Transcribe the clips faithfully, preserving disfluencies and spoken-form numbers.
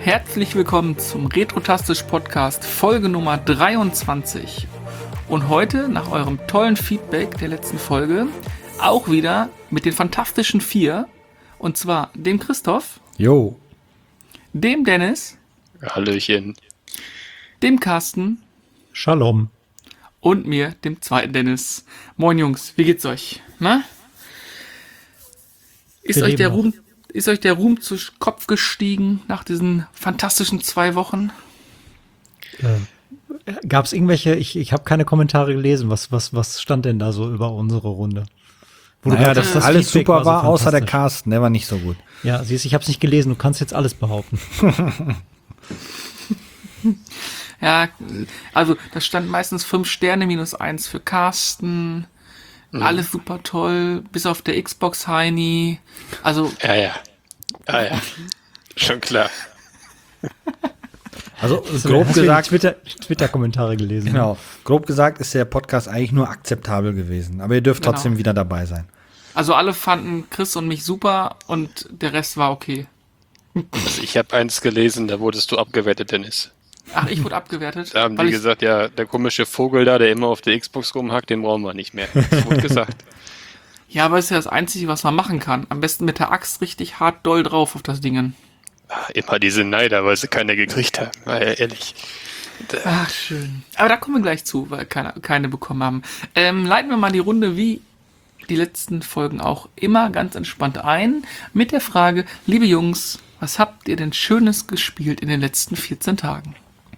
Herzlich willkommen zum Retrotastisch Podcast Folge Nummer dreiundzwanzig. Und heute, nach eurem tollen Feedback der letzten Folge, auch wieder mit den Fantastischen Vier. Und zwar dem Christoph. Jo. Dem Dennis. Hallöchen. Dem Carsten. Shalom. Und mir, dem zweiten Dennis. Moin Jungs, wie geht's euch? Na? Ist euch, der Ruhm, ist euch der Ruhm zu Kopf gestiegen nach diesen fantastischen zwei Wochen? Äh, Gab es irgendwelche, ich, ich habe keine Kommentare gelesen, was, was, was stand denn da so über unsere Runde? Wo naja, dass das alles Feedback super war, so außer der Carsten, der war nicht so gut. Ja, siehst du, ich habe es nicht gelesen, du kannst jetzt alles behaupten. Ja, also da stand meistens fünf Sterne minus eins für Carsten. Mhm. Alles super toll, bis auf der Xbox Heini. Also. Ja, ja. Ah, ja. Schon klar. Also, also grob gesagt. Twitter, Twitter-Kommentare gelesen. Genau. Grob gesagt ist der Podcast eigentlich nur akzeptabel gewesen. Aber ihr dürft genau. trotzdem wieder dabei sein. Also, alle fanden Chris und mich super und der Rest war okay. Also, ich habe eins gelesen, da wurdest du abgewertet, Dennis. Ach, ich wurde abgewertet? Da haben die gesagt, ja, der komische Vogel da, der immer auf der Xbox rumhackt, den brauchen wir nicht mehr. Das wurde gesagt. Ja, aber ist ja das Einzige, was man machen kann. Am besten mit der Axt richtig hart doll drauf auf das Dingen. Ach, immer diese Neider, weil sie keiner gekriegt haben. War ja ehrlich. Ach, schön. Aber da kommen wir gleich zu, weil keine, keine bekommen haben. Ähm, leiten wir mal die Runde wie die letzten Folgen auch immer ganz entspannt ein mit der Frage, liebe Jungs, was habt ihr denn Schönes gespielt in den letzten vierzehn Tagen?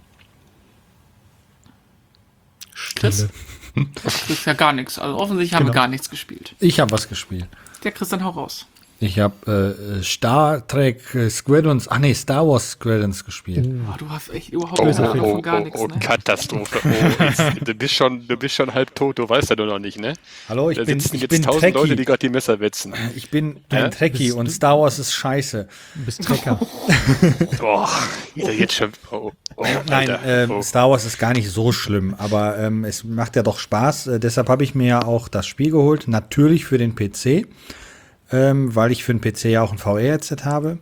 Chris? Das ist ja gar nichts. Also offensichtlich haben Genau. wir gar nichts gespielt. Ich habe was gespielt. Der Christian, hau raus. Ich habe äh, Star Trek äh, Squadrons, ach nee, Star Wars Squadrons gespielt. Oh, du hast echt überhaupt Oh, keine oh, Ahnung oh, von gar oh, nichts, oh, ne? Katastrophe. Oh, jetzt, du, bist schon, du bist schon halb tot, du weißt ja nur noch nicht, ne? Hallo, ich da bin, sitzen ich jetzt bin tausend Trekkie. Leute, die gerade die Messer wetzen. Ich bin Ja? ein Trekkie Bist und du- Star Wars ist scheiße. Du bist Trecker. Boah, wieder jetzt schon. Oh, oh, Nein, Alter. ähm, oh. Star Wars ist gar nicht so schlimm, aber ähm, es macht ja doch Spaß. Äh, deshalb habe ich mir ja auch das Spiel geholt, natürlich für den P C, ähm, weil ich für den P C ja auch ein V R-Headset habe.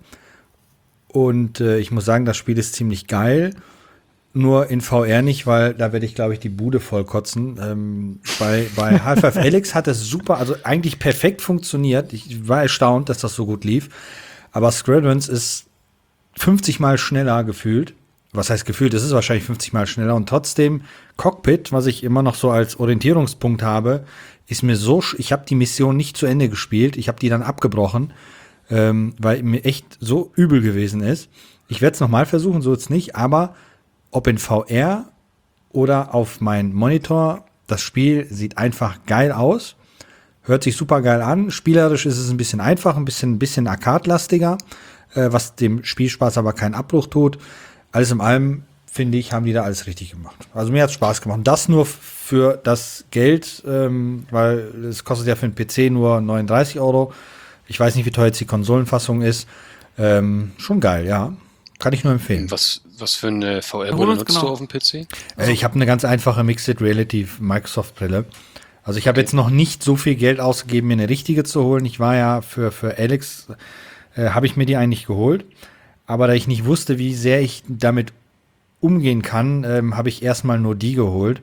Und äh, ich muss sagen, das Spiel ist ziemlich geil. Nur in V R nicht, weil da werde ich, glaube ich, die Bude voll kotzen. Ähm, bei bei Half-Life Alyx hat es super, also eigentlich perfekt funktioniert. Ich war erstaunt, dass das so gut lief. Aber Squadrons ist fünfzig Mal schneller gefühlt. Was heißt gefühlt? Es ist wahrscheinlich fünfzig Mal schneller. Und trotzdem, Cockpit, was ich immer noch so als Orientierungspunkt habe, ist mir so, sch- ich habe die Mission nicht zu Ende gespielt. Ich habe die dann abgebrochen, ähm, weil mir echt so übel gewesen ist. Ich werde es nochmal versuchen, so jetzt nicht. Aber ob in V R oder auf meinen Monitor, das Spiel sieht einfach geil aus. Hört sich super geil an. Spielerisch ist es ein bisschen einfach, ein bisschen, ein bisschen arcade-lastiger, äh, was dem Spielspaß aber keinen Abbruch tut. Alles in allem, finde ich, haben die da alles richtig gemacht. Also mir hat es Spaß gemacht. Und das nur f- für das Geld, ähm, weil es kostet ja für den P C nur neununddreißig Euro. Ich weiß nicht, wie teuer jetzt die Konsolenfassung ist. Ähm, schon geil, ja. Kann ich nur empfehlen. Was, was für eine V Hol R-Brille uns nutzt genau. du auf dem P C? Äh, ich habe eine ganz einfache Mixed Reality Microsoft-Brille. Also ich habe jetzt noch nicht so viel Geld ausgegeben, mir eine richtige zu holen. Ich war ja für, für Alyx, äh, habe ich mir die eigentlich geholt. Aber da ich nicht wusste, wie sehr ich damit umgehen kann, ähm, habe ich erstmal nur die geholt.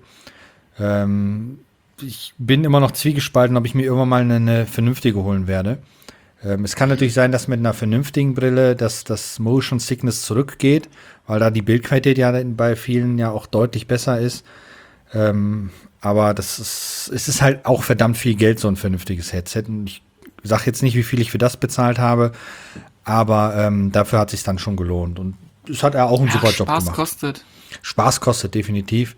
Ähm, ich bin immer noch zwiegespalten, ob ich mir irgendwann mal eine, eine vernünftige holen werde. Ähm, es kann natürlich sein, dass mit einer vernünftigen Brille dass das Motion Sickness zurückgeht, weil da die Bildqualität ja bei vielen ja auch deutlich besser ist. Ähm, aber das ist, es ist halt auch verdammt viel Geld, so ein vernünftiges Headset. Und ich sage jetzt nicht, wie viel ich für das bezahlt habe, aber ähm, dafür hat es sich dann schon gelohnt. Und es hat er auch einen Ja, super Job Spaß gemacht. kostet. Spaß kostet definitiv.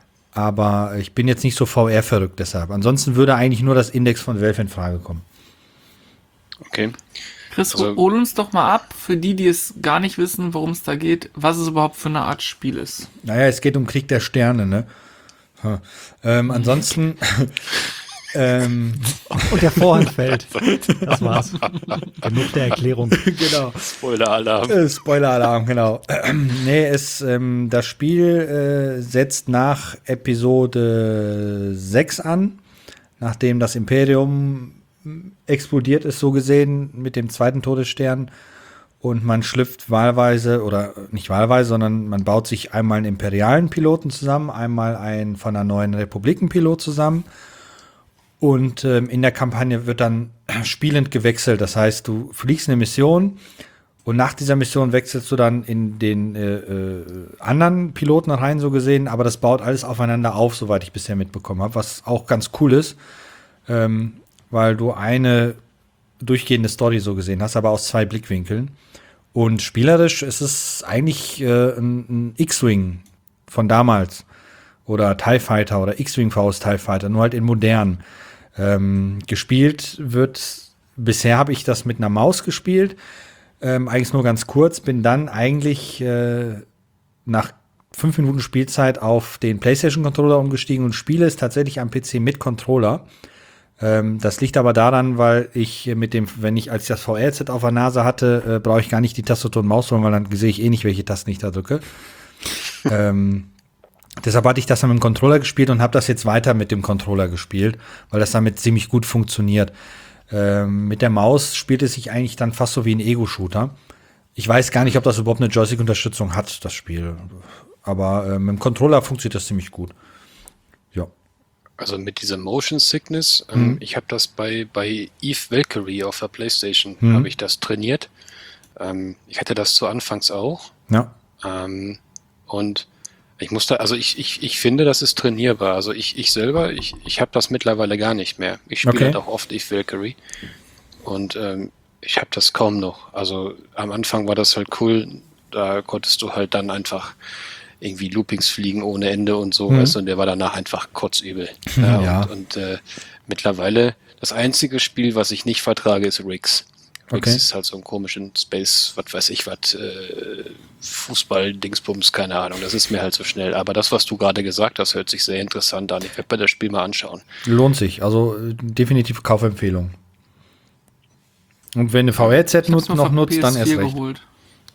Aber ich bin jetzt nicht so V R-verrückt deshalb. Ansonsten würde eigentlich nur das Index von Valve in Frage kommen. Okay. Chris, Also- hol uns doch mal ab, für die, die es gar nicht wissen, worum es da geht, was es überhaupt für eine Art Spiel ist. Naja, es geht um Krieg der Sterne, ne? Hm. Ähm, ansonsten ähm, Und der Vorhang fällt. Das war's. Genug der Erklärung. genau. Spoiler-Alarm. Äh, Spoiler-Alarm, genau. Ähm, nee, es, ähm, das Spiel äh, setzt nach Episode sechs an, nachdem das Imperium explodiert ist, so gesehen, mit dem zweiten Todesstern. und man schlüpft wahlweise, oder nicht wahlweise, sondern man baut sich einmal einen imperialen Piloten zusammen, einmal einen von einer neuen Republikenpilot zusammen. Und ähm, in der Kampagne wird dann spielend gewechselt. Das heißt, du fliegst eine Mission und nach dieser Mission wechselst du dann in den äh, äh, anderen Piloten rein, so gesehen. Aber das baut alles aufeinander auf, soweit ich bisher mitbekommen habe, was auch ganz cool ist, ähm, weil du eine durchgehende Story so gesehen hast, aber aus zwei Blickwinkeln. Und spielerisch ist es eigentlich äh, ein, ein X-Wing von damals oder TIE Fighter oder X-Wing Faust TIE Fighter, nur halt in modern. Ähm, gespielt wird, bisher habe ich das mit einer Maus gespielt, ähm, eigentlich nur ganz kurz, bin dann eigentlich äh, nach fünf Minuten Spielzeit auf den PlayStation-Controller umgestiegen und spiele es tatsächlich am P C mit Controller. Ähm, das liegt aber daran, weil ich mit dem, wenn ich als ich das V R-Set auf der Nase hatte, äh, brauche ich gar nicht die Tastatur und Maus holen, weil dann sehe ich eh nicht, welche Tasten ich da drücke. ähm, deshalb hatte ich das dann mit dem Controller gespielt und habe das jetzt weiter mit dem Controller gespielt, weil das damit ziemlich gut funktioniert. Ähm, mit der Maus spielt es sich eigentlich dann fast so wie ein Ego-Shooter. Ich weiß gar nicht, ob das überhaupt eine Joystick-Unterstützung hat, das Spiel. Aber äh, mit dem Controller funktioniert das ziemlich gut. Ja. Also mit dieser Motion Sickness, ähm, Mhm. ich habe das bei, bei Eve Valkyrie auf der PlayStation, Mhm. habe ich das trainiert. Ähm, ich hatte das zu Anfangs auch. Ja. Ähm, und ich musste, also ich, ich, ich finde, das ist trainierbar. Also ich, ich selber, ich, ich habe das mittlerweile gar nicht mehr. Ich spiele Okay. halt auch oft Eve Valkyrie. Und ähm, ich habe das kaum noch. Also am Anfang war das halt cool. Da konntest du halt dann einfach irgendwie Loopings fliegen ohne Ende und so, Mhm. weißt du, und der war danach einfach kotzübel. Ja, Ja. Und, und äh, mittlerweile, das einzige Spiel, was ich nicht vertrage, ist Riggs. Riggs Okay. ist halt so ein komischen Space, was weiß ich, was, äh, Fußball-Dingsbums, keine Ahnung, das ist mir halt so schnell. Aber das, was du gerade gesagt hast, hört sich sehr interessant an. Ich werde mir das Spiel mal anschauen. Lohnt sich. Also äh, definitiv Kaufempfehlung. Und wenn du V R-Set Ich hab's nutzt, mir noch von nutzt, dann P S erst vier recht. geholt.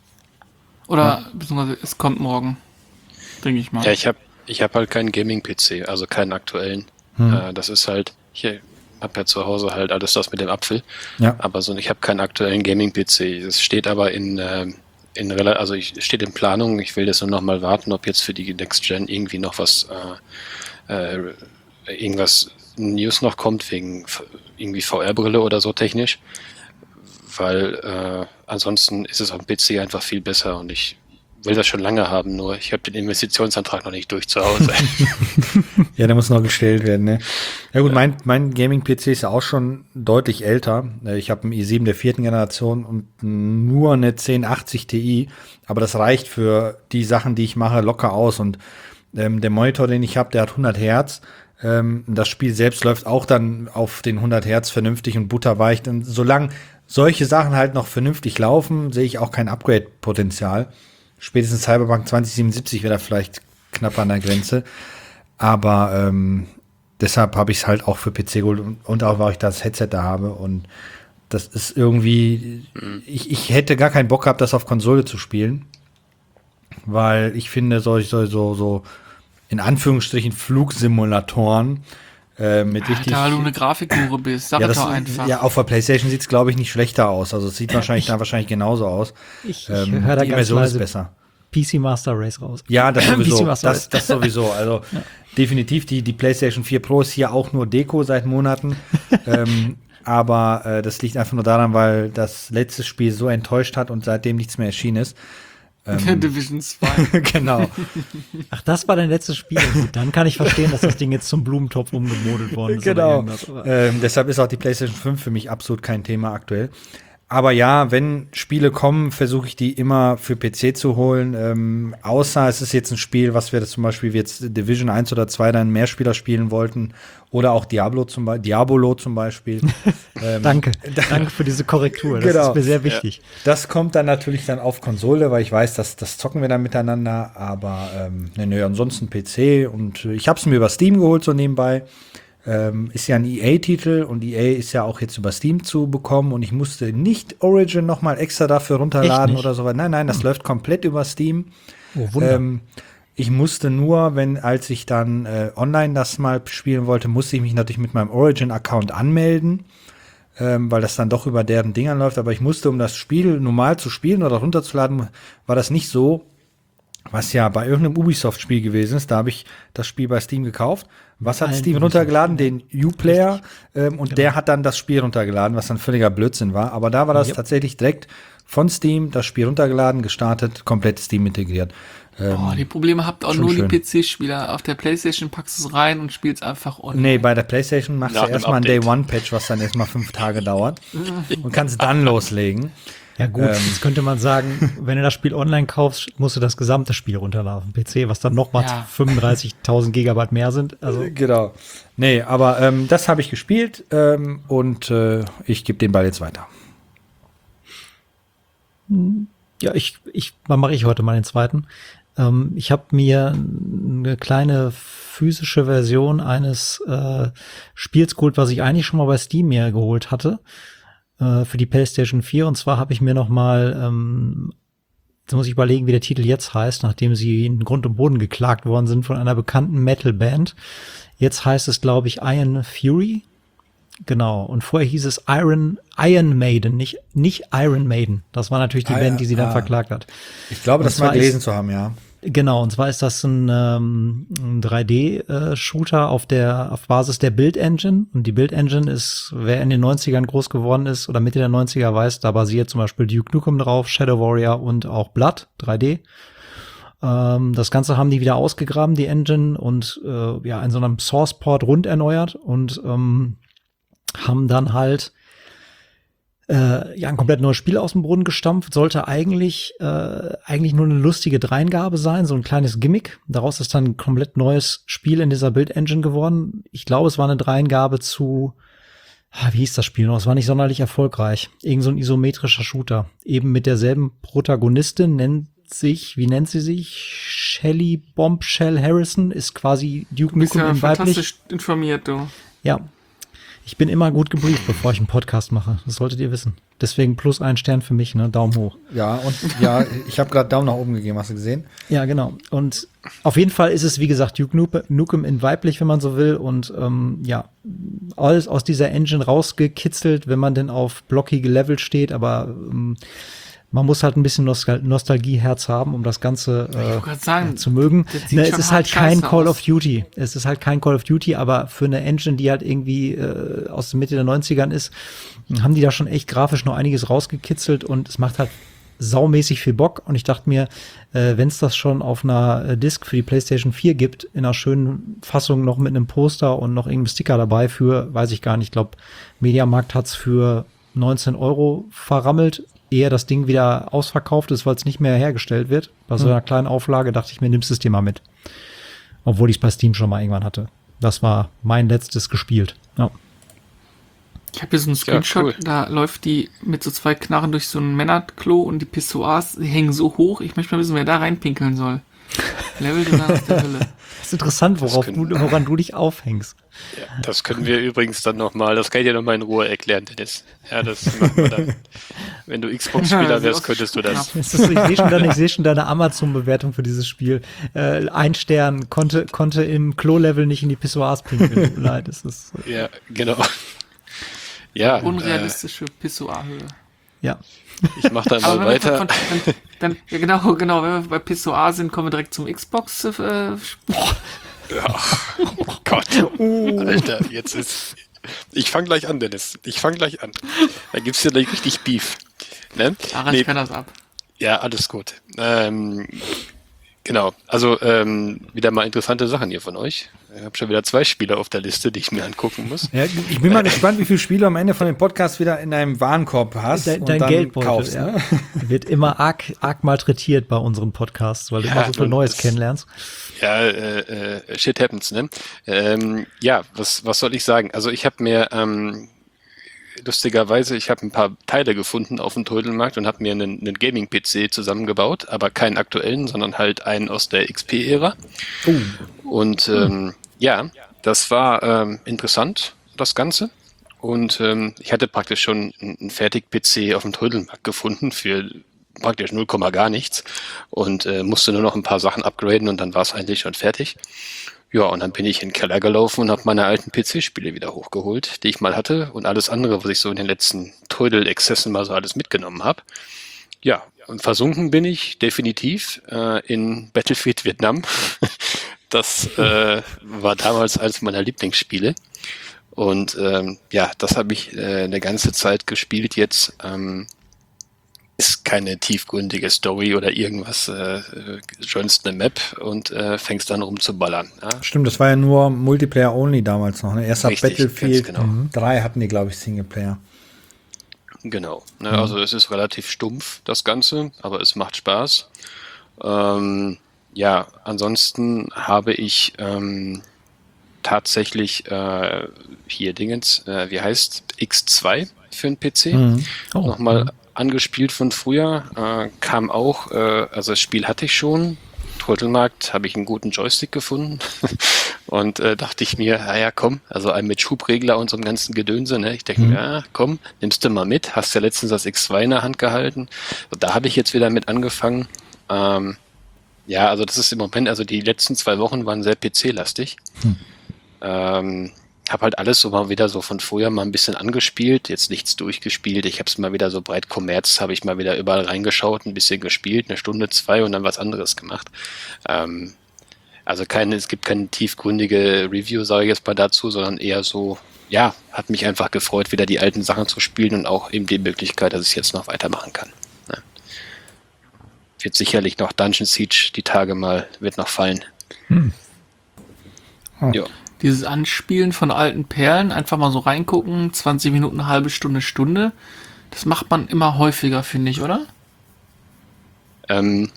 Oder beziehungsweise es kommt morgen. Denke ich mal. Ja, ich habe ich hab halt keinen Gaming-P C, also keinen aktuellen. Hm. Äh, das ist halt, ich habe ja zu Hause halt alles das mit dem Apfel. Ja. Aber so, ich habe keinen aktuellen Gaming-P C. Es steht aber in, ähm, in rela- also ich steht in Planung. Ich will das nur noch mal warten, ob jetzt für die Next Gen irgendwie noch was, äh, äh, irgendwas News noch kommt wegen f- irgendwie V R-Brille oder so technisch. Weil äh, ansonsten ist es auf dem P C einfach viel besser und ich will das schon lange haben, nur ich habe den Investitionsantrag noch nicht durch zu Hause. Ja, der muss noch gestellt werden, ne? Ja gut, mein, mein Gaming-P C ist ja auch schon deutlich älter. Ich habe einen i sieben der vierten Generation und nur eine zehn achtzig Ti, aber das reicht für die Sachen, die ich mache, locker aus. Und ähm, der Monitor, den ich habe, der hat hundert Hertz. Ähm, das Spiel selbst läuft auch dann auf den hundert Hertz vernünftig und butterweich. Und solange solche Sachen halt noch vernünftig laufen, sehe ich auch kein Upgrade-Potenzial. Spätestens Cyberpunk zwanzig siebenundsiebzig wäre da vielleicht knapp an der Grenze. Aber ähm, deshalb habe ich es halt auch für P C geholt und, und auch, weil ich das Headset da habe. Und das ist irgendwie, ich, ich hätte gar keinen Bock gehabt, das auf Konsole zu spielen. Weil ich finde, solche, so, so, so in Anführungsstrichen Flugsimulatoren äh, mit richtig. Alter, weil du eine Grafikhure bist. Sag Ja, es das, doch einfach. ja, auf der PlayStation sieht es, glaube ich, nicht schlechter aus. Also es sieht wahrscheinlich da wahrscheinlich genauso aus. Ich, ich Ähm, höre da die ganz Immersion ist leise besser. P C Master Race raus. Ja, das P C sowieso. Master Das, Race. das sowieso. Also definitiv, die, die PlayStation vier Pro ist hier auch nur Deko seit Monaten. ähm, aber äh, das liegt einfach nur daran, weil das letzte Spiel so enttäuscht hat und seitdem nichts mehr erschienen ist. Division zwei. Genau. Ach, das war dein letztes Spiel. Gut, dann kann ich verstehen, dass das Ding jetzt zum Blumentopf umgemodelt worden ist. oder Genau. irgendwas, aber- Ähm, deshalb ist auch die PlayStation fünf für mich absolut kein Thema aktuell. Aber ja, wenn Spiele kommen, versuche ich die immer für P C zu holen. Ähm, außer es ist jetzt ein Spiel, was wir das zum Beispiel wie jetzt Division eins oder zwei dann Mehrspieler spielen wollten. Oder auch Diablo zum, Be- Diabolo zum Beispiel. ähm, Danke. Danke für diese Korrektur. Das Genau. ist mir sehr wichtig. Das kommt dann natürlich dann auf Konsole, weil ich weiß, dass das zocken wir dann miteinander. Aber ähm, ne, ne, ansonsten P C. Und äh, ich habe es mir über Steam geholt, so nebenbei. Ähm, ist ja ein E A-Titel und E A ist ja auch jetzt über Steam zu bekommen und ich musste nicht Origin noch mal extra dafür runterladen nicht? oder so. Nein, nein, das läuft komplett über Steam. Oh, Wunder. Ähm, ich musste nur, wenn, als ich dann äh, online das mal spielen wollte, musste ich mich natürlich mit meinem Origin-Account anmelden. ähm, weil das dann doch über deren Dingern läuft. Aber ich musste, um das Spiel normal zu spielen oder runterzuladen, war das nicht so, was ja bei irgendeinem Ubisoft-Spiel gewesen ist. Da habe ich das Spiel bei Steam gekauft. Was hat Allen Steam Ubisoft, runtergeladen? ja. Den Uplayer. Ähm, und Genau. der hat dann das Spiel runtergeladen, was dann völliger Blödsinn war. Aber da war das Yep. tatsächlich direkt von Steam, das Spiel runtergeladen, gestartet, komplett Steam integriert. Ähm, Oh, die Probleme habt auch schon nur schön. die P C-Spieler. Auf der PlayStation packst du es rein und spielst einfach online. Nee, bei der PlayStation machst Nach du dem erstmal ein Update. Day-One-Patch, was dann erstmal fünf Tage dauert und kannst dann loslegen. Ja gut, Ähm. jetzt könnte man sagen, wenn du das Spiel online kaufst, musst du das gesamte Spiel runterladen. P C, was dann nochmal Ja. fünfunddreißigtausend Gigabyte mehr sind. Also Genau. Nee, aber ähm, das habe ich gespielt ähm, und äh, ich gebe den Ball jetzt weiter. ja, ich, ich, wann mache ich heute mal den zweiten? Ähm, ich habe mir eine kleine physische Version eines äh, Spiels geholt, was ich eigentlich schon mal bei Steam mir geholt hatte, äh, für die PlayStation vier. Und zwar habe ich mir noch mal, ähm, jetzt muss ich überlegen, wie der Titel jetzt heißt, nachdem sie in Grund und Boden geklagt worden sind von einer bekannten Metal-Band. Jetzt heißt es, glaube ich, Iron Fury. Genau. Und vorher hieß es Iron, Iron Maiden, nicht, nicht Iron Maiden. Das war natürlich die Ah, Band, die sie dann ah. verklagt hat. Ich glaube, Und das mal zwar gelesen ist- zu haben, ja. Genau, und zwar ist das ein, ähm, ein drei D-Shooter auf der auf Basis der Build Engine. Und die Build Engine ist, wer in den neunzigern groß geworden ist oder Mitte der neunziger weiß, da basiert zum Beispiel Duke Nukem drauf, Shadow Warrior und auch Blood drei D. Ähm, das Ganze haben die wieder ausgegraben, die Engine, und äh, ja in so einem Source-Port rund erneuert und ähm, haben dann halt äh, ja ein komplett neues Spiel aus dem Boden gestampft. Sollte eigentlich äh, eigentlich nur eine lustige Dreingabe sein, so ein kleines Gimmick. Daraus ist dann ein komplett neues Spiel in dieser Build Engine geworden. Ich glaube, es war eine Dreingabe zu, ah, wie hieß das Spiel noch? Es war nicht sonderlich erfolgreich. Irgend so ein isometrischer Shooter. Eben mit derselben Protagonistin, nennt sich, wie nennt sie sich? Shelly Bombshell Harrison, ist quasi Duke Du bist Nukem ja in weiblich. fantastisch informiert, du. Ja. Ich bin immer gut gebrieft, bevor ich einen Podcast mache. Das solltet ihr wissen. Deswegen plus ein Stern für mich, ne? Daumen hoch. Ja, und ja, ich habe gerade Daumen nach oben gegeben, hast du gesehen? Ja, genau. Und auf jeden Fall ist es, wie gesagt, Duke Nuke- Nukem in weiblich, wenn man so will. Und ähm, ja, alles aus dieser Engine rausgekitzelt, wenn man denn auf blockige Level steht. Aber ähm, man muss halt ein bisschen Nostal- Nostalgieherz haben, um das Ganze Ich äh, wollte gerade sagen, zu mögen. das sieht Ne, es schon ist halt hart kein scheiße Call aus. of Duty. Es ist halt kein Call of Duty, aber für eine Engine, die halt irgendwie äh, aus der Mitte der neunzigern ist, haben die da schon echt grafisch noch einiges rausgekitzelt und es macht halt saumäßig viel Bock. Und ich dachte mir, äh, wenn es das schon auf einer äh, Disc für die PlayStation vier gibt, in einer schönen Fassung noch mit einem Poster und noch irgendeinem Sticker dabei für, weiß ich gar nicht, ich glaube, Mediamarkt hat's für neunzehn Euro verrammelt, ehe das Ding wieder ausverkauft ist, weil es nicht mehr hergestellt wird. Bei so einer kleinen Auflage dachte ich mir, nimmst es dir mal mit. Obwohl ich es bei Steam schon mal irgendwann hatte. Das war mein letztes gespielt. Ja. Ich habe hier so einen Screenshot, cool. da läuft die mit so zwei Knarren durch so ein Männerklo und die Pissoirs die hängen so hoch. Ich möchte mal wissen, wer da reinpinkeln soll. Level Design aus der Hölle. Das ist interessant, worauf können- du, woran du dich aufhängst. Ja, das können wir übrigens dann nochmal, das kann ich dir nochmal in Ruhe erklären, Dennis. Ja, das machen wir dann. Wenn du Xbox-Spieler wärst, könntest du das. Das ist, ich sehe schon, deine- ich sehe schon deine Amazon-Bewertung für dieses Spiel. Äh, ein Stern, konnte, konnte im Klo-Level nicht in die Pissoirs pinkeln. Tut mir leid, es ist, Ja, genau. Ja, äh, Unrealistische Pissoir-Höhe. ja. ich mach dann Aber mal wenn wir weiter. von, dann, dann, ja genau, genau, wenn wir bei Pissoir sind, kommen wir direkt zum Xbox. Äh, Oh Gott, Alter, jetzt ist. Ich fange gleich an, Dennis. Ich fange gleich an. Da gibt's ja gleich richtig Beef. Ne? Daran Nee, kann das ab. ja, alles gut. Ähm, genau, also ähm, wieder mal interessante Sachen hier von euch. Ich habe schon wieder zwei Spiele auf der Liste, die ich mir angucken muss. Ja, ich bin mal gespannt, wie viele Spiele du am Ende von dem Podcast wieder in deinem Warenkorb hast Dein, und dein dann Geldbeutel kaufst. ja. Ne? wird immer arg, arg malträtiert bei unseren Podcasts, weil du Ja, immer so viel und Neues das- kennenlernst. Ja, äh, äh, shit happens, ne? Ähm, ja, was, was soll ich sagen? Also ich habe mir ähm, lustigerweise, ich habe ein paar Teile gefunden auf dem Trödelmarkt und habe mir einen, einen Gaming-P C zusammengebaut, aber keinen aktuellen, sondern halt einen aus der X P-Ära. Und ähm, ja, das war ähm, interessant, das Ganze. Und ähm, ich hatte praktisch schon einen einen Fertig-P C auf dem Trödelmarkt gefunden für praktisch null Komma gar nichts und äh, musste nur noch ein paar Sachen upgraden und dann war es eigentlich schon fertig. Ja, und dann bin ich in den Keller gelaufen und habe meine alten P C-Spiele wieder hochgeholt, die ich mal hatte und alles andere, was ich so in den letzten Trödel-Exzessen mal so alles mitgenommen habe. Ja, und versunken bin ich definitiv äh, in Battlefield Vietnam. Das äh, war damals eines meiner Lieblingsspiele. Und ähm, ja, das habe ich äh, eine ganze Zeit gespielt jetzt. Ähm, ist keine tiefgründige Story oder irgendwas. Äh, joinst eine Map und äh, fängst dann rum zu ballern. Ja? Stimmt, das war ja nur Multiplayer-only damals noch. Ne? Erst ab Richtig, Battlefield ganz genau. drei hatten die, glaube ich, Singleplayer. Genau. Ne, also es ist relativ stumpf, das Ganze, aber es macht Spaß. Ähm, ja, ansonsten habe ich ähm, tatsächlich äh, hier Dingens, äh, wie heißt X zwei für den P C, Mhm. Oh. nochmal angespielt von früher, äh, kam auch, äh, also das Spiel hatte ich schon, Trödelmarkt habe ich einen guten Joystick gefunden und äh, dachte ich mir, naja komm, also ein mit Schubregler und so einem ganzen Gedönse, ne? Ich denke Mhm. mir, ja komm, nimmst du mal mit, hast ja letztens das X zwei in der Hand gehalten, und da habe ich jetzt wieder mit angefangen. Ähm, ja, also das ist im Moment, also die letzten zwei Wochen waren sehr P C-lastig. Ähm, habe halt alles so mal wieder so von früher mal ein bisschen angespielt, jetzt nichts durchgespielt. Ich habe es mal wieder so breit Kommerz, habe ich mal wieder überall reingeschaut, ein bisschen gespielt, eine Stunde, zwei und dann was anderes gemacht. Ähm, also keine, es gibt keine tiefgründige Review, sage ich jetzt mal dazu, sondern eher so, ja, hat mich einfach gefreut, wieder die alten Sachen zu spielen und auch eben die Möglichkeit, dass ich jetzt noch weitermachen kann. Ne? Wird sicherlich noch Dungeon Siege die Tage mal, wird noch fallen. Oh. Ja. Dieses Anspielen von alten Perlen, einfach mal so reingucken, zwanzig Minuten, eine halbe Stunde, Stunde, das macht man immer häufiger, finde ich, oder? Ähm,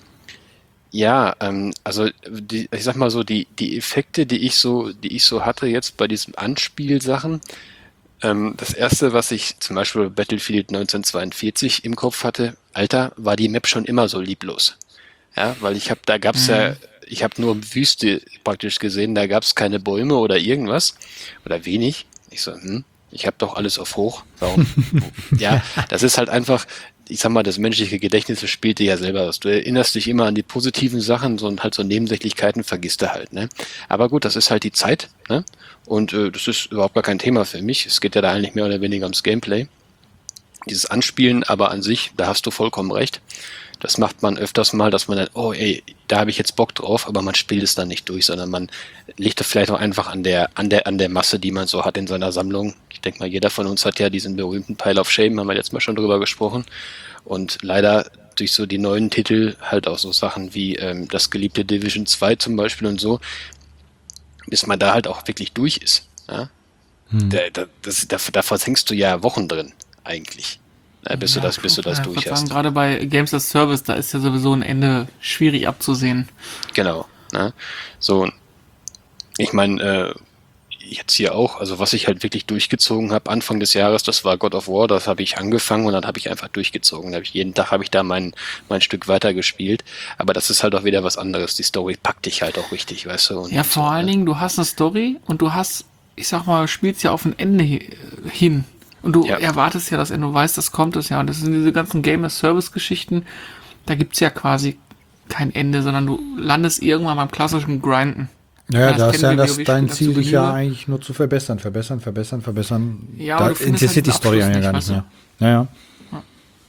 ja, ähm, also die, ich sag mal so, die, die Effekte, die ich so, die ich so hatte jetzt bei diesen Anspielsachen, ähm, das erste, was ich zum Beispiel bei Battlefield neunzehnhundertzweiundvierzig im Kopf hatte, Alter, war die Map schon immer so lieblos. Ja, weil ich habe, da gab's ja, ich habe nur Wüste praktisch gesehen, da gab's keine Bäume oder irgendwas oder wenig. Ich so, hm, ich habe doch alles auf hoch. Warum? Ja, das ist halt einfach, ich sag mal, das menschliche Gedächtnis das spielt dir ja selber was. Du erinnerst dich immer an die positiven Sachen, so und halt so Nebensächlichkeiten vergisst du halt, ne? Aber gut, das ist halt die Zeit, ne? Und äh, das ist überhaupt gar kein Thema für mich. Es geht ja da eigentlich mehr oder weniger ums Gameplay. Dieses Anspielen aber an sich, da hast du vollkommen recht. Das macht man öfters mal, dass man dann, oh ey, da habe ich jetzt Bock drauf, aber man spielt es dann nicht durch, sondern man legt das vielleicht auch einfach an der, an der, an der Masse, die man so hat in seiner Sammlung. Ich denke mal, jeder von uns hat ja diesen berühmten Pile of Shame, haben wir jetzt mal schon drüber gesprochen. Und leider durch so die neuen Titel halt auch so Sachen wie ähm, das geliebte Division zwei zum Beispiel und so, bis man da halt auch wirklich durch ist. Ja? Da, da, das, da, da versenkst du ja Wochen drin, eigentlich. Na, bis, Ja, du das, bis du das ja, durch ich würd sagen, hast. gerade bei Games as Service, da ist ja sowieso ein Ende schwierig abzusehen. Genau. Ne? So, ich meine, äh, jetzt hier auch, also was ich halt wirklich durchgezogen habe Anfang des Jahres, das war God of War, das habe ich angefangen und dann habe ich einfach durchgezogen. Da hab ich, jeden Tag habe ich da mein, mein Stück weitergespielt, aber das ist halt auch wieder was anderes. Die Story packt dich halt auch richtig, weißt du. Und Ja, vor so, allen ne? Dingen, du hast eine Story und du hast, ich sag mal, spielst ja auf ein Ende hi- hin. Und du Ja. erwartest ja, dass du weißt, das kommt es ja. Und das sind diese ganzen Game-as-Service-Geschichten, da gibt's ja quasi kein Ende, sondern du landest irgendwann beim klassischen Grinden. Ja, das da ist kennen ja wir das WoW-Spieler dein zu Ziel, dich ja Genüge. eigentlich nur zu verbessern, verbessern, verbessern, verbessern. Ja, aber da du findest interessiert halt die Story diesen ja gar Abschluss nicht nicht, mehr. Ja, ja.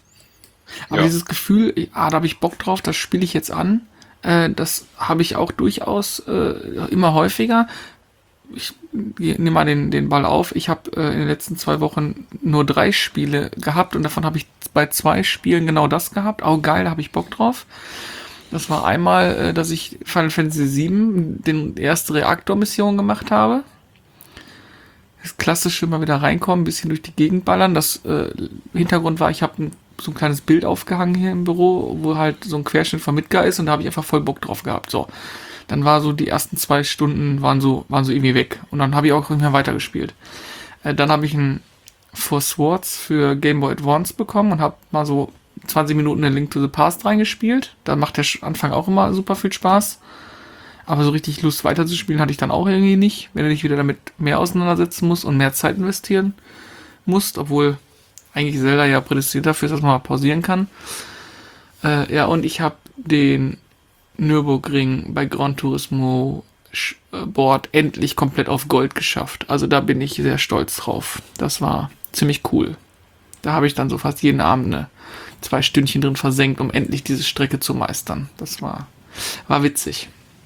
Aber Ja. dieses Gefühl, ah, da habe ich Bock drauf, das spiele ich jetzt an, äh, das habe ich auch durchaus äh, immer häufiger. Ich nehme mal den, den Ball auf. Ich habe äh, in den letzten zwei Wochen nur drei Spiele gehabt und davon habe ich bei zwei Spielen genau das gehabt. Oh geil, da habe ich Bock drauf. Das war einmal, äh, dass ich Final Fantasy sieben, den erste Reaktor-Mission gemacht habe. Das klassische mal wieder reinkommen, ein bisschen durch die Gegend ballern. Das äh, Hintergrund war, ich habe ein, so ein kleines Bild aufgehangen hier im Büro, wo halt so ein Querschnitt von Midgar ist und da habe ich einfach voll Bock drauf gehabt. So, dann war so die ersten zwei Stunden waren so waren so irgendwie weg und dann habe ich auch nicht mehr weitergespielt. Äh, dann habe ich ein Four Swords für Game Boy Advance bekommen und habe mal so zwanzig Minuten in Link to the Past reingespielt. Da macht der Anfang auch immer super viel Spaß. Aber so richtig Lust weiterzuspielen hatte ich dann auch irgendwie nicht, wenn du dich wieder damit mehr auseinandersetzen musst und mehr Zeit investieren musst, obwohl eigentlich Zelda ja prädestiniert dafür ist, dass man mal pausieren kann. Äh, ja, und ich habe den Nürburgring bei Gran Turismo Board endlich komplett auf Gold geschafft. Also da bin ich sehr stolz drauf. Das war ziemlich cool. Da habe ich dann so fast jeden Abend eine, zwei Stündchen drin versenkt, um endlich diese Strecke zu meistern. Das war, war witzig.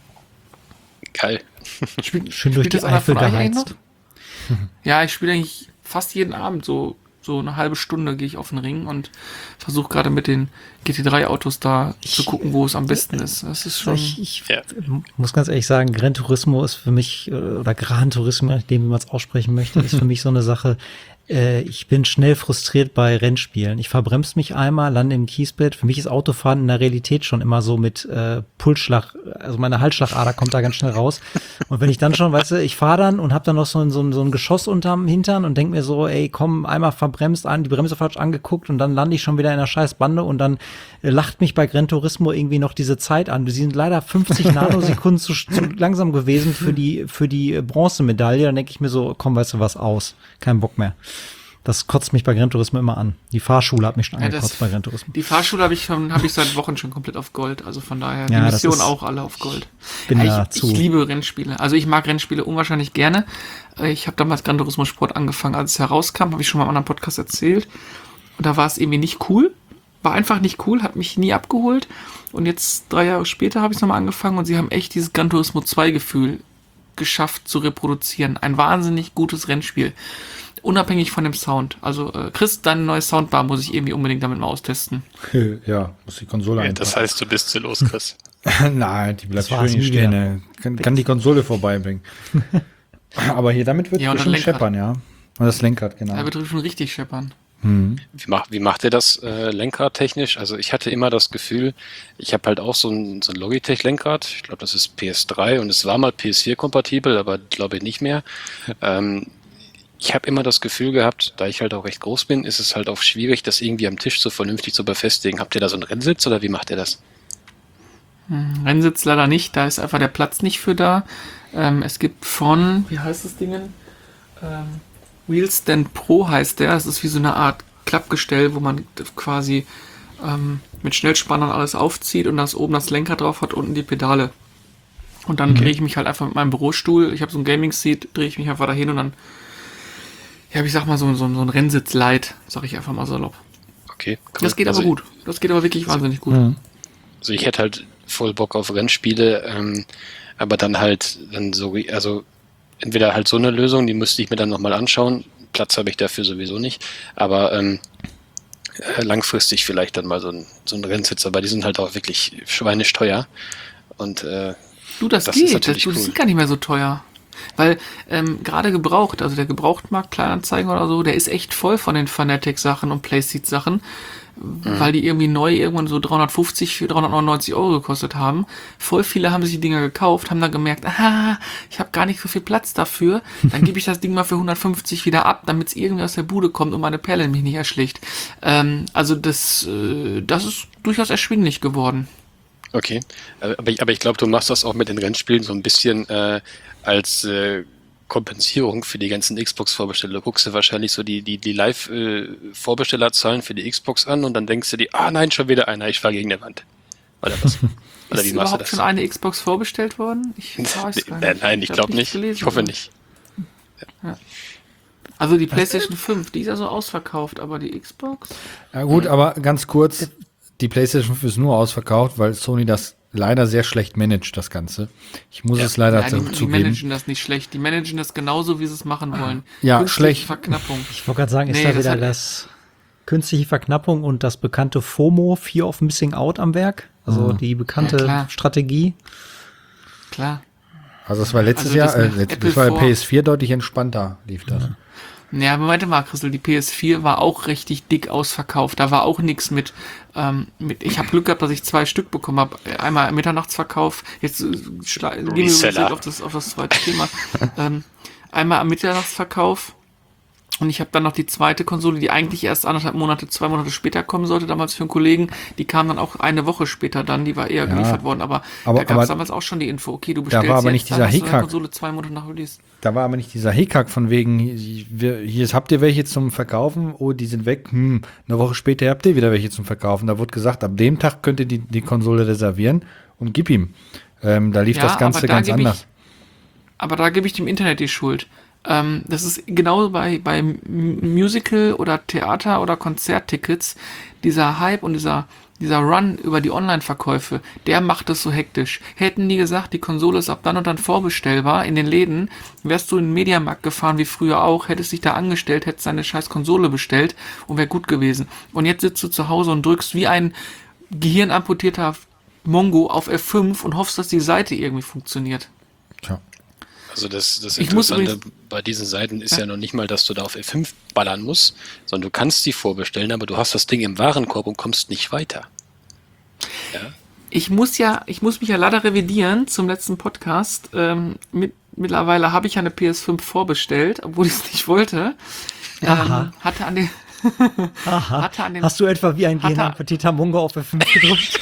Geil. Spiel, Schön durch die das einer Eifel von euch eigentlich geheizt. noch? Ja, ich spiele eigentlich fast jeden Abend so, so eine halbe Stunde gehe ich auf den Ring und versuche gerade mit den G T drei Autos da zu gucken, wo es am besten ist. Das ist schon... Ich, ich Ja. muss ganz ehrlich sagen, Gran Turismo ist für mich, äh, oder Gran Turismo, je nachdem, wie man es aussprechen möchte, ist für mich so eine Sache. Äh, ich bin schnell frustriert bei Rennspielen. Ich verbremse mich einmal, lande im Kiesbett. Für mich ist Autofahren in der Realität schon immer so mit äh, Pulsschlag, also meine Halsschlagader kommt da ganz schnell raus. Und wenn ich dann schon, weißt du, ich fahre dann und habe dann noch so ein, so, ein, so ein Geschoss unterm Hintern und denk mir so, ey, komm, einmal verbremst an, die Bremse falsch angeguckt und dann lande ich schon wieder in der scheiß Bande und dann äh, lacht mich bei Gran Turismo irgendwie noch diese Zeit an. Sie sind leider fünfzig Nanosekunden zu, zu langsam gewesen für die, für die Bronzemedaille. Dann denke ich mir so, komm, weißt du was, aus. Kein Bock mehr. Das kotzt mich bei Gran Turismo immer an. Die Fahrschule hat mich schon Ja, angekotzt das- bei Gran Turismo. Die Fahrschule habe ich, schon- hab ich seit Wochen schon komplett auf Gold. Also von daher, die Ja, das Missionen ist- auch alle auf Gold. Bin Ja, da ich, zu. ich liebe Rennspiele. Also ich mag Rennspiele unwahrscheinlich gerne. Äh, Ich habe damals Gran Turismo Sport angefangen, als es herauskam, habe ich schon mal im anderen Podcast erzählt. Und da war es irgendwie nicht cool. War einfach nicht cool, hat mich nie abgeholt. Und jetzt, drei Jahre später, habe ich es nochmal angefangen und sie haben echt dieses Gran Turismo zwei Gefühl geschafft zu reproduzieren. Ein wahnsinnig gutes Rennspiel. Unabhängig von dem Sound. Also, äh, Chris, deine neue Soundbar muss ich irgendwie unbedingt damit mal austesten. Ja, muss die Konsole Ja, einpacken. das heißt, du bist zu los, Chris. Nein, die bleibt Das war's schön hier nie stehen. wieder. ey. Kann, kann die Konsole vorbeibringen. Aber hier, damit wird Ja, und das bestimmt Lenkrad. scheppern, ja. Und das Lenkrad, genau. Da wird schon richtig scheppern. Hm. Wie, mach, wie macht ihr das äh, lenkradtechnisch? Also ich hatte immer das Gefühl, ich habe halt auch so ein, so ein Logitech-Lenkrad. Ich glaube, das ist P S drei und es war mal P S vier kompatibel, aber glaube ich nicht mehr. Ähm, ich habe immer das Gefühl gehabt, da ich halt auch recht groß bin, ist es halt auch schwierig, das irgendwie am Tisch so vernünftig zu befestigen. Habt ihr da so einen Rennsitz oder wie macht ihr das? Rennsitz leider nicht, da ist einfach der Platz nicht für da. Ähm, es gibt von, wie heißt das Ding? Ähm, Wheelstand Pro heißt der. Das ist wie so eine Art Klappgestell, wo man quasi ähm, mit Schnellspannern alles aufzieht und das oben das Lenkrad drauf hat, unten die Pedale. Und dann drehe ich mich halt einfach mit meinem Bürostuhl, ich habe so ein Gaming-Seat, drehe ich mich einfach dahin und dann, ja, ich sag mal so, so, so ein Rennsitz-Light, sag ich einfach mal salopp. Okay, cool. Das geht also, aber gut. Das geht aber wirklich wahnsinnig gut. Mhm. Also ich hätte halt voll Bock auf Rennspiele, ähm, aber dann halt dann so, also entweder halt so eine Lösung, die müsste ich mir dann nochmal anschauen. Platz habe ich dafür sowieso nicht, aber ähm, äh, langfristig vielleicht dann mal so ein, so ein Rennsitz, aber die sind halt auch wirklich schweinisch teuer. Und äh, Du, das, Das ist geht. Das, natürlich du, das cool. ist gar nicht mehr so teuer. Weil ähm, gerade gebraucht, also der Gebrauchtmarkt, Kleinanzeigen oder so, der ist echt voll von den Fanatec-Sachen und Playseat-Sachen, weil die irgendwie neu irgendwann so dreihundertfünfzig, dreihundertneunundneunzig Euro gekostet haben. Voll viele haben sich die Dinger gekauft, haben dann gemerkt, aha, ich habe gar nicht so viel Platz dafür, dann gebe ich das Ding mal für hundertfünfzig wieder ab, damit es irgendwie aus der Bude kommt und meine Perle mich nicht erschlägt. Ähm, also das, äh, das ist durchaus erschwinglich geworden. okay, Äh, aber ich, aber ich glaube, du machst das auch mit den Rennspielen so ein bisschen äh, als äh, Kompensierung für die ganzen Xbox-Vorbesteller. Du guckst dir wahrscheinlich so die, die, die Live-Vorbestellerzahlen für die Xbox an und dann denkst du dir, ah nein, schon wieder einer, ich fahre gegen die Wand. Oder was? Oder Ist wie machst du überhaupt das? schon eine Xbox vorbestellt worden? Ich weiß gar Äh, nicht. Nein, ich hab glaube nicht. gelesen, Ich hoffe aber- nicht. Also die PlayStation fünf, die ist ja so ausverkauft, aber die Xbox? Ja gut, aber ganz kurz, die PlayStation fünf ist nur ausverkauft, weil Sony das leider sehr schlecht managt, das Ganze. Ich muss es leider Ja, zu- die, die zugeben. managen das nicht schlecht. Die managen das genauso, wie sie es machen wollen. Ja, Künstliche schlecht. Verknappung. Ich wollte gerade sagen, ist Nee, da das wieder hat- das künstliche Verknappung und das bekannte FOMO, Fear of Missing Out am Werk? Also die bekannte Ja, klar. Strategie. Klar. Also das war letztes Also das Jahr, äh, macht letzt- Apple das war der vor. P S vier deutlich entspannter, lief das. Ja, aber warte mal, Christel, die P S vier war auch richtig dick ausverkauft. Da war auch nichts mit, ähm, mit. Ich habe Glück gehabt, dass ich zwei Stück bekommen habe. Einmal Mitternachtsverkauf. Jetzt äh, schla- gehen wir übrigens Reseller. auf das, auf das zweite Thema. ähm, einmal am Mitternachtsverkauf. Und ich habe dann noch die zweite Konsole, die eigentlich erst anderthalb Monate, zwei Monate später kommen sollte, damals für einen Kollegen. Die kam dann auch eine Woche später dann, die war eher geliefert worden. Aber, aber- da gab es aber- damals auch schon die Info. Okay, du Da bestellst war aber jetzt, nicht dann dieser hast du deine Hickhack. Konsole zwei Monate nach Release. Da war aber nicht dieser Hickhack von wegen, hier, hier habt ihr welche zum Verkaufen, oh, die sind weg, hm, eine Woche später habt ihr wieder welche zum Verkaufen. Da wurde gesagt, ab dem Tag könnt ihr die, die Konsole reservieren und gib ihm. Ähm, da lief Ja, das Ganze aber da ganz geb ich- anders. aber da gebe ich dem Internet die Schuld. Ähm, das ist genau bei, bei Musical- oder Theater- oder Konzerttickets, dieser Hype und dieser, dieser Run über die Online-Verkäufe, der macht es so hektisch. Hätten die gesagt, die Konsole ist ab dann und dann vorbestellbar in den Läden, wärst du in den Mediamarkt gefahren wie früher auch, hättest dich da angestellt, hättest deine scheiß Konsole bestellt und wäre gut gewesen. Und jetzt sitzt du zu Hause und drückst wie ein gehirnamputierter Mongo auf F fünf und hoffst, dass die Seite irgendwie funktioniert. Tja. Also das, das Ich muss Interessante übrigens- bei diesen Seiten ist Ja. ja noch nicht mal, dass du da auf F fünf ballern musst, sondern du kannst sie vorbestellen, aber du hast das Ding im Warenkorb und kommst nicht weiter. Ja? Ich muss ja, ich muss mich ja leider revidieren zum letzten Podcast. Ähm, mit, mittlerweile habe ich ja eine P S fünf vorbestellt, obwohl ich es nicht wollte. Aha. Ähm, hatte an den, Aha. hatte an den Hast du etwa wie ein Hatte- Gehirnamputierter Mongo auf F fünf gedrückt?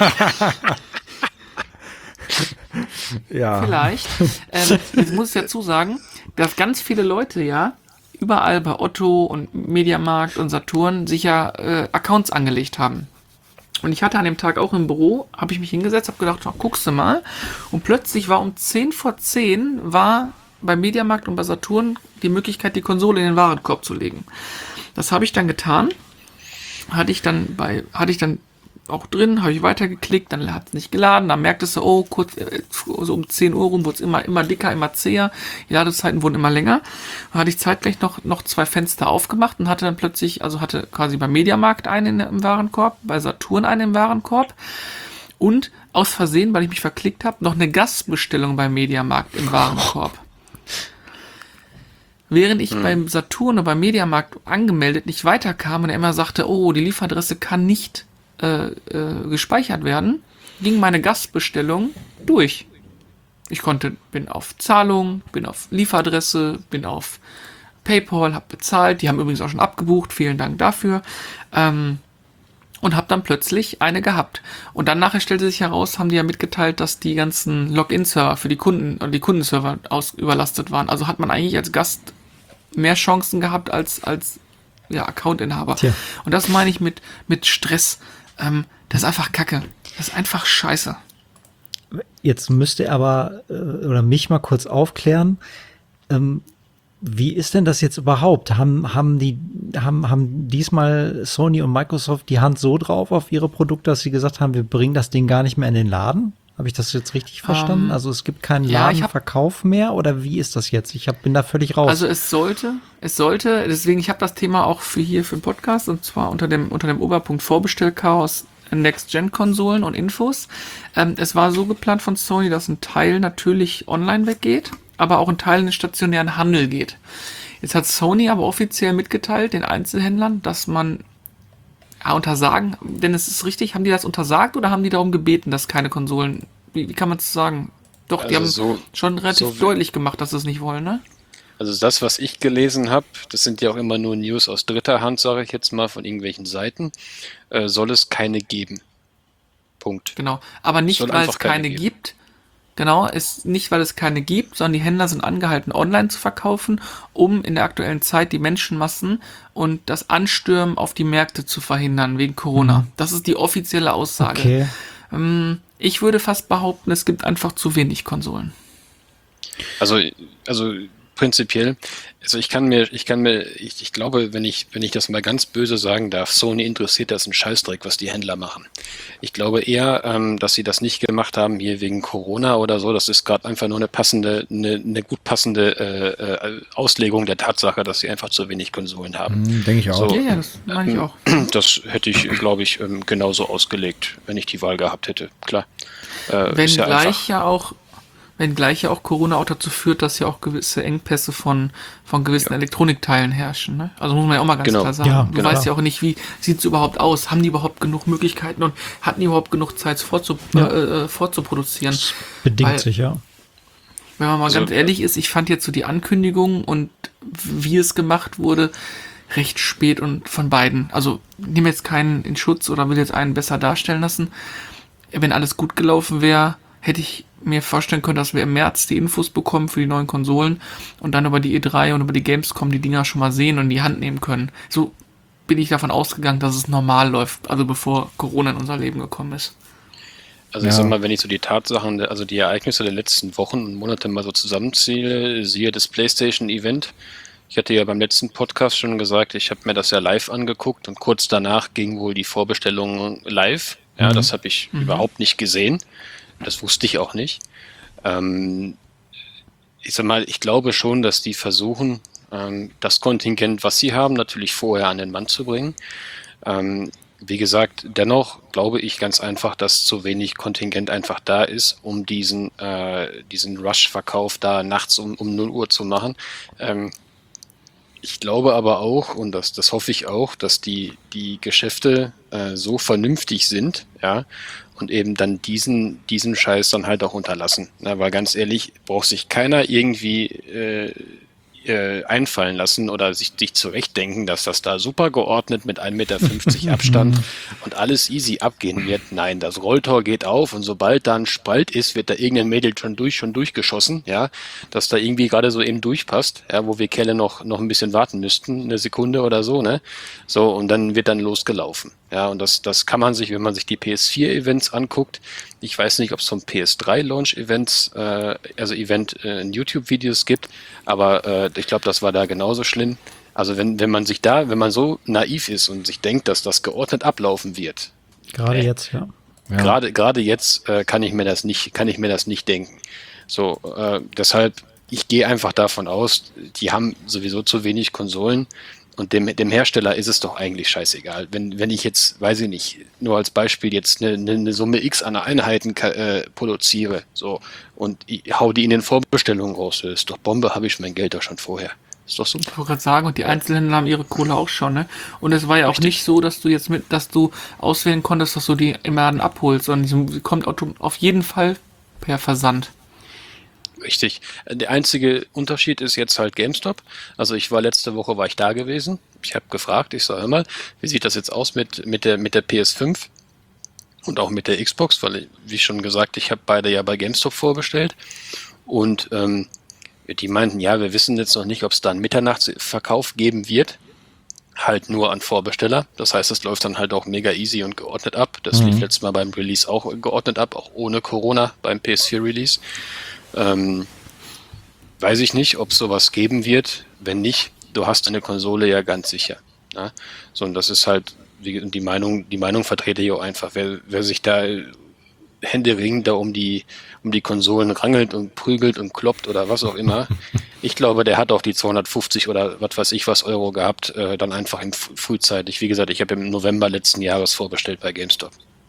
Ja. Vielleicht. Ähm, jetzt muss ich dazu sagen, dass ganz viele Leute ja überall bei Otto und Mediamarkt und Saturn sich ja äh, Accounts angelegt haben. Und ich hatte an dem Tag auch im Büro, habe ich mich hingesetzt, habe gedacht, oh, guckst du mal. Und plötzlich war um zehn vor zehn war bei Mediamarkt und bei Saturn die Möglichkeit, die Konsole in den Warenkorb zu legen. Das habe ich dann getan. Hatte ich dann bei, hatte ich dann auch drin, habe ich weitergeklickt, dann hat es nicht geladen, dann merktest du, oh, kurz, äh, so um zehn Uhr rum wurde es immer, immer dicker, immer zäher, die Ladezeiten wurden immer länger. Dann hatte ich zeitgleich noch, noch zwei Fenster aufgemacht und hatte dann plötzlich, also hatte quasi beim Mediamarkt einen im Warenkorb, bei Saturn einen im Warenkorb und aus Versehen, weil ich mich verklickt habe, noch eine Gastbestellung beim Mediamarkt im Warenkorb. Während ich beim Saturn oder beim Mediamarkt angemeldet nicht weiterkam und er immer sagte, oh, die Lieferadresse kann nicht äh, äh, gespeichert werden, ging meine Gastbestellung durch. Ich konnte, bin auf Zahlung, bin auf Lieferadresse, bin auf PayPal, habe bezahlt. Die haben übrigens auch schon abgebucht, vielen Dank dafür. Ähm, und habe dann plötzlich eine gehabt. Und dann nachher stellte sich heraus, haben die ja mitgeteilt, dass die ganzen Login-Server für die Kunden oder die Kundenserver aus überlastet waren. Also hat man eigentlich als Gast mehr Chancen gehabt als als ja, Accountinhaber. Tja. Und das meine ich mit mit Stress. Ähm, das ist einfach Kacke. Das ist einfach Scheiße. Jetzt müsst ihr aber äh, oder mich mal kurz aufklären. Ähm, wie ist denn das jetzt überhaupt? Haben, haben die, haben, haben diesmal Sony und Microsoft die Hand so drauf auf ihre Produkte, dass sie gesagt haben, wir bringen das Ding gar nicht mehr in den Laden? Habe ich das jetzt richtig verstanden? Ähm, Also es gibt keinen ja, ich hab- Ladenverkauf mehr oder wie ist das jetzt? Ich hab, bin da völlig raus. Also es sollte, es sollte, deswegen, ich habe das Thema auch für hier für den Podcast und zwar unter dem, unter dem Oberpunkt Vorbestellchaos Next-Gen-Konsolen und Infos. Ähm, es war so geplant von Sony, dass ein Teil natürlich online weggeht, aber auch ein Teil in den stationären Handel geht. Jetzt hat Sony aber offiziell mitgeteilt, den Einzelhändlern, dass man ja, untersagen, denn es ist richtig, haben die das untersagt oder haben die darum gebeten, dass keine Konsolen, wie, wie kann man es sagen? Doch, die Also haben so- schon relativ so wie- deutlich gemacht, dass sie es nicht wollen, ne? Also das, was ich gelesen habe, das sind ja auch immer nur News aus dritter Hand, sage ich jetzt mal, von irgendwelchen Seiten, äh, soll es keine geben. Punkt. Genau, aber nicht, Soll weil es einfach keine keine geben. gibt. Genau, ist nicht, weil es keine gibt, sondern die Händler sind angehalten, online zu verkaufen, um in der aktuellen Zeit die Menschenmassen und das Anstürmen auf die Märkte zu verhindern wegen Corona. Das ist die offizielle Aussage. okay. Ähm, ich würde fast behaupten, es gibt einfach zu wenig Konsolen. Also, also prinzipiell, also ich kann mir, ich kann mir, ich, ich glaube, wenn ich, wenn ich das mal ganz böse sagen darf, Sony interessiert das einen Scheißdreck, was die Händler machen. Ich glaube eher, ähm, dass sie das nicht gemacht haben hier wegen Corona oder so. Das ist gerade einfach nur eine passende, eine, eine gut passende äh, äh, Auslegung der Tatsache, dass sie einfach zu wenig Konsolen haben. Hm, denke ich auch. So. Ja, ja, das meine ich auch. Das hätte ich, glaube ich, ähm, genauso ausgelegt, wenn ich die Wahl gehabt hätte. Klar. Äh, Wenn ist ja gleich einfach. ja auch, wenn gleich ja auch Corona auch dazu führt, dass ja auch gewisse Engpässe von, von gewissen Elektronikteilen herrschen. Ne? Also muss man ja auch mal ganz Genau. klar sagen. Ja, du genau. weißt ja auch nicht, wie sieht es überhaupt aus? Haben die überhaupt genug Möglichkeiten und hatten die überhaupt genug Zeit vorzu, Ja. äh, äh, vorzuproduzieren? Bedingt Weil- sich, ja. Wenn man mal Also- ganz ehrlich ist, ich fand jetzt so die Ankündigung und wie es gemacht wurde, recht spät und von beiden. Also nehme jetzt keinen in Schutz oder will jetzt einen besser darstellen lassen. Wenn alles gut gelaufen wäre, hätte ich mir vorstellen können, dass wir im März die Infos bekommen für die neuen Konsolen und dann über die E drei und über die Gamescom die Dinger schon mal sehen und in die Hand nehmen können. So bin ich davon ausgegangen, dass es normal läuft, also bevor Corona in unser Leben gekommen ist. Also Ja. ich sag mal, wenn ich so die Tatsachen, also die Ereignisse der letzten Wochen und Monate mal so zusammenzähle, siehe das PlayStation-Event. Ich hatte ja beim letzten Podcast schon gesagt, ich habe mir das ja live angeguckt und kurz danach ging wohl die Vorbestellung live. Ja, Mhm. das habe ich überhaupt nicht gesehen. Das wusste ich auch nicht. Ähm, ich sag mal, ich glaube schon, dass die versuchen, ähm, das Kontingent, was sie haben, natürlich vorher an den Mann zu bringen. Ähm, wie gesagt, dennoch glaube ich ganz einfach, dass zu wenig Kontingent einfach da ist, um diesen, äh, diesen Rush-Verkauf da nachts um, um null Uhr zu machen. Ähm, ich glaube aber auch, und das, das hoffe ich auch, dass die, die Geschäfte äh, so vernünftig sind, ja, und eben dann diesen, diesen Scheiß dann halt auch unterlassen. Na, weil ganz ehrlich, braucht sich keiner irgendwie äh, äh, einfallen lassen oder sich, sich zurechtdenken, dass das da super geordnet mit ein Meter fünfzig Abstand und alles easy abgehen wird. Nein, das Rolltor geht auf und sobald da ein Spalt ist, wird da irgendein Mädel schon durch, schon durchgeschossen, ja, dass da irgendwie gerade so eben durchpasst, ja, wo wir Kerle noch, noch ein bisschen warten müssten, eine Sekunde oder so, ne? So, und dann wird dann losgelaufen. Ja, und das, das kann man sich, wenn man sich die P S vier Events anguckt, ich weiß nicht, ob es vom P S drei Launch Events, äh, also Event äh, in YouTube-Videos gibt, aber äh, ich glaube, das war da genauso schlimm. Also wenn, wenn man sich da, wenn man so naiv ist und sich denkt, dass das geordnet ablaufen wird, Gerade Äh, jetzt, ja. Ja. gerade gerade jetzt äh, kann ich mir das nicht, kann ich mir das nicht denken. So, äh, deshalb, ich gehe einfach davon aus, die haben sowieso zu wenig Konsolen und dem, dem Hersteller ist es doch eigentlich scheißegal. Wenn, wenn ich jetzt, weiß ich nicht, nur als Beispiel jetzt eine, eine, eine Summe X an Einheiten ka- äh, produziere, so, und ich hau die in den Vorbestellungen raus, das ist doch Bombe, habe ich mein Geld doch schon vorher. Ist doch super. Ich wollte gerade sagen, und die Einzelhändler haben ihre Kohle auch schon, ne? Und es war ja auch nicht so, dass du jetzt mit, dass du auswählen konntest, dass du die im Laden abholst, sondern die kommt auto- auf jeden Fall per Versand. Richtig. Der einzige Unterschied ist jetzt halt GameStop. Also ich war letzte Woche war ich da gewesen. Ich habe gefragt, ich sage mal, wie sieht das jetzt aus mit, mit, der, mit der P S fünf und auch mit der Xbox, weil, wie schon gesagt, ich habe beide ja bei GameStop vorbestellt. Und ähm, die meinten, ja, wir wissen jetzt noch nicht, ob es da einen Mitternachtsverkauf geben wird. Halt nur an Vorbesteller. Das heißt, es läuft dann halt auch mega easy und geordnet ab. Das Mhm. lief letztes Mal beim Release auch geordnet ab, auch ohne Corona beim P S vier Release. Ähm, weiß ich nicht, ob es sowas geben wird. Wenn nicht, du hast eine Konsole ja ganz sicher. Ja? So, und das ist halt wie, die Meinung, die Meinung vertrete ich auch einfach. Wer, wer sich da händeringend da um die, um die Konsolen rangelt und prügelt und kloppt oder was auch immer, ich glaube, der hat auch die zweihundertfünfzig oder was weiß ich was Euro gehabt, äh, dann einfach im F- frühzeitig. Wie gesagt, ich habe im November letzten Jahres vorbestellt bei GameStop.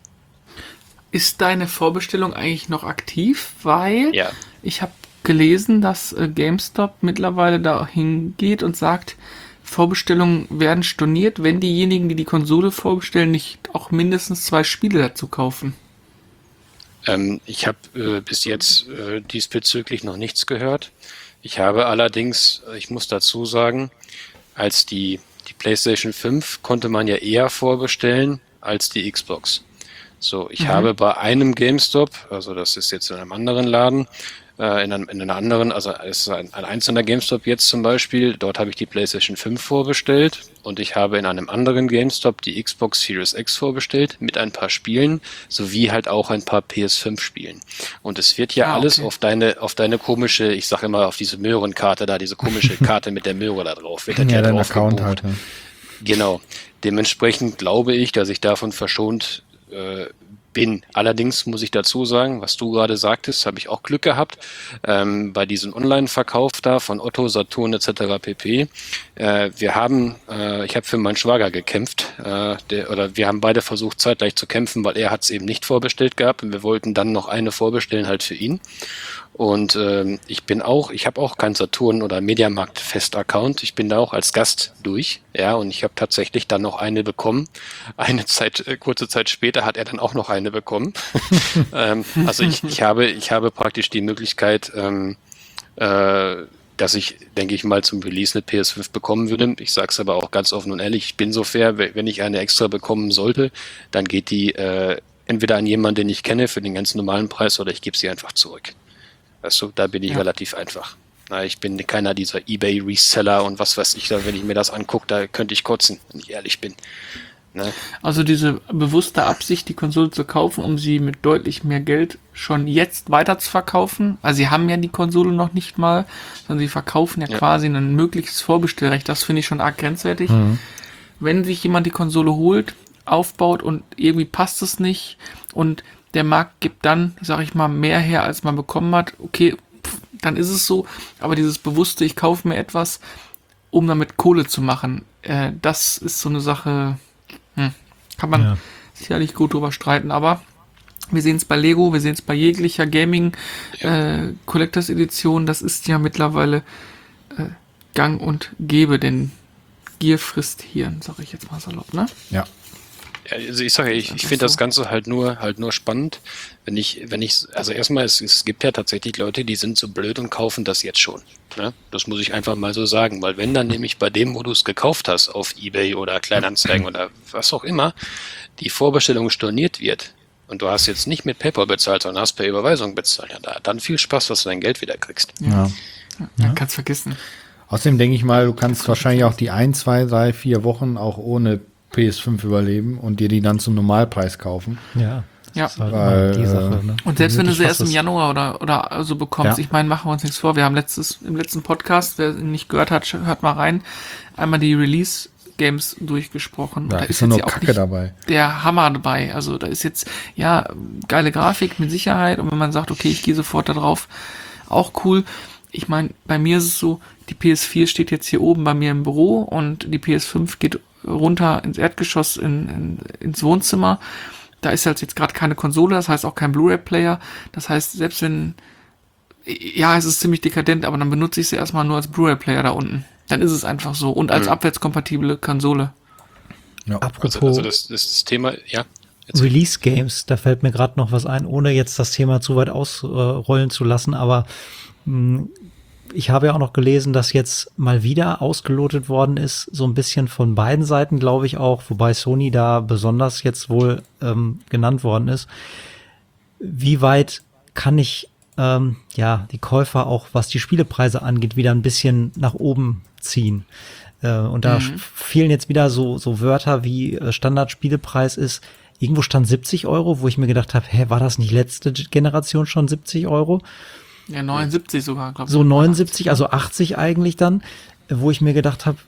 Ist deine Vorbestellung eigentlich noch aktiv? Weil Ja. ich habe gelesen, dass äh, GameStop mittlerweile dahin geht und sagt, Vorbestellungen werden storniert, wenn diejenigen, die die Konsole vorbestellen, nicht auch mindestens zwei Spiele dazu kaufen. Ähm, ich habe äh, bis jetzt äh, diesbezüglich noch nichts gehört. Ich habe allerdings, äh, ich muss dazu sagen, als die, die PlayStation fünf konnte man ja eher vorbestellen als die Xbox. So, ich habe bei einem GameStop, also das ist jetzt in einem anderen Laden, äh, in, einem, in einer anderen, also es ist ein, ein einzelner GameStop jetzt zum Beispiel, dort habe ich die PlayStation fünf vorbestellt und ich habe in einem anderen GameStop die Xbox Series X vorbestellt mit ein paar Spielen, sowie halt auch ein paar P S fünf Spielen. Und es wird ja Ah, alles okay. auf deine, auf deine komische, ich sage immer auf diese Möhrenkarte da, diese komische Karte mit der Möhre da drauf, wird das Ja, ja dein drauf Account gebucht. halt. Ja. Genau. Dementsprechend glaube ich, dass ich davon verschont äh, bin. Allerdings muss ich dazu sagen, was du gerade sagtest, habe ich auch Glück gehabt. Ähm, bei diesem Online-Verkauf da von Otto, Saturn et cetera pp. Äh, wir haben, äh, ich habe für meinen Schwager gekämpft, äh, der, oder wir haben beide versucht zeitgleich zu kämpfen, weil er hat es eben nicht vorbestellt gehabt und wir wollten dann noch eine vorbestellen halt für ihn. Und ähm, ich bin auch, ich habe auch keinen Saturn oder Mediamarkt Fest-Account. Ich bin da auch als Gast durch, ja, und ich habe tatsächlich dann noch eine bekommen. Eine Zeit, äh, kurze Zeit später hat er dann auch noch eine bekommen. ähm, also ich, ich habe, ich habe praktisch die Möglichkeit, ähm, äh, dass ich, denke ich mal, zum Release eine P S fünf bekommen würde. Ich sage es aber auch ganz offen und ehrlich, ich bin so fair, wenn ich eine extra bekommen sollte, dann geht die äh, entweder an jemanden, den ich kenne, für den ganz normalen Preis, oder ich gebe sie einfach zurück. Weißt du, da bin ich Ja. relativ einfach. Na, ich bin keiner dieser eBay-Reseller und was weiß ich da, wenn ich mir das angucke, da könnte ich kotzen, wenn ich ehrlich bin. Ne? Also diese bewusste Absicht, die Konsole zu kaufen, um sie mit deutlich mehr Geld schon jetzt weiter zu verkaufen. Also sie haben ja die Konsole noch nicht mal, sondern sie verkaufen ja, Ja. quasi ein mögliches Vorbestellrecht. Das finde ich schon arg grenzwertig. Mhm. Wenn sich jemand die Konsole holt, aufbaut und irgendwie passt es nicht und der Markt gibt dann, sag ich mal, mehr her, als man bekommen hat, okay, pff, dann ist es so. Aber dieses bewusste, ich kaufe mir etwas, um damit Kohle zu machen, äh, das ist so eine Sache, hm, kann man Ja. sicherlich gut drüber streiten, aber wir sehen es bei Lego, wir sehen es bei jeglicher Gaming äh, Collectors Edition, das ist ja mittlerweile äh, gang und gäbe, denn Gier frisst Hirn, sag ich jetzt mal salopp, ne? Ja. Ja, also ich sage, ich, ich einfach finde das so. Ganze halt nur halt nur spannend, wenn ich, wenn ich, also erstmal, es, es gibt ja tatsächlich Leute, die sind so blöd und kaufen das jetzt schon. Ne? Das muss ich einfach mal so sagen, weil wenn dann nämlich bei dem, wo du es gekauft hast, auf eBay oder Kleinanzeigen oder was auch immer, die Vorbestellung storniert wird und du hast jetzt nicht mit PayPal bezahlt, sondern hast per Überweisung bezahlt, ja, da dann viel Spaß, dass du dein Geld wieder kriegst. Ja. Ja, kannst vergessen. Außerdem denke ich mal, du kannst wahrscheinlich auch die ein, zwei, drei, vier Wochen auch ohne P S fünf überleben und dir die dann zum Normalpreis kaufen. Ja. Das Ja. ist halt Weil, immer die Sache. Ne? Und selbst wenn du sie Wirklich erst im fast Januar oder, oder so bekommst, Ja. ich meine, machen wir uns nichts vor, wir haben letztes, im letzten Podcast, wer ihn nicht gehört hat, hört mal rein, einmal die Release-Games durchgesprochen. Da Und ist ja nur jetzt ja auch Kacke nicht dabei. der Hammer dabei. Also da ist jetzt, ja, geile Grafik mit Sicherheit und wenn man sagt, okay, ich gehe sofort da drauf, auch cool. Ich meine, bei mir ist es so, die P S vier steht jetzt hier oben bei mir im Büro und die P S fünf geht runter ins Erdgeschoss in, in, ins Wohnzimmer. Da ist halt jetzt gerade keine Konsole, das heißt auch kein Blu-ray-Player. Das heißt, selbst wenn, ja, es ist ziemlich dekadent, aber dann benutze ich sie erstmal nur als Blu-ray-Player da unten. Dann ist es einfach so. Und als Mhm. abwärtskompatible Konsole. Ja. Apropos Also, also das, das, das Thema, ja. Jetzt- Release Games, da fällt mir gerade noch was ein, ohne jetzt das Thema zu weit ausrollen zu lassen, aber mh, ich habe ja auch noch gelesen, dass jetzt mal wieder ausgelotet worden ist, so ein bisschen von beiden Seiten, glaube ich auch, wobei Sony da besonders jetzt wohl ähm, genannt worden ist. Wie weit kann ich ähm, ja die Käufer auch, was die Spielepreise angeht, wieder ein bisschen nach oben ziehen? Äh, und da Mhm. fielen jetzt wieder so so Wörter wie äh, Standard-Spielepreis ist. Irgendwo stand siebzig Euro, wo ich mir gedacht habe, hä, war das nicht letzte Generation schon siebzig Euro? Ja, neunundsiebzig sogar, glaube ich. So neunundsiebzig, also achtzig eigentlich dann, wo ich mir gedacht habe,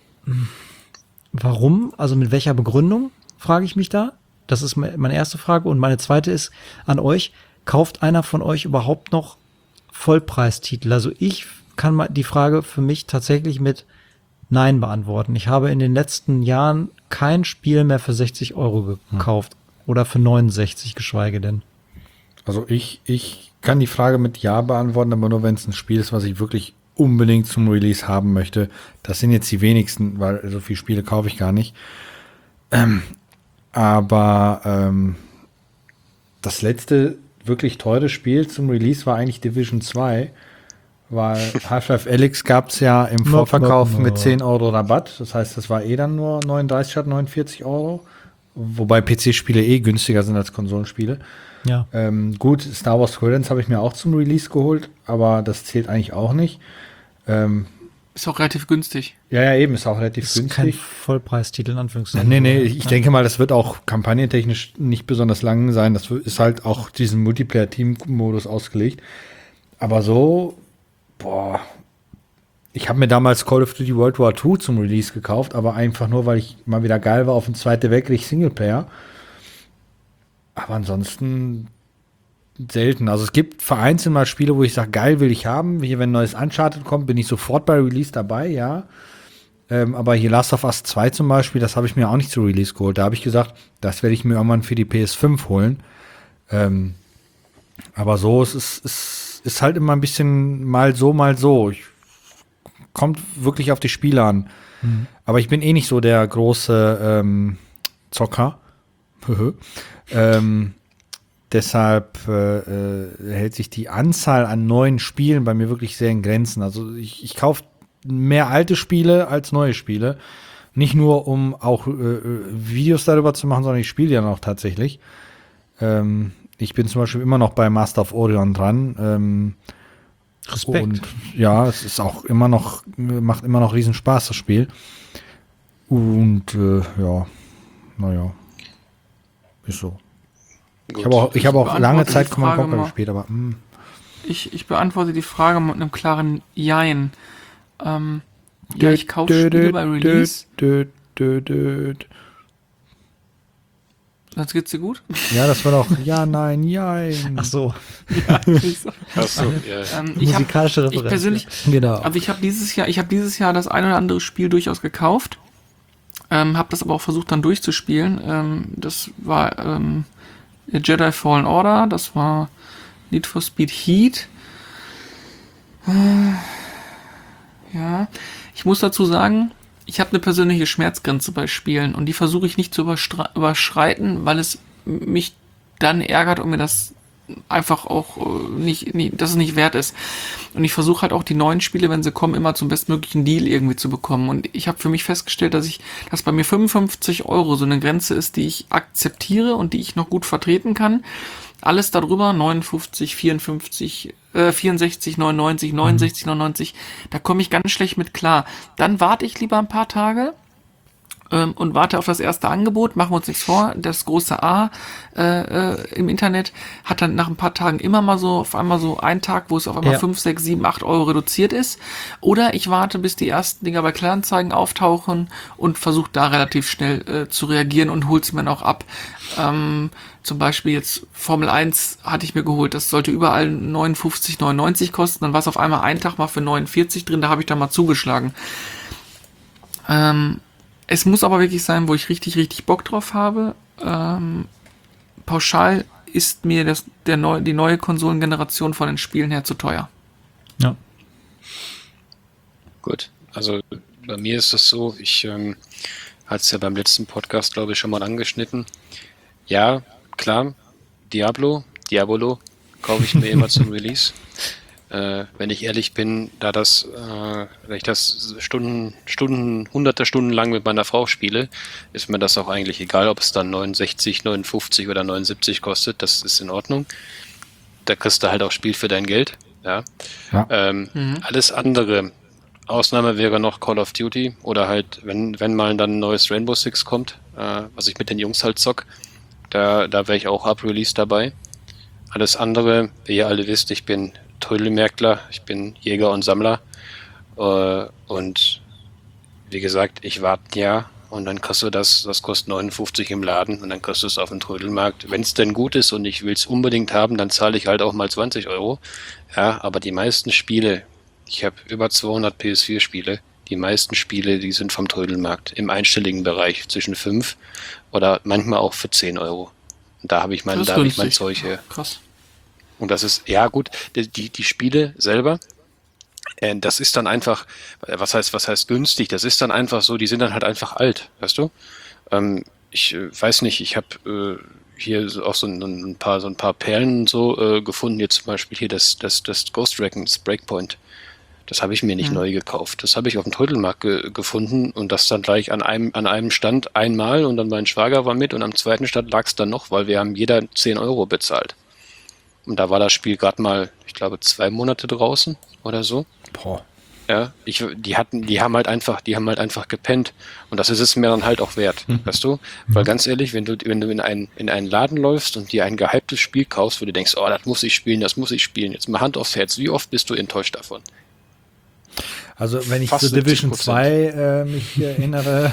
warum? Also mit welcher Begründung, frage ich mich da. Das ist me- meine erste Frage. Und meine zweite ist an euch, kauft einer von euch überhaupt noch Vollpreistitel? Also ich kann mal die Frage für mich tatsächlich mit Nein beantworten. Ich habe in den letzten Jahren kein Spiel mehr für sechzig Euro gekauft. Oder für neunundsechzig, geschweige denn. Also ich, ich kann die Frage mit Ja beantworten, aber nur wenn es ein Spiel ist, was ich wirklich unbedingt zum Release haben möchte. Das sind jetzt die wenigsten, weil so viele Spiele kaufe ich gar nicht. Ähm, aber ähm, das letzte wirklich teure Spiel zum Release war eigentlich Division zwei, weil Half-Life Alyx gab es ja im Knock, Vorverkauf knock, mit knock. zehn Euro Rabatt. Das heißt, das war eh dann nur neununddreißig statt neunundvierzig Euro. Wobei P C-Spiele eh günstiger sind als Konsolenspiele. Ja. Ähm, gut, Star Wars Squadrons habe ich mir auch zum Release geholt, aber das zählt eigentlich auch nicht. Ähm, Ist auch relativ günstig. ja, ja, eben, ist auch relativ Das ist kein günstig. Vollpreistitel, in Anführungszeichen. Nee, nee, ich denke mal, das wird auch kampagnentechnisch nicht besonders lang sein. Das ist halt auch diesen Multiplayer-Team-Modus ausgelegt. Aber so, boah, ich habe mir damals Call of Duty World War zwei zum Release gekauft, aber einfach nur, weil ich mal wieder geil war auf dem Zweiten Weltkrieg Singleplayer. Aber ansonsten selten. Also es gibt vereinzelt mal Spiele, wo ich sage, geil will ich haben. Hier, wenn ein neues Uncharted kommt, bin ich sofort bei Release dabei, ja. Ähm, aber hier Last of Us zwei zum Beispiel, das habe ich mir auch nicht zu Release geholt. Da habe ich gesagt, das werde ich mir irgendwann für die P S fünf holen. Ähm, aber so, es ist, es ist halt immer ein bisschen mal so, mal so. Ich, kommt wirklich auf die Spiele an. Mhm. Aber ich bin eh nicht so der große ähm, Zocker. ähm, deshalb äh, äh, hält sich die Anzahl an neuen Spielen bei mir wirklich sehr in Grenzen. Also ich, ich kaufe mehr alte Spiele als neue Spiele. Nicht nur, um auch äh, Videos darüber zu machen, sondern ich spiele ja noch tatsächlich. Ähm, ich bin zum Beispiel immer noch bei Master of Orion dran. Ähm, Respekt. Und ja, es ist auch immer noch, macht immer noch riesen Spaß, das Spiel. Und äh, ja, naja. Ist so. Gut. Ich habe auch, ich habe auch Ich lange beantworte Zeit die Command Frage Conquer mal. gespielt, aber hm. Ich, ich beantworte die Frage mit einem klaren Jein. Ähm, ja, ich kaufe Spiele bei Release. Dö, dö, dö, dö. Sonst geht's dir gut? Ja, das war doch ja, nein, jein. Ach so, Achso, ja. ähm, ich hab, musikalische ich Referenz. persönlich, Genau. also ich habe dieses Jahr, ich habe dieses Jahr das ein oder andere Spiel durchaus gekauft, ähm, habe das aber auch versucht dann durchzuspielen. Ähm, das war ähm, Jedi Fallen Order, das war Need for Speed Heat. Äh, ja, ich muss dazu sagen, ich habe eine persönliche Schmerzgrenze bei Spielen und die versuche ich nicht zu überstra- überschreiten, weil es mich dann ärgert und mir das einfach auch äh, nicht, nicht, dass es nicht wert ist. Und ich versuche halt auch die neuen Spiele, wenn sie kommen, immer zum bestmöglichen Deal irgendwie zu bekommen. Und ich habe für mich festgestellt, dass ich, dass bei mir fünfundfünfzig Euro so eine Grenze ist, die ich akzeptiere und die ich noch gut vertreten kann. Alles darüber, neunundfünfzig, vierundfünfzig, äh, vierundsechzig, neunundneunzig, neunundsechzig, neunundneunzig, da komme ich ganz schlecht mit klar. Dann warte ich lieber ein paar Tage ähm, und warte auf das erste Angebot. Machen wir uns nichts vor, das große A äh, äh, im Internet hat dann nach ein paar Tagen immer mal so, auf einmal so einen Tag, wo es auf einmal Ja. fünf, sechs, sieben, acht Euro reduziert ist. Oder ich warte, bis die ersten Dinger bei Kleinanzeigen auftauchen und versuche da relativ schnell äh, zu reagieren und hol's mir noch ab. Ähm, zum Beispiel jetzt Formel eins hatte ich mir geholt, das sollte überall neunundfünfzig, neunundneunzig kosten, dann war es auf einmal einen Tag mal für neunundvierzig drin, da habe ich dann mal zugeschlagen. Ähm, es muss aber wirklich sein, wo ich richtig, richtig Bock drauf habe. Ähm, pauschal ist mir das, der neu, die neue Konsolengeneration von den Spielen her zu teuer. Ja. Gut, also bei mir ist das so, ich ähm, hatte es ja beim letzten Podcast, glaube ich, schon mal angeschnitten. Ja, klar, Diablo, Diabolo kaufe ich mir immer zum Release. Äh, wenn ich ehrlich bin, da das, äh, wenn ich das Stunden, Stunden, hunderte Stunden lang mit meiner Frau spiele, ist mir das auch eigentlich egal, ob es dann neunundsechzig, neunundfünfzig oder neunundsiebzig kostet, das ist in Ordnung. Da kriegst du halt auch Spiel für dein Geld, ja. Ja. Ähm, Alles andere, Ausnahme wäre noch Call of Duty oder halt, wenn, wenn mal dann ein neues Rainbow Six kommt, äh, was ich mit den Jungs halt zock, da, da wäre ich auch ab Release dabei. Alles andere, wie ihr alle wisst, ich bin Trödelmärkler, ich bin Jäger und Sammler äh, und wie gesagt, ich warte ein Jahr und dann kriegst du das, das kostet neunundfünfzig im Laden und dann kriegst du es auf dem Trödelmarkt. Wenn es denn gut ist und ich will es unbedingt haben, dann zahle ich halt auch mal zwanzig Euro. Ja, aber die meisten Spiele, ich habe über zweihundert P S vier Spiele, die meisten Spiele, die sind vom Trödelmarkt im einstelligen Bereich zwischen fünf oder manchmal auch für zehn Euro. Und da habe ich mein, Das ist da habe ich mein günstig. Zeug her. Krass. Und das ist, ja gut, die, die, die Spiele selber, äh, das ist dann einfach, äh, was heißt, was heißt günstig? Das ist dann einfach so, die sind dann halt einfach alt, weißt du? Ähm, ich äh, weiß nicht, ich habe äh, hier so auch so ein, ein paar so ein paar Perlen so äh, gefunden, jetzt zum Beispiel hier das, das, das Ghost Recon, das Breakpoint. Das habe ich mir nicht Mhm. neu gekauft. Das habe ich auf dem Trödelmarkt ge gefunden und das dann gleich an einem, an einem Stand einmal und dann mein Schwager war mit und am zweiten Stand lag es dann noch, weil wir haben jeder zehn Euro bezahlt. Und da war das Spiel gerade mal, ich glaube, zwei Monate draußen oder so. Boah. Ja, ich, die hatten, die haben halt einfach, die haben halt einfach gepennt. Und das ist es mir dann halt auch wert, weißt du? Weil ganz ehrlich, wenn du, wenn du in einen, in einen Laden läufst und dir ein gehyptes Spiel kaufst, wo du denkst, oh, das muss ich spielen, das muss ich spielen. Jetzt mal Hand aufs Herz, wie oft bist du enttäuscht davon? Also wenn ich Fast zu Division siebzig zwei äh, mich erinnere,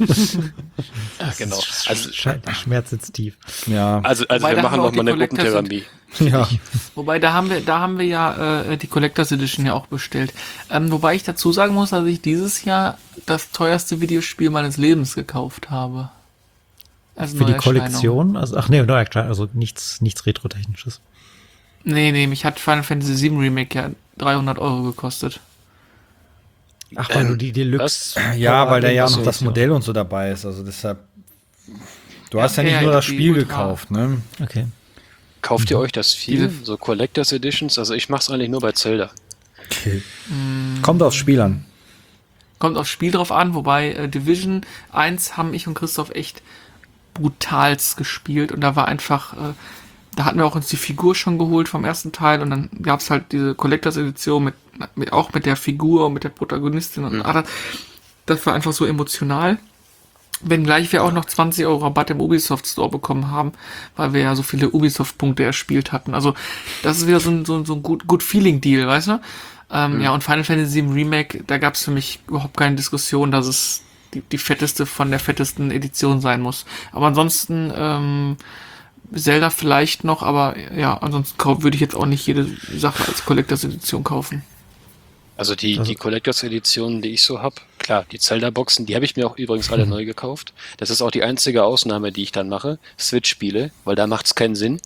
Ja, genau. Also, Sche- Der Schmerz sitzt tief. ja, also, also Wobei, wir da machen haben wir noch auch mal die eine Collectors Gruppentherapie. ja. Wobei, da haben wir, da haben wir ja äh, die Collectors Edition ja auch bestellt. Ähm, wobei ich dazu sagen muss, dass ich dieses Jahr das teuerste Videospiel meines Lebens gekauft habe. Als Für die Neuerscheinung. Kollektion? Also, ach nee, Neuerscheinung, also nichts, nichts Retro-Technisches. Nee, nee, mich hat Final Fantasy sieben Remake ja dreihundert Euro gekostet. Ach, weil Ähm, du die Deluxe. Ja, weil da ja auch Achso, noch das ja. Modell und so dabei ist. Also deshalb. Du hast ja, Ja, nicht ja, nur ja, das die Spiel Ultra- gekauft, ne? Okay. Kauft ihr euch das viel? Diese- So Collectors Editions? Also ich mach's eigentlich nur bei Zelda. Okay. Kommt aufs Spiel an. Kommt aufs Spiel drauf an, wobei äh, Division eins haben ich und Christoph echt brutalst gespielt und da war einfach, äh, da hatten wir auch uns die Figur schon geholt vom ersten Teil und dann gab es halt diese Collectors Edition mit, mit auch mit der Figur und mit der Protagonistin und ah, das, das war einfach so emotional Wenngleich wir auch noch zwanzig Euro Rabatt im Ubisoft Store bekommen haben, weil wir ja so viele Ubisoft-Punkte erspielt hatten. Also das ist wieder so ein, so ein, so ein gut, gut Feeling-Deal, weißt du? Ähm, mhm. Ja, und Final Fantasy sieben Remake, da gab es für mich überhaupt keine Diskussion, dass es die, die fetteste von der fettesten Edition sein muss. Aber ansonsten ähm, Zelda vielleicht noch, aber ja, ansonsten würde ich jetzt auch nicht jede Sache als Collectors Edition kaufen. Also die, Also- die Collectors-Editionen, die ich so hab, klar, die Zelda-Boxen, die habe ich mir auch übrigens alle neu gekauft. Das ist auch die einzige Ausnahme, die ich dann mache. Switch-Spiele, weil da macht es keinen Sinn,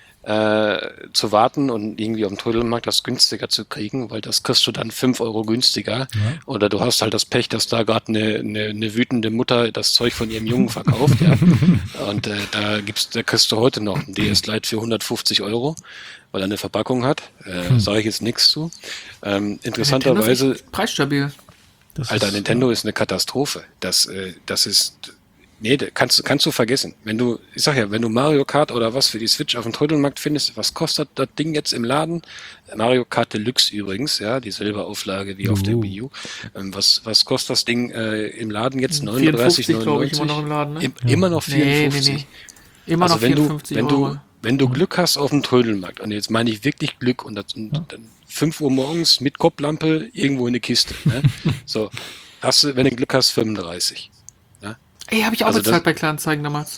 äh, zu warten und irgendwie auf dem Trödelmarkt das günstiger zu kriegen, weil das kriegst du dann fünf Euro günstiger. Oder du hast halt das Pech, dass da gerade eine, eine, eine wütende Mutter das Zeug von ihrem Jungen verkauft, ja. Und äh, da gibt's, da kriegst du heute noch ein D S Lite für hundertfünfzig Euro, weil er eine Verpackung hat. Äh, hm. Sage ich jetzt nichts zu. Ähm, interessanterweise, Nintendo ist preisstabil. Das Alter, ist- Nintendo ist eine Katastrophe. Das, äh, das ist, nee, da kannst, kannst du vergessen. Wenn du, ich sag ja, wenn du Mario Kart oder was für die Switch auf dem Trödelmarkt findest, was kostet das Ding jetzt im Laden? Mario Kart Deluxe übrigens, ja, die Silberauflage wie auf der Uh. Wii U. Ähm, was, was kostet das Ding äh, im Laden jetzt? neununddreißig, vierundfünfzig, glaube ich, neunundneunzig? immer noch im Laden, ne? Im, immer noch Nee, nee, vierundfünfzig. nee. Immer Also noch wenn du, vierundfünfzig wenn Euro. du, wenn du Glück hast auf dem Trödelmarkt, und jetzt meine ich wirklich Glück, und, das, und dann fünf Uhr morgens mit Kopflampe irgendwo in eine Kiste, ne? So, hast du, wenn du Glück hast, fünfunddreißig. Ne? Ey, habe ich auch Also bezahlt das- bei Kleinanzeigen damals.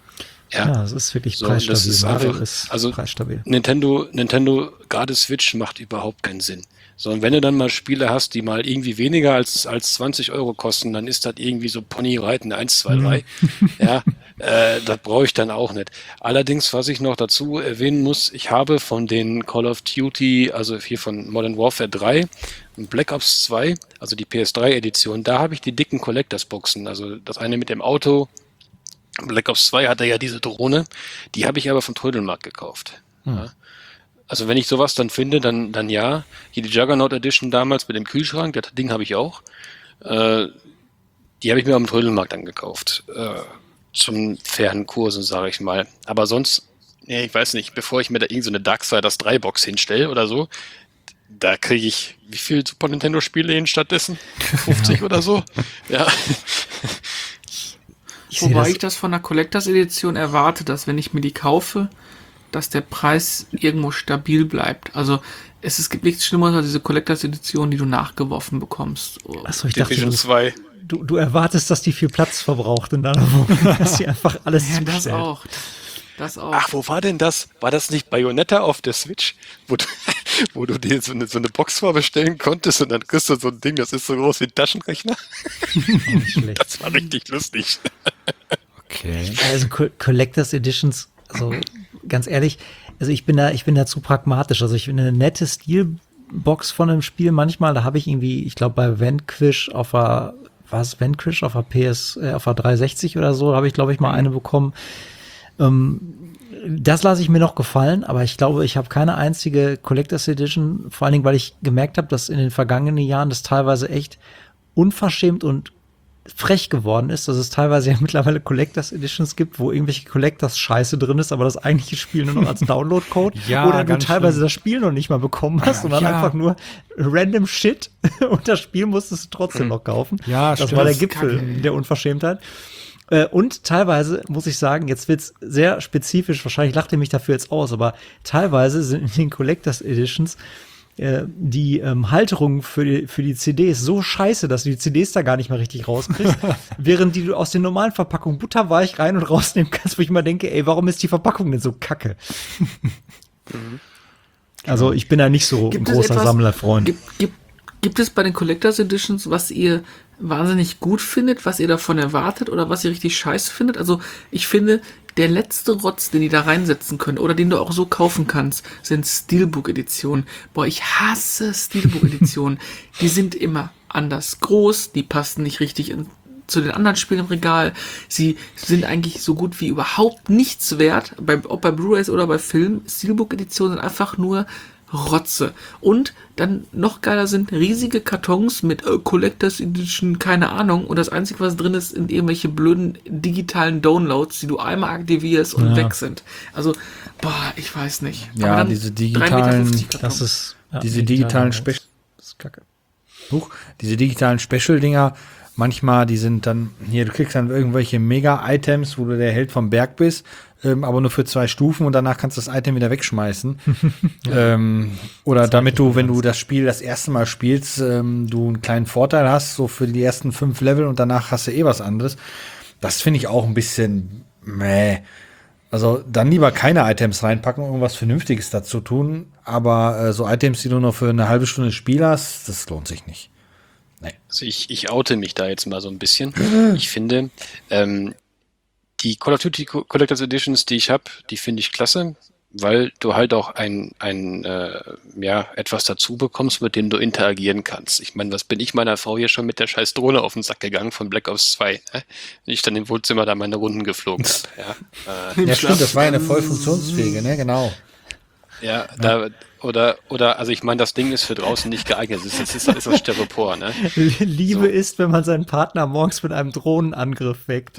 Ja, Ja, es ist wirklich So, preisstabil. das ist Mario einfach- ist also- preisstabil. Nintendo, Nintendo, gerade Switch macht überhaupt keinen Sinn. Sondern wenn du dann mal Spiele hast, die mal irgendwie weniger als, als zwanzig Euro kosten, dann ist das irgendwie so Ponyreiten eins, zwei, drei. Ja, äh, das brauche ich dann auch nicht. Allerdings, was ich noch dazu erwähnen muss, ich habe von den Call of Duty, also hier von Modern Warfare drei und Black Ops zwei, also die P S drei Edition, da habe ich die dicken Collectors Boxen. Also das eine mit dem Auto. Black Ops zwei hatte ja diese Drohne, die habe ich aber vom Trödelmarkt gekauft. Ja. Also wenn ich sowas dann finde, dann, dann ja. Hier die Juggernaut Edition damals mit dem Kühlschrank, das Ding habe ich auch. Äh, die habe ich mir am Trödelmarkt dann gekauft. Äh, zum fairen Kursen, sage ich mal. Aber sonst, nee, ich weiß nicht, bevor ich mir da irgend so eine Darksiders drei Box hinstelle oder so, da kriege ich wie viel Super Nintendo Spiele hin stattdessen? fünfzig oder so? Ja. Ich sehe Wobei das, ich das von der Collectors Edition erwarte, dass wenn ich mir die kaufe, dass der Preis irgendwo stabil bleibt. Also es, es gibt nichts Schlimmeres als diese Collectors Edition, die du nachgeworfen bekommst. achso, ich dachte, Division du, zwei. du, du erwartest, dass die viel Platz verbraucht in deiner Wohnung, dass sie einfach alles Ja, das zustellt. auch. Das auch. Ach, wo war denn das? War das nicht Bayonetta auf der Switch? Wo du, wo du dir so eine, so eine Box vorbestellen konntest und dann kriegst du so ein Ding, das ist so groß wie ein Taschenrechner? Nicht schlecht. Das war richtig lustig. Okay. Also Co Collectors Editions, also ganz ehrlich, also ich bin da, ich bin da zu pragmatisch. Also ich finde eine nette Stilbox von einem Spiel manchmal, da habe ich irgendwie, ich glaube bei Vanquish auf der, was Vanquish auf der P S, äh, auf der dreihundertsechzig oder so, habe ich glaube ich mal eine bekommen. Ähm, das lasse ich mir noch gefallen, aber ich glaube, ich habe keine einzige Collectors Edition, vor allen Dingen, weil ich gemerkt habe, dass in den vergangenen Jahren das teilweise echt unverschämt und frech geworden ist, dass es teilweise ja mittlerweile Collectors Editions gibt, wo irgendwelche Collectors Scheiße drin ist, aber das eigentliche Spiel nur noch als Download-Code Ja, oder du ganz teilweise schlimm. das Spiel noch nicht mal bekommen hast, sondern Ja. einfach nur random Shit und das Spiel musstest du trotzdem noch kaufen. Ja, das stimmt. war der Das ist Gipfel kacke. der Unverschämtheit. Äh, Und teilweise muss ich sagen, jetzt wird's sehr spezifisch, wahrscheinlich lacht ihr mich dafür jetzt aus, aber teilweise sind in den Collectors Editions äh, die ähm, Halterungen für die, für die C Ds so scheiße, dass du die C Ds da gar nicht mehr richtig rauskriegst, während die du aus den normalen Verpackungen butterweich rein und rausnehmen kannst, wo ich immer denke, ey, warum ist die Verpackung denn so kacke? Also ich bin da nicht so Gibt ein es großer etwas- Sammlerfreund. Gibt, gibt, gibt es bei den Collectors Editions, was ihr wahnsinnig gut findet, was ihr davon erwartet oder was ihr richtig scheiße findet? Also ich finde, der letzte Rotz, den die da reinsetzen können oder den du auch so kaufen kannst, sind Steelbook-Editionen. Boah, ich hasse Steelbook-Editionen. Die sind immer anders groß, die passen nicht richtig in, zu den anderen Spielen im Regal. Sie sind eigentlich so gut wie überhaupt nichts wert, bei, ob bei Blu-rays oder bei Filmen. Steelbook-Editionen sind einfach nur Rotze. Und dann noch geiler sind riesige Kartons mit äh, Collectors Edition, keine Ahnung. Und das Einzige, was drin ist, sind irgendwelche blöden digitalen Downloads, die du einmal aktivierst und Ja. weg sind. Also, boah, ich weiß nicht. Ja, Aber dann diese drei Meter digitalen- fünfzig Karton. Das ist ja, Diese digitalen Special. Special, Huch, diese digitalen Special-Dinger, Manchmal, die sind dann, hier, du kriegst dann irgendwelche Mega-Items, wo du der Held vom Berg bist, ähm, aber nur für zwei Stufen und danach kannst du das Item wieder wegschmeißen. ähm, oder damit du, wenn du das Spiel das erste Mal spielst, ähm, du einen kleinen Vorteil hast, so für die ersten fünf Level und danach hast du eh was anderes. Das finde ich auch ein bisschen meh. Also dann lieber keine Items reinpacken, irgendwas Vernünftiges dazu tun, aber äh, so Items, die du nur für eine halbe Stunde Spiel hast, das lohnt sich nicht. Nee. Also ich, ich oute mich da jetzt mal so ein bisschen. Ich finde, ähm, die Call of Duty Collectors Editions, die ich habe, die finde ich klasse, weil du halt auch ein, ein äh, ja, etwas dazu bekommst, mit dem du interagieren kannst. Ich meine, was bin ich meiner Frau hier schon mit der scheiß Drohne auf den Sack gegangen von Black Ops zwei, ne? Wenn ich dann im Wohnzimmer da meine Runden geflogen habe. Ja, äh, Ja, stimmt, das war ja eine voll funktionsfähige, ne, genau. ja, da, oder, oder, also ich meine, das Ding ist für draußen nicht geeignet. Es ist, es ist, es ist aus Styropor, ne? Liebe So. ist, wenn man seinen Partner morgens mit einem Drohnenangriff weckt.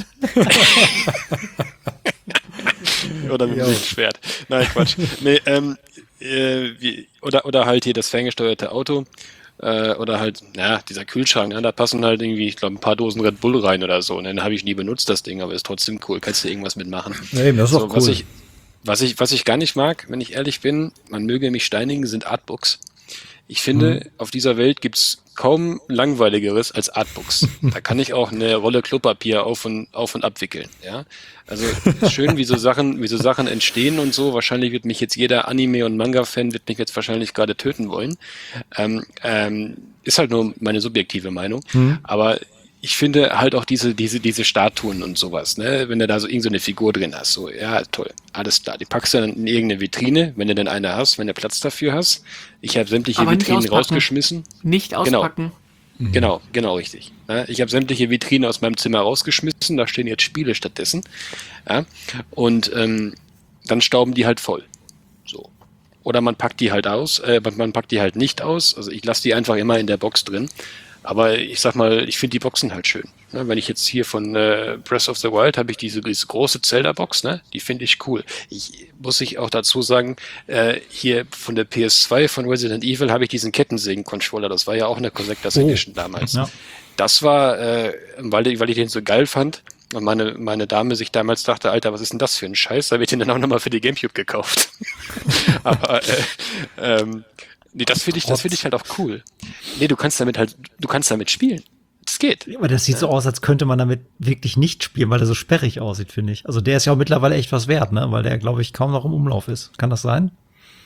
Oder mit dem Schwert. Nein, Quatsch. Nee, ähm, äh, wie, oder, oder halt hier das ferngesteuerte Auto. Äh, oder halt, na, dieser Kühlschrank, ne? Da passen halt irgendwie, ich glaube, ein paar Dosen Red Bull rein oder so. Und dann habe ich nie benutzt, das Ding, aber ist trotzdem cool. Kannst du irgendwas mitmachen. Ja, eben, das ist so, auch cool. Was ich, was, ich, was ich gar nicht mag, wenn ich ehrlich bin, man möge mich steinigen, sind Artbooks. Ich finde, mhm. auf dieser Welt gibt's kaum langweiligeres als Artbooks. Da kann ich auch eine Rolle Klopapier auf und, auf und abwickeln, ja. Also, schön, wie so Sachen, wie so Sachen entstehen und so. Wahrscheinlich wird mich jetzt jeder Anime- und Manga-Fan wird mich jetzt wahrscheinlich gerade töten wollen. Ähm, ähm, ist halt nur meine subjektive Meinung. Mhm. Aber ich finde halt auch diese, diese, diese Statuen und sowas, ne, wenn du da so irgend so eine Figur drin hast, so, ja, toll, alles klar, die packst du dann in irgendeine Vitrine, wenn du denn eine hast, wenn du Platz dafür hast. Ich habe sämtliche Aber Vitrinen rausgeschmissen. Nicht auspacken. Genau, mhm. genau, genau richtig. Ja, ich habe sämtliche Vitrinen aus meinem Zimmer rausgeschmissen, da stehen jetzt Spiele stattdessen. Ja, und ähm, dann stauben die halt voll. So. Oder man packt die halt aus, äh, man packt die halt nicht aus, also ich lasse die einfach immer in der Box drin. Aber ich sag mal, ich finde die Boxen halt schön. Ne, wenn ich jetzt hier von äh, Breath of the Wild habe ich diese, diese große Zelda-Box, ne? Die finde ich cool. Ich muss ich auch dazu sagen, äh, hier von der P S zwei von Resident Evil habe ich diesen Kettensägen-Controller. Das war ja auch eine Collectors Edition oh. damals. Ja. Das war, äh, weil, weil ich den so geil fand und meine, meine Dame sich damals dachte, Alter, was ist denn das für ein Scheiß? Da habe ich den dann auch nochmal für die Gamecube gekauft. Aber äh, ähm, nee, das finde ich, das finde ich halt auch cool. Nee, du kannst damit halt, du kannst damit spielen. Das geht. Aber das sieht ja so aus, als könnte man damit wirklich nicht spielen, weil der so sperrig aussieht, finde ich. Also der ist ja auch mittlerweile echt was wert, ne? Weil der, glaube ich, kaum noch im Umlauf ist. Kann das sein?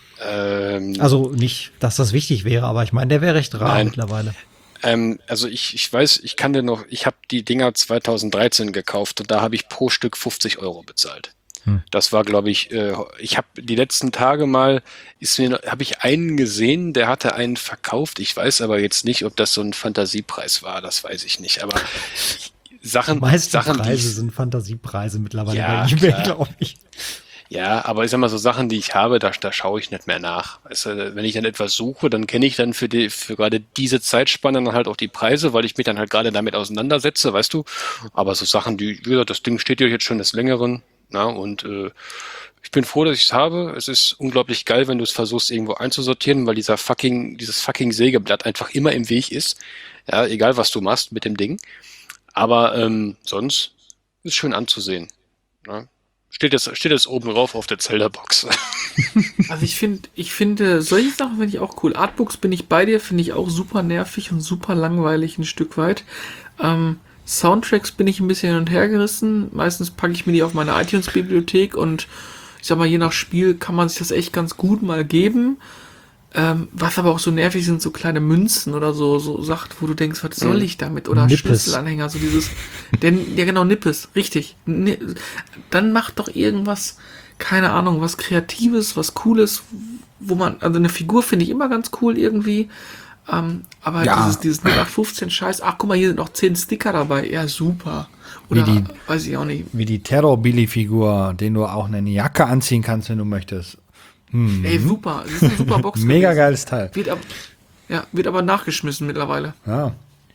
Ähm, also nicht, dass das wichtig wäre, aber ich meine, der wäre recht rar nein. mittlerweile. Ähm, also ich, ich weiß, ich kann dir noch, ich habe die Dinger zwanzig dreizehn gekauft und da habe ich pro Stück fünfzig Euro bezahlt. Das war, glaube ich, äh, ich habe die letzten Tage mal, ist mir, habe ich einen gesehen, der hatte einen verkauft. Ich weiß aber jetzt nicht, ob das so ein Fantasiepreis war. Das weiß ich nicht. Aber Sachen, die meisten Sachen, Preise die ich, sind Fantasiepreise mittlerweile ja, bei eBay, glaube ich. Ja, aber ich sag mal, so Sachen, die ich habe, da, da schaue ich nicht mehr nach. Also, wenn ich dann etwas suche, dann kenne ich dann für die, für gerade diese Zeitspanne dann halt auch die Preise, weil ich mich dann halt gerade damit auseinandersetze, weißt du. Aber so Sachen, die, wie gesagt, das Ding steht ja jetzt schon des Längeren. Na, und äh, ich bin froh, dass ich es habe. Es ist unglaublich geil, wenn du es versuchst, irgendwo einzusortieren, weil dieser fucking, dieses fucking Sägeblatt einfach immer im Weg ist. Ja, egal was du machst mit dem Ding. Aber ähm, sonst ist schön anzusehen. Na? Steht jetzt, steht jetzt oben drauf auf der Zelda-Box. Also ich finde, ich finde, solche Sachen finde ich auch cool. Artbooks bin ich bei dir, finde ich auch super nervig und super langweilig ein Stück weit. Ähm, Soundtracks bin ich ein bisschen hin und her gerissen. Meistens packe ich mir die auf meine iTunes-Bibliothek und ich sag mal, je nach Spiel kann man sich das echt ganz gut mal geben. Ähm, was aber auch so nervig sind, so kleine Münzen oder so, so Sachen, wo du denkst, was soll ich damit? Oder Nippes. Schlüsselanhänger, so dieses, denn, ja genau, Nippes, richtig. Ni- Dann macht doch irgendwas, keine Ahnung, was Kreatives, was Cooles, wo man, also eine Figur finde ich immer ganz cool irgendwie. Ähm, aber Ja. dieses, dieses null acht fünfzehn Scheiß, ach guck mal, hier sind noch zehn Sticker dabei, ja super. Oder, Wie die- weiß ich auch nicht. Wie die Terror-Billy-Figur, den du auch eine Jacke anziehen kannst, wenn du möchtest. Hm. Ey, super, das ist eine super Box. Mega gewesen. geiles Teil. Wird ab, ja, wird aber nachgeschmissen mittlerweile. Ja.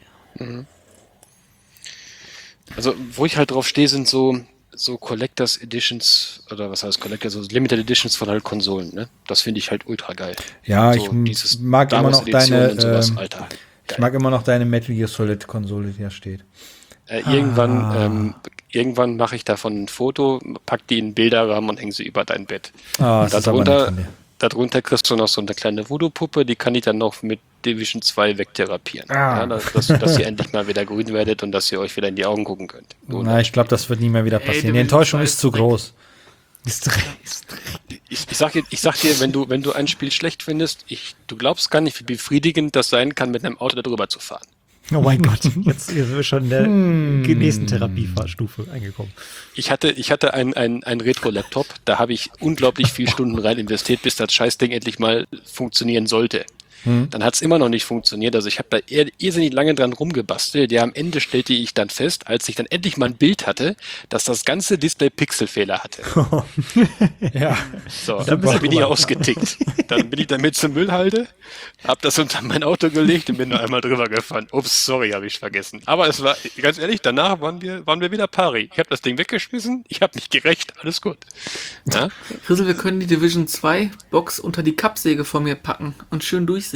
Also, wo ich halt drauf stehe, sind so, so Collectors Editions, oder was heißt Collectors, so Limited Editions von halt Konsolen, ne? Das finde ich halt ultra geil. Ja, so ich m- dieses mag Star immer Wars noch Edition deine, und sowas, ähm, Alter. Ich Ich mag immer noch deine Metal Gear Solid Konsole, die da steht. Äh, irgendwann Ah. ähm, irgendwann mache ich davon ein Foto, pack die in einen Bilderrahmen und hänge sie über dein Bett. Ah, das ist aber nett darunter, von dir. darunter kriegst du noch so eine kleine Voodoo-Puppe, die kann ich dann noch mit Division zwei wegtherapieren. Ah. Ja, dass, dass ihr endlich mal wieder grün werdet und dass ihr euch wieder in die Augen gucken könnt. So, Na, ich glaube, das wird nie mehr wieder Ey, passieren. Division Die Enttäuschung zwei ist zu ist groß. Ist dre- ist ich, ich, sag, dir- ich sag dir, wenn du, wenn du ein Spiel schlecht findest, ich, du glaubst gar nicht, wie befriedigend das sein kann, mit einem Auto darüber zu fahren. Oh mein Gott, jetzt sind wir schon in der nächsten Therapiestufe angekommen. Ich hatte, ich hatte ein, ein, ein Retro-Laptop, da habe ich unglaublich viele Stunden rein investiert, bis das Scheißding endlich mal funktionieren sollte. Dann hat es immer noch nicht funktioniert. Also ich habe da eher, irrsinnig lange dran rumgebastelt. Ja, am Ende stellte ich dann fest, als ich dann endlich mal ein Bild hatte, dass das ganze Display Pixelfehler hatte. Ja. So, Da dann bist du bin ich drüber ausgetickt. Dann bin ich damit zur Müllhalde, hab das unter mein Auto gelegt und bin nur einmal drüber gefahren. Ups, sorry, habe ich vergessen. Aber es war, ganz ehrlich, danach waren wir, waren wir wieder pari. Ich habe das Ding weggeschmissen, ich habe mich gerecht, alles gut. Ja? Rissel, wir können die Division zwei Box unter die Kappsäge von mir packen und schön durchsägen.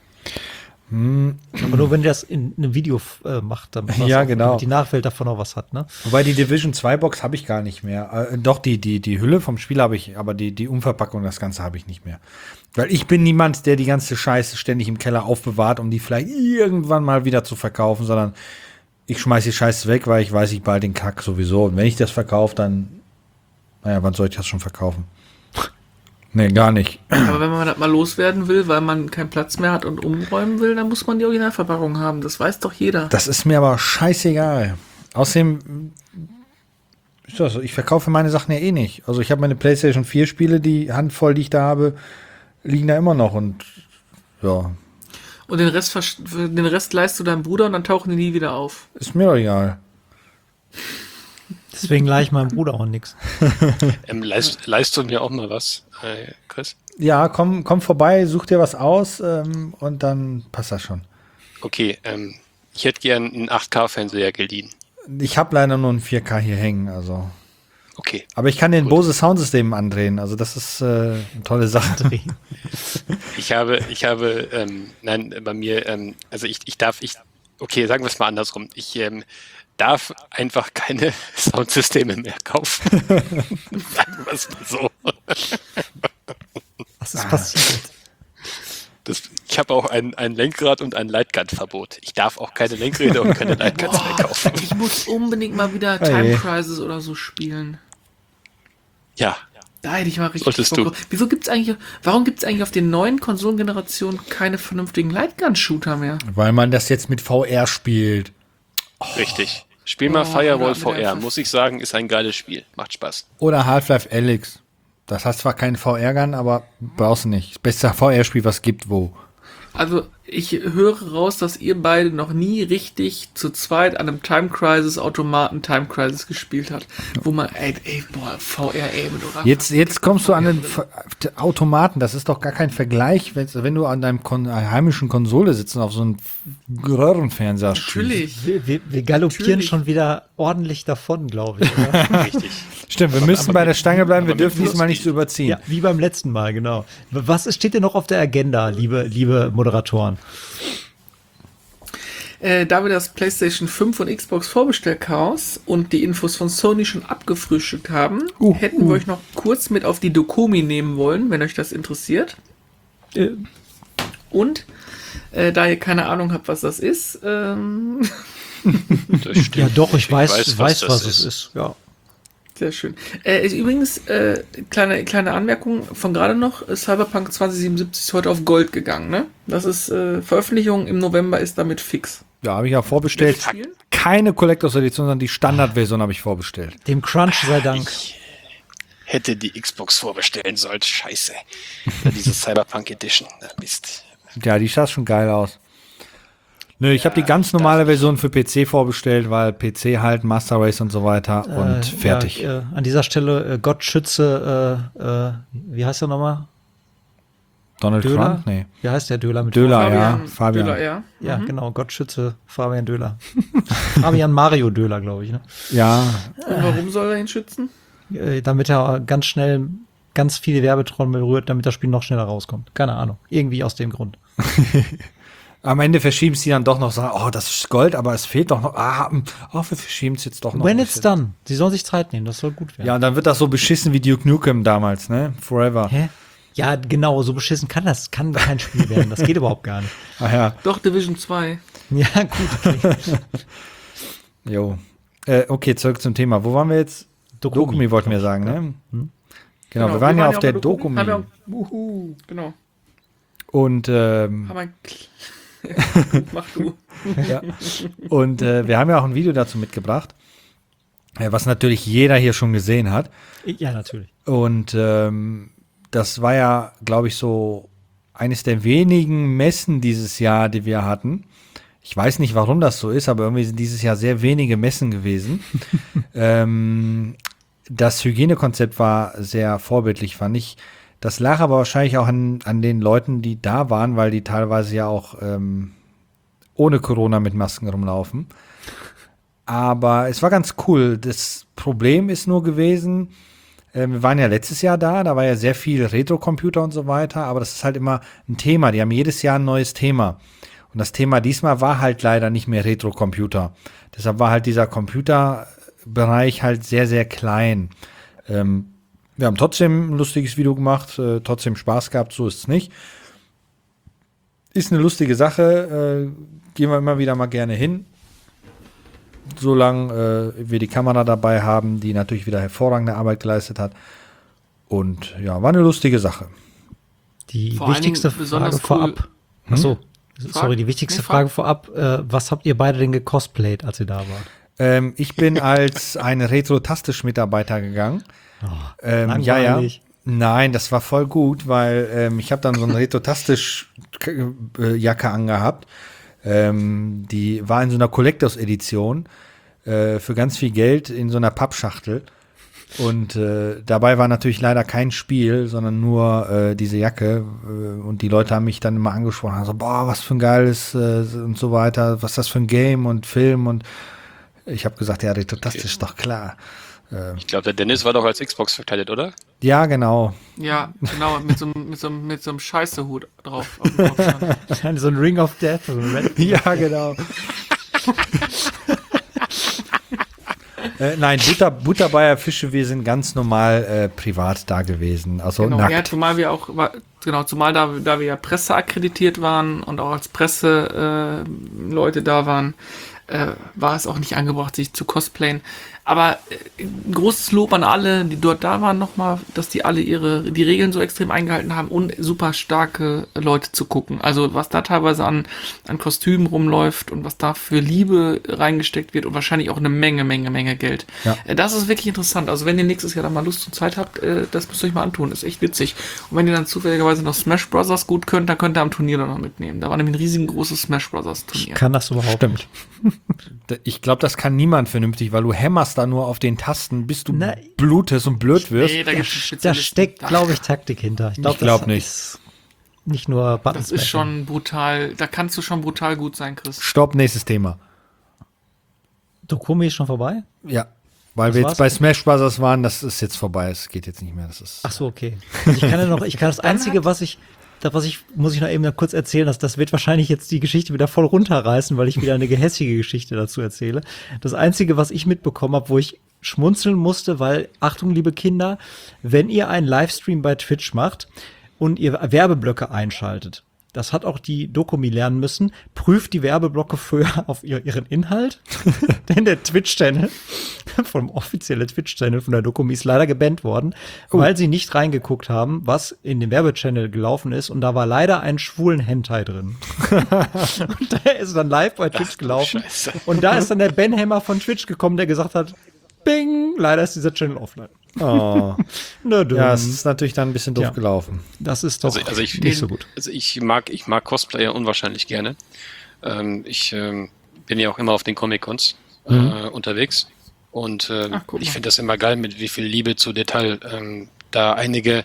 Aber nur wenn ihr das in einem Video äh, macht, damit das Ja, auch- genau. damit die Nachwelt davon noch was hat, ne? Wobei die Division zwei Box habe ich gar nicht mehr. Äh, doch, die, die, die Hülle vom Spiel habe ich, aber die, die Umverpackung, das Ganze habe ich nicht mehr. Weil ich bin niemand, der die ganze Scheiße ständig im Keller aufbewahrt, um die vielleicht irgendwann mal wieder zu verkaufen, sondern ich schmeiß die Scheiße weg, weil ich weiß, ich bald den Kack sowieso. Und wenn ich das verkaufe, dann, naja, wann soll ich das schon verkaufen? Nee, gar nicht. Aber wenn man das mal loswerden will, weil man keinen Platz mehr hat und umräumen will, dann muss man die Originalverpackung haben. Das weiß doch jeder. Das ist mir aber scheißegal. Außerdem, ist das so, ich verkaufe meine Sachen ja eh nicht. Also ich habe meine PlayStation vier Spiele, die Handvoll, die ich da habe, liegen da immer noch und ja, Und den Rest, versch- den Rest leist du deinem Bruder und dann tauchen die nie wieder auf. ist mir doch egal. Deswegen leih ich meinem Bruder auch nichts. Ähm, leist, leist du mir auch mal was, äh, Chris? Ja, komm, komm vorbei, such dir was aus ähm, und dann passt das schon. Okay, ähm, ich hätte gern einen acht K-Fernseher geliehen. Ich habe leider nur ein vier K hier hängen, also. Okay. Aber ich kann den Bose Soundsystem andrehen, also das ist äh, eine tolle Sache. Ich habe, ich habe, ähm, nein, bei mir, ähm, also ich, ich darf, ich, okay, sagen wir es mal andersrum. Ich ähm, darf einfach keine Soundsysteme mehr kaufen. Sagen wir es mal so. Was ist passiert? Das, ich habe auch ein, ein Lenkrad und ein Lightgun-Verbot. Ich darf auch keine Lenkräder und keine Lightguns mehr kaufen. Ich muss unbedingt mal wieder Hey. Time Crisis oder so spielen. Ja, Da hätte ich mal richtig Solltest Bock du. drauf. Wieso gibt's eigentlich, warum gibt es eigentlich auf den neuen Konsolengenerationen keine vernünftigen Lightgun-Shooter mehr? Weil man das jetzt mit V R spielt. richtig. Spiel mal Oh, Firewall oder V R, einfach- muss ich sagen, ist ein geiles Spiel. Macht Spaß. Oder Half-Life Alyx. Das hat zwar keinen V R-Gun, aber brauchst du nicht. Das beste V R-Spiel, was es gibt, wo. Also, ich höre raus, dass ihr beide noch nie richtig zu zweit an einem Time Crisis Automaten Time Crisis gespielt habt. Wo man, ey, ey boah, V R, ey, mit Orakel. Jetzt, jetzt kommst du an den F- Automaten. Das ist doch gar kein Vergleich, wenn, wenn du an deinem Kon heimischen Konsole sitzt und auf so einem Röhrenfernseher spielst. Natürlich. Wir, wir, wir galoppieren Natürlich. schon wieder ordentlich davon, glaube ich. Oder? Richtig. Stimmt, wir müssen bei der Stange bleiben. Wir aber dürfen mit diesmal nicht so überziehen. Ja, wie beim letzten Mal, genau. Was steht denn noch auf der Agenda, liebe, liebe Moderatoren? Äh, da wir das PlayStation fünf und Xbox Vorbestellchaos und die Infos von Sony schon abgefrühstückt haben, Uh, hätten uh. wir euch noch kurz mit auf die Dokumi nehmen wollen, wenn euch das interessiert. Äh, Und äh, da ihr keine Ahnung habt, was das ist, ähm, Das stimmt. ja, doch, ich weiß, weiß, weiß, was was, das es ist. ist. Ja. sehr schön. Äh, ist übrigens, äh, kleine, kleine Anmerkung von gerade noch, äh, Cyberpunk zwanzig siebenundsiebzig ist heute auf Gold gegangen, ne? Das ist, äh, Veröffentlichung im November ist damit fix. Ja, habe ich auch vorbestellt. Spielen? Keine Collectors Edition, sondern die Standardversion habe ich vorbestellt. Dem Crunch sei Dank. Ich hätte die Xbox vorbestellen sollen. Scheiße. Ja, diese Cyberpunk Edition. Na, Mist. Ja, die sah schon geil aus. Nö, ich habe die ganz normale Version für P C vorbestellt, weil P C halt, Master Race und so weiter und Äh, fertig. Ja, äh, an dieser Stelle, äh, Gott schütze, äh, äh, wie heißt der nochmal? Donald Döler? Trump? Nee. Wie heißt der Döler mit Döler, ja. Fabian. Döler, ja. Ja, genau, Gott schütze Fabian Döler. Fabian Mario Döler, glaube ich, ne? Ja, Und warum soll er ihn schützen? Äh, damit er ganz schnell ganz viele Werbetrommel rührt, damit das Spiel noch schneller rauskommt. Keine Ahnung. Irgendwie aus dem Grund. Am Ende verschieben sie dann doch noch, sagen, oh, das ist Gold, aber es fehlt doch noch. Ah, oh, wir verschieben es jetzt doch noch. When it's done. Sie sollen sich Zeit nehmen, das soll gut werden. Ja, und dann wird das so beschissen wie Duke Nukem damals, ne? Forever. Hä? Ja, genau, so beschissen kann das, kann kein Spiel werden. Das geht überhaupt gar nicht. Ach ja. Doch, Division zwei. Ja, gut, okay. Jo. Äh, okay, zurück zum Thema. Wo waren wir jetzt? Dokumi, Dokumi wollten wir sagen, ne? Hm? Genau, wir waren ja auf der Dokumi. Haben wir auch- Uhu, genau. Und, ähm, Haben wir Mach du. ja. Und äh, wir haben ja auch ein Video dazu mitgebracht, äh, was natürlich jeder hier schon gesehen hat. Ja, natürlich. Und ähm, das war ja, glaube ich, so eines der wenigen Messen dieses Jahr, die wir hatten. Ich weiß nicht, warum das so ist, aber irgendwie sind dieses Jahr sehr wenige Messen gewesen. ähm, das Hygienekonzept war sehr vorbildlich, fand ich. Das lag aber wahrscheinlich auch an, an den Leuten, die da waren, weil die teilweise ja auch ähm, ohne Corona mit Masken rumlaufen. Aber es war ganz cool. Das Problem ist nur gewesen, äh, wir waren ja letztes Jahr da, da war ja sehr viel Retro-Computer und so weiter, aber das ist halt immer ein Thema. Die haben jedes Jahr ein neues Thema. Und das Thema diesmal war halt leider nicht mehr Retro-Computer. Deshalb war halt dieser Computerbereich halt sehr, sehr klein. Ähm, wir haben trotzdem ein lustiges Video gemacht, äh, trotzdem Spaß gehabt, so ist es nicht. Ist eine lustige Sache, äh, gehen wir immer wieder mal gerne hin. Solange äh, wir die Kamera dabei haben, die natürlich wieder hervorragende Arbeit geleistet hat. Und ja, war eine lustige Sache. Die Vor allen wichtigste Dingen besonders Frage cool- vorab. Achso, sorry, die wichtigste Nee, frag. Frage vorab. Äh, was habt ihr beide denn gecosplayt, als ihr da wart? Ähm, ich bin als ein Retro-Tastisch-Mitarbeiter gegangen. ähm, ja, ja. langweilig. Nein, das war voll gut, weil ähm, ich habe dann so eine Retro-Tastisch-Jacke angehabt. Ähm, die war in so einer Collectors-Edition äh, für ganz viel Geld in so einer Pappschachtel. Und äh, dabei war natürlich leider kein Spiel, sondern nur äh, diese Jacke. Äh, und die Leute haben mich dann immer angesprochen, also, boah, was für ein geiles äh, und so weiter, was ist das für ein Game und Film. Und ich habe gesagt, ja, Retro-Tastisch ist doch klar. Ich glaube, der Dennis war doch als Xbox verkleidet, oder? Ja, genau. Ja, genau, mit so, einem- mit so, einem- mit so einem Scheißehut drauf. Auf dem Kopf. So ein Ring of Death. So ein Red Ja, genau. äh, nein, Butter, Butterbeier Fische, wir sind ganz normal äh, privat da gewesen. Also Genau, nackt. ja, zumal wir auch, wa- genau, zumal da, da wir ja Presse akkreditiert waren und auch als Presse äh, Leute da waren, äh, war es auch nicht angebracht, sich zu cosplayen. Aber äh, ein großes Lob an alle, die dort da waren nochmal, dass die alle ihre, die Regeln so extrem eingehalten haben und super starke Leute zu gucken. Also was da teilweise an, an Kostümen rumläuft und was da für Liebe reingesteckt wird und wahrscheinlich auch eine Menge, Menge, Menge Geld. Ja. Äh, Das ist wirklich interessant. Also wenn ihr nächstes Jahr da mal Lust und Zeit habt, äh, das müsst ihr euch mal antun. Ist echt witzig. Und wenn ihr dann zufälligerweise noch Smash Bros. Gut könnt, dann könnt ihr am Turnier dann noch mitnehmen. Da war nämlich ein riesengroßes Smash Bros. Turnier. Kann das überhaupt Stimmt. Ich glaube, das kann niemand vernünftig, weil du hämmerst da nur auf den Tasten, bis du Na, blutest und blöd wirst. Nee, da Da, gibt's da Spezialisten. steckt, glaube ich, Taktik hinter. Ich, glaub, Ich glaub das nicht. Ist nicht nur Buttons. Das ist schon brutal. Da kannst du schon brutal gut sein, Chris. Stopp, nächstes Thema. Dokumi ist schon vorbei? Ja, weil Das wir jetzt war's? bei Smash Bros. waren, das ist jetzt vorbei. Es geht jetzt nicht mehr. Das ist Ach so, okay. Also ich kann ja noch, ich kann das Einzige, was ich, das, was ich, muss ich noch eben kurz erzählen, dass das wird wahrscheinlich jetzt die Geschichte wieder voll runterreißen, weil ich wieder eine gehässige Geschichte dazu erzähle. Das Einzige, was ich mitbekommen habe, wo ich schmunzeln musste, weil, Achtung, liebe Kinder, wenn ihr einen Livestream bei Twitch macht und ihr Werbeblöcke einschaltet, das hat auch die Dokumi lernen müssen, prüft die Werbeblöcke vorher auf ihr, ihren Inhalt, denn der Twitch-Channel, vom offiziellen Twitch-Channel von der Dokumi ist leider gebannt worden, weil sie nicht reingeguckt haben, was in dem Werbechannel gelaufen ist und da war leider ein schwulen Hentai drin. Und der ist dann live bei Twitch gelaufen Scheiße. und da ist dann der Ben Hammer von Twitch gekommen, der gesagt hat, Bing, leider ist dieser Channel offline. oh. Na, dumm. Ja, es ist natürlich dann ein bisschen doof Ja. gelaufen. Das ist doch Also, also ich, nicht so gut. Also ich mag, ich mag Cosplayer unwahrscheinlich gerne. Ähm, ich ähm, bin ja auch immer auf den Comic-Cons äh, unterwegs. Und ähm, Ach, guck ich mal. finde das immer geil, mit wie viel Liebe zu Detail ähm, da einige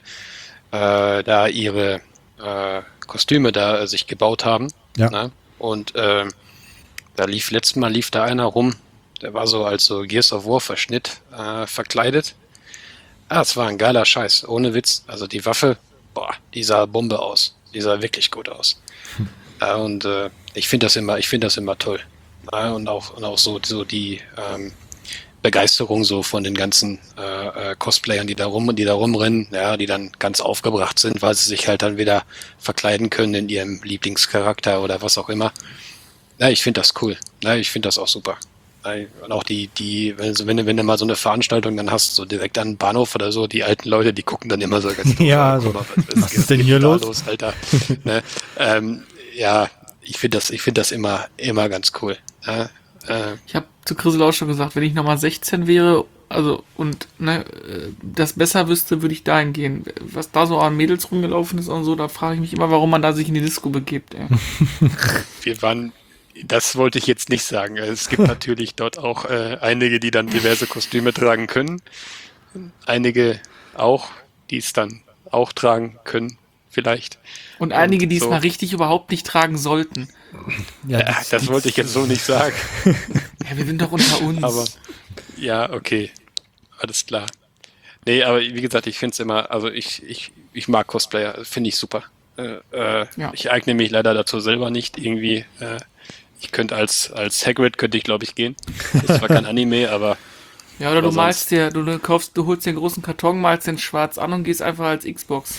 äh, da ihre äh, Kostüme da äh, sich gebaut haben. Ja. Ne? Und ähm, da lief letztes Mal lief da einer rum, der war so als so Gears of War Verschnitt äh, verkleidet. Ah, es war ein geiler Scheiß, ohne Witz. Also die Waffe, boah, die sah Bombe aus. Die sah wirklich gut aus. Ja, und äh, ich finde das immer, ich finde das immer toll. Ja, und auch, und auch so, so die ähm, Begeisterung so von den ganzen äh, äh, Cosplayern, die da rum, die da rumrennen, ja, die dann ganz aufgebracht sind, weil sie sich halt dann wieder verkleiden können in ihrem Lieblingscharakter oder was auch immer. Ja, ich finde das cool. Ja, ich finde das auch super. Ja, und auch die, die, wenn, wenn du, wenn du mal so eine Veranstaltung dann hast, so direkt an den Bahnhof oder so, die alten Leute, die gucken dann immer so ganz Ja, doof, so, aber was ist denn hier da los? Alter? Ne? ähm, ja, ich finde das, ich finde das immer, immer ganz cool. Ja, äh, Ich habe zu Chrisel auch schon gesagt, wenn ich nochmal sechzehn wäre, also und ne, äh, das besser wüsste, würde ich dahin gehen. Was da so an Mädels rumgelaufen ist und so, da frage ich mich immer, warum man da sich in die Disco begibt. Ey. wir waren, das wollte ich jetzt nicht sagen. Es gibt natürlich dort auch äh, einige, die dann diverse Kostüme tragen können. Einige auch, die es dann auch tragen können, vielleicht. Und einige, die es so. mal richtig überhaupt nicht tragen sollten. Ja, Ja, das wollte ich jetzt so nicht sagen. Ja, wir sind doch unter uns. Aber ja, okay. Alles klar. Nee, aber wie gesagt, ich finde es immer, also ich, ich, ich mag Cosplayer, finde ich super. Äh, äh, Ja. Ich eigne mich leider dazu selber nicht irgendwie. Äh, ich könnte als, als Hagrid könnte ich, glaube ich, gehen. Ist zwar kein Anime, aber Ja, oder Aber du malst dir, du kaufst, du holst den großen Karton, malst den schwarz an und gehst einfach als Xbox.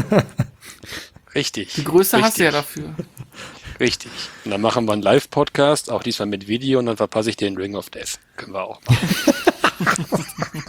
richtig. Die Größe richtig, hast du ja dafür. Richtig. Und dann machen wir einen Live-Podcast, auch diesmal mit Video, und dann verpasse ich den Ring of Death. Können wir auch machen.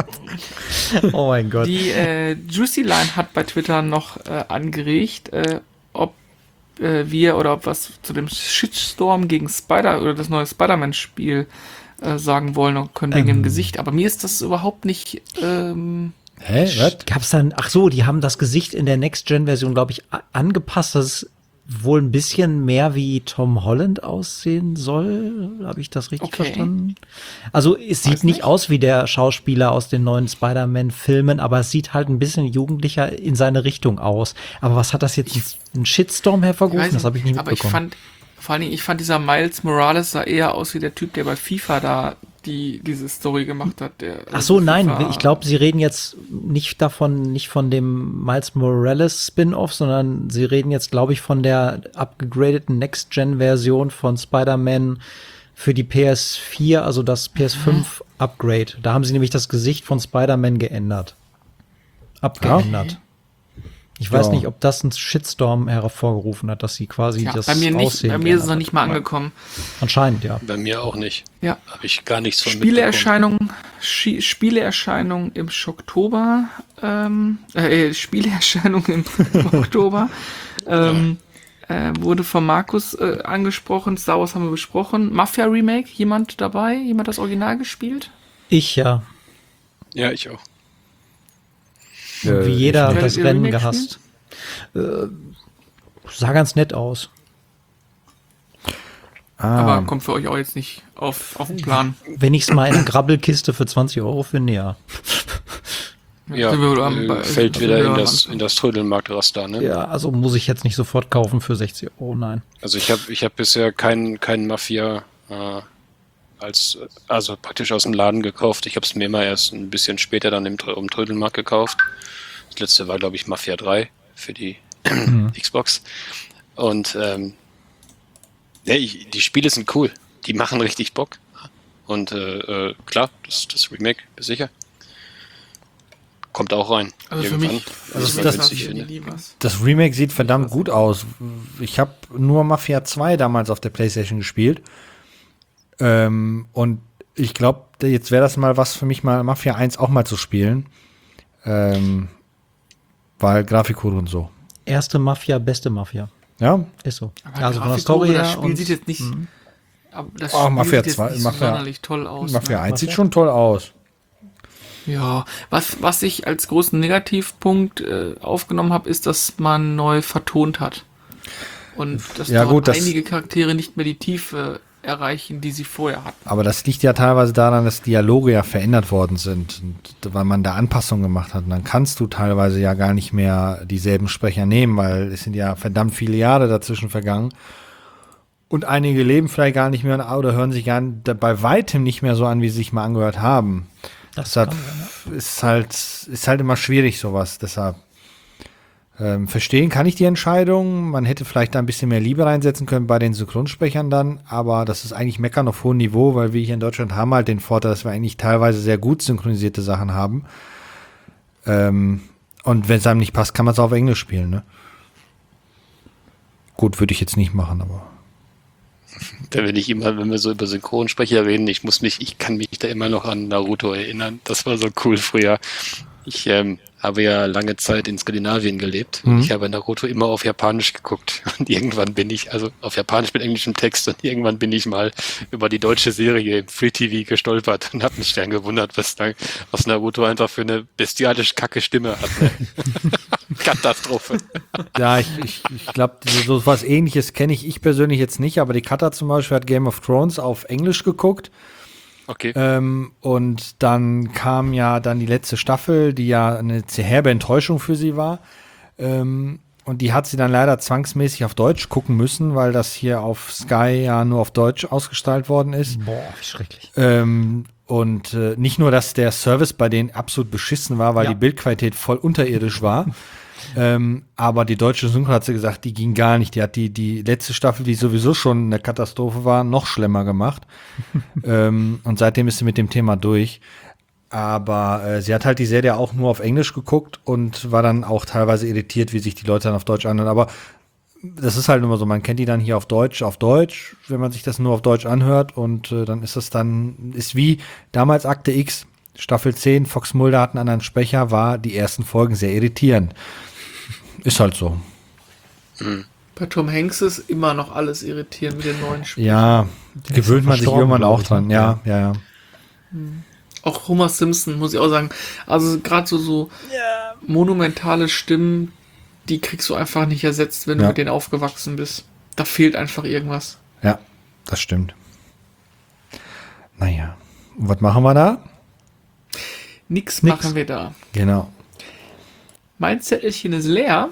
Oh mein Gott. Die äh, Juicy Line hat bei Twitter noch äh, angeregt, äh, ob äh, wir oder ob was zu dem Shitstorm gegen Spider oder das neue Spider-Man-Spiel äh, sagen wollen und können wegen Ähm. dem Gesicht. Aber mir ist das überhaupt nicht. Ähm, Hä, was? Gab's dann, ach so, die haben das Gesicht in der Next-Gen-Version, glaube ich, a- angepasst, dass es wohl ein bisschen mehr wie Tom Holland aussehen soll. Habe ich das richtig Okay. verstanden? Also es sieht Weiß nicht nicht. aus wie der Schauspieler aus den neuen Spider-Man-Filmen, aber es sieht halt ein bisschen jugendlicher in seine Richtung aus. Aber was hat das jetzt, einen Shitstorm ich hervorgerufen? weiß Das habe ich nicht aber ich mitbekommen. fand, vor allen Dingen, ich fand dieser Miles Morales sah eher aus wie der Typ, der bei FIFA da die diese Story gemacht hat. Der, Ach so, nein, FIFA ich glaube, Sie reden jetzt nicht davon, nicht von dem Miles Morales Spin-off, sondern Sie reden jetzt, glaube ich, von der abgegradeten Next-Gen-Version von Spider-Man für die P S vier, also das P S fünf Upgrade. Da haben Sie nämlich das Gesicht von Spider-Man geändert. Abgeändert. Ich weiß Ja. nicht, ob das einen Shitstorm hervorgerufen hat, dass Sie quasi Ja, das bei mir nicht, Aussehen bei mir ist es noch geändert nicht mal angekommen. hat. Anscheinend, ja. Bei mir auch nicht. Ja. Habe ich gar nichts von Spieleerscheinung, Schi- Spieleerscheinung im Oktober, ähm, äh, Spieleerscheinung im, im Oktober, ähm, äh, wurde von Markus äh, angesprochen. Star Wars haben wir besprochen. Mafia Remake, jemand dabei? Jemand das Original gespielt? Ich ja. Ja, ich auch. Wie jeder Werdet das ihr Rennen Remake gehasst. Äh, sah ganz nett aus. Ah, Aber kommt für euch auch jetzt nicht auf, auf den Plan. Wenn ich es mal in einer Grabbelkiste für zwanzig Euro finde, ja. Ja, Sind wir wohl am- äh, bei- fällt sind wieder wir in am das, Anfang. in das Trödelmarktraster, ne? Ja, also muss ich jetzt nicht sofort kaufen für sechzig Euro, nein. Also ich habe ich hab bisher keinen keinen Mafia äh, als also praktisch aus dem Laden gekauft. Ich habe es mir immer erst ein bisschen später dann im, Trö- im Trödelmarkt gekauft. Das letzte war, glaube ich, Mafia drei für die Xbox. Und ähm, ja, ich, die Spiele sind cool. Die machen richtig Bock. Und äh, äh, klar, das, das Remake ist sicher. Kommt auch rein. Also für Irgendwann, mich, wenn also ich's mal das- günstig das finde. nie was. das Remake sieht verdammt gut aus. Ich habe nur Mafia zwei damals auf der PlayStation gespielt. Ähm, und ich glaube, jetzt wäre das mal was für mich, mal Mafia eins auch mal zu spielen. Ähm, weil Grafikcode und so. Erste Mafia, beste Mafia. Ja, Ist so. Aber also von der Grafikkurve, Story her. das Spiel und- sieht jetzt nicht, Mhm. aber das Oh, Spiel Mafia sieht jetzt zwei, nicht so Mafia- sonderlich toll aus. Mafia ne? eins Mafia? sieht schon toll aus. Ja, was, was ich als großen Negativpunkt äh, aufgenommen habe, ist, dass man neu vertont hat. Und dass Ja, dort gut, das- einige Charaktere nicht mehr die Tiefe erreichen, die sie vorher hatten. Aber das liegt ja teilweise daran, dass Dialoge ja verändert worden sind, und weil man da Anpassungen gemacht hat. Und dann kannst du teilweise ja gar nicht mehr dieselben Sprecher nehmen, weil es sind ja verdammt viele Jahre dazwischen vergangen. Und einige leben vielleicht gar nicht mehr oder hören sich gar nicht, bei weitem nicht mehr so an, wie sie sich mal angehört haben. Das Deshalb kann sein, ist halt, ist halt immer schwierig, sowas. Deshalb Ähm, verstehen kann ich die Entscheidung. Man hätte vielleicht da ein bisschen mehr Liebe reinsetzen können bei den Synchronsprechern dann, aber das ist eigentlich Meckern auf hohem Niveau, weil wir hier in Deutschland haben halt den Vorteil, dass wir eigentlich teilweise sehr gut synchronisierte Sachen haben. Ähm, und wenn es einem nicht passt, kann man es auch auf Englisch spielen, ne? Gut, würde ich jetzt nicht machen, aber. Da will ich immer, wenn wir so über Synchronsprecher reden, ich muss mich, ich kann mich da immer noch an Naruto erinnern. Das war so cool früher. Ich ähm, habe ja lange Zeit in Skandinavien gelebt und Mhm. ich habe Naruto immer auf Japanisch geguckt. Und irgendwann bin ich, also auf Japanisch mit englischem Text, und irgendwann bin ich mal über die deutsche Serie im Free T V gestolpert und habe mich dann gewundert, was, da, was Naruto einfach für eine bestialisch kacke Stimme hat. Ne? Katastrophe. Ja, ich, ich, ich glaube, so, so was Ähnliches kenne ich ich persönlich jetzt nicht, aber die Katha zum Beispiel hat Game of Thrones auf Englisch geguckt. Okay. Ähm, und dann kam ja dann die letzte Staffel, die ja eine sehr herbe Enttäuschung für sie war. Ähm, und die hat sie dann leider zwangsmäßig auf Deutsch gucken müssen, weil das hier auf Sky ja nur auf Deutsch ausgestrahlt worden ist. Boah, wie schrecklich. Ähm, und äh, nicht nur, dass der Service bei denen absolut beschissen war, weil Ja. die Bildqualität voll unterirdisch war, ähm, aber die deutsche Synchro hat sie gesagt, die ging gar nicht. Die hat die, die letzte Staffel, die sowieso schon eine Katastrophe war, noch schlimmer gemacht. ähm, und seitdem ist sie mit dem Thema durch. Aber äh, sie hat halt die Serie auch nur auf Englisch geguckt und war dann auch teilweise irritiert, wie sich die Leute dann auf Deutsch anhören. Aber das ist halt immer so, man kennt die dann hier auf Deutsch, auf Deutsch, wenn man sich das nur auf Deutsch anhört. Und äh, dann ist das dann, ist wie damals Akte X, Staffel zehn, Fox Mulder hat einen anderen Sprecher, war die ersten Folgen sehr irritierend. Ist halt so. Bei Tom Hanks ist immer noch alles irritierend mit den neuen Spielen. Ja, Der gewöhnt ist man sich verstorben, irgendwann glaub auch ich, dran. ne? Ja, ja, ja. Auch Homer Simpson, muss ich auch sagen. Also gerade so, so monumentale Stimmen, die kriegst du einfach nicht ersetzt, wenn du Ja. mit denen aufgewachsen bist. Da fehlt einfach irgendwas. Ja, das stimmt. Naja, und was machen wir da? Nix, Nix. machen wir da. Genau. Mein Zettelchen ist leer.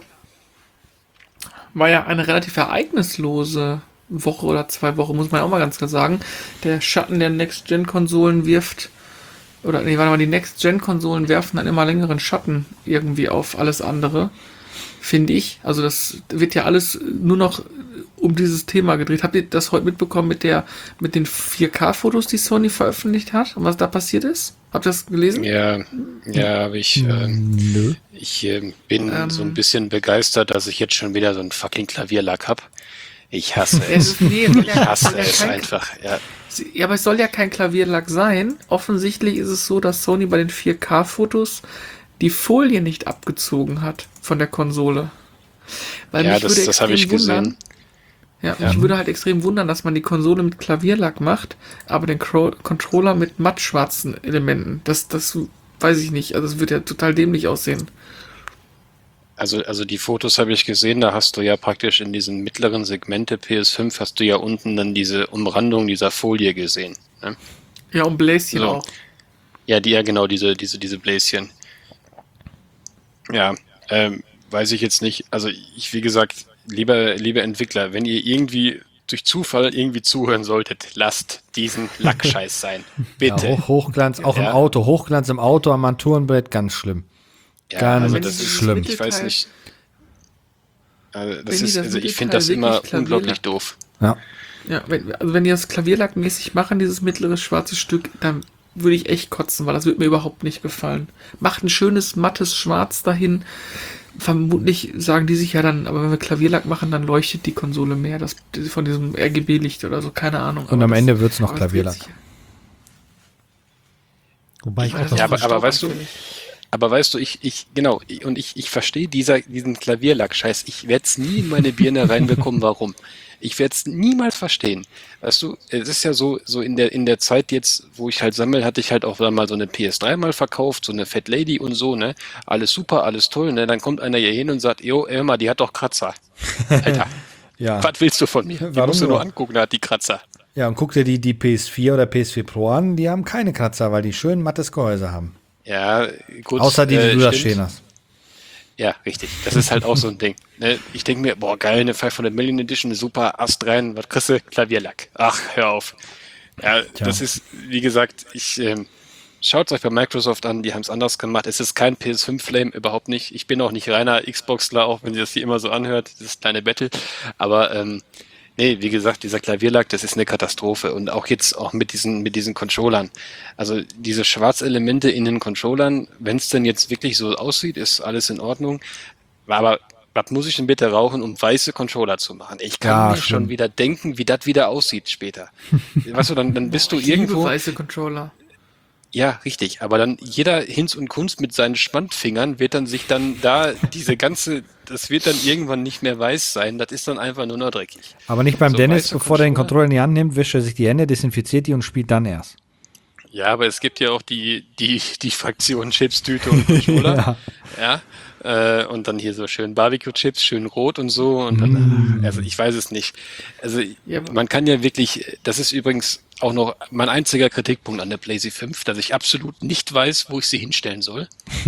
War ja eine relativ ereignislose Woche oder zwei Wochen, muss man auch mal ganz klar sagen. Der Schatten der Next-Gen-Konsolen wirft, oder nee, warte mal, die Next-Gen-Konsolen werfen einen immer längeren Schatten irgendwie auf alles andere, finde ich. Also das wird ja alles nur noch um dieses Thema gedreht. Habt ihr das heute mitbekommen mit der, mit den vier K-Fotos, die Sony veröffentlicht hat und was da passiert ist? Habt ihr das gelesen? Ja, ja, aber ich, ähm, Nö. ich ähm, bin Ähm. so ein bisschen begeistert, dass ich jetzt schon wieder so einen fucking Klavierlack hab. Ich hasse Es es. ist, nee, es soll Ich ja, hasse soll ja es kein, einfach. Ja. ja, aber es soll ja kein Klavierlack sein. Offensichtlich ist es so, dass Sony bei den vier K-Fotos die Folie nicht abgezogen hat von der Konsole. Weil Ja, mich das- würde das habe extrem ich gesehen. wundern, ja, mich würde halt extrem wundern, dass man die Konsole mit Klavierlack macht, aber den Cro Controller mit mattschwarzen Elementen. Das, das weiß ich nicht. Also es wird ja total dämlich aussehen. Also, also die Fotos habe ich gesehen, da hast du ja praktisch in diesem mittleren Segment der P S fünf hast du ja unten dann diese Umrandung dieser Folie gesehen. Ne? Ja, und Bläschen So. auch. Ja, die, ja genau, diese, diese, diese Bläschen. Ja, ähm, weiß ich jetzt nicht. Also ich, wie gesagt, lieber, lieber Entwickler, wenn ihr irgendwie durch Zufall irgendwie zuhören solltet, lasst diesen Lackscheiß sein. Bitte. Ja, Hoch, Hochglanz, auch Ja. im Auto. Hochglanz im Auto, am Armaturenbrett, ganz schlimm. Ja, Ganz also wenn das die ist dieses schlimm. Ich weiß Mittelteil- nicht. Also Wenn das die ist, das also ich Mittelteil finde das immer wirklich unglaublich Klavierlack- doof. Ja. Ja, wenn, also wenn die das Klavierlackmäßig machen, dieses mittlere schwarze Stück, dann würde ich echt kotzen, weil das wird mir überhaupt nicht gefallen. Macht ein schönes, mattes Schwarz dahin. Vermutlich sagen die sich ja dann, aber wenn wir Klavierlack machen, dann leuchtet die Konsole mehr, das von diesem R G B-Licht oder so, keine Ahnung. Und Aber am das- Ende wird's noch aber das Klavierlack. wird sich- Wobei ich weil auch das das Ja, aber- aber verstaubt weißt du- natürlich. Aber weißt du, ich, ich, genau, ich- und ich, ich verstehe dieser, diesen Klavierlack-Scheiß. Ich werde es nie in meine Birne reinbekommen, warum. Ich werde es niemals verstehen. Weißt du, es ist ja so, so in der, in der Zeit jetzt, wo ich halt sammle, hatte ich halt auch dann mal so eine P S drei mal verkauft, so eine Fat Lady und so, ne? Alles super, alles toll, ne? Dann kommt einer hier hin und sagt, jo, Emma, die hat doch Kratzer. Alter, Ja. was willst du von mir? Die Warum musst du nur nur? angucken, da hat die Kratzer. Ja, und guck dir die, die P S vier oder P S vier Pro an, die haben keine Kratzer, weil die schön mattes Gehäuse haben. Ja, gut. Außer die, die äh, du da stimmt. stehen hast. Ja, richtig. Das ist halt auch so ein Ding. Ne? Ich denke mir, boah, geil, eine fünfhundert Million Edition, eine super Ast rein, was kriegst du? Klavierlack. Ach, hör auf. Ja, Tja. das ist, wie gesagt, ich, ähm, schaut es euch bei Microsoft an, die haben es anders gemacht. Es ist kein P S fünf Flame, überhaupt nicht. Ich bin auch nicht reiner Xboxler, auch wenn sie das hier immer so anhört, dieses kleine Battle. Aber ähm, nee, wie gesagt, dieser Klavierlack, das ist eine Katastrophe. Und auch jetzt auch mit diesen, mit diesen Controllern. Also diese Schwarzelemente in den Controllern, wenn es denn jetzt wirklich so aussieht, ist alles in Ordnung. Aber was muss ich denn bitte rauchen, um weiße Controller zu machen? Ich kann Ja, mir stimmt. schon wieder denken, wie das wieder aussieht später. Weißt du, dann, dann bist du Ich liebe irgendwo... weiße Controller. Ja, richtig. Aber dann jeder Hinz und Kunst mit seinen Spannfingern wird dann sich dann da diese ganze, das wird dann irgendwann nicht mehr weiß sein. Das ist dann einfach nur noch dreckig. Aber nicht beim So Dennis, weiße bevor er den Controller. Controller in die Hand nimmt, wischt er sich die Hände, desinfiziert die und spielt dann erst. Ja, aber es gibt ja auch die, die, die Fraktion Chips, Tüte und Controller. ja. Äh, und dann hier so schön Barbecue-Chips, schön rot und so. Und dann, also ich weiß es nicht. Also Ja, aber- man kann ja wirklich, das ist übrigens auch noch mein einziger Kritikpunkt an der PlayStation fünf, dass ich absolut nicht weiß, wo ich sie hinstellen soll.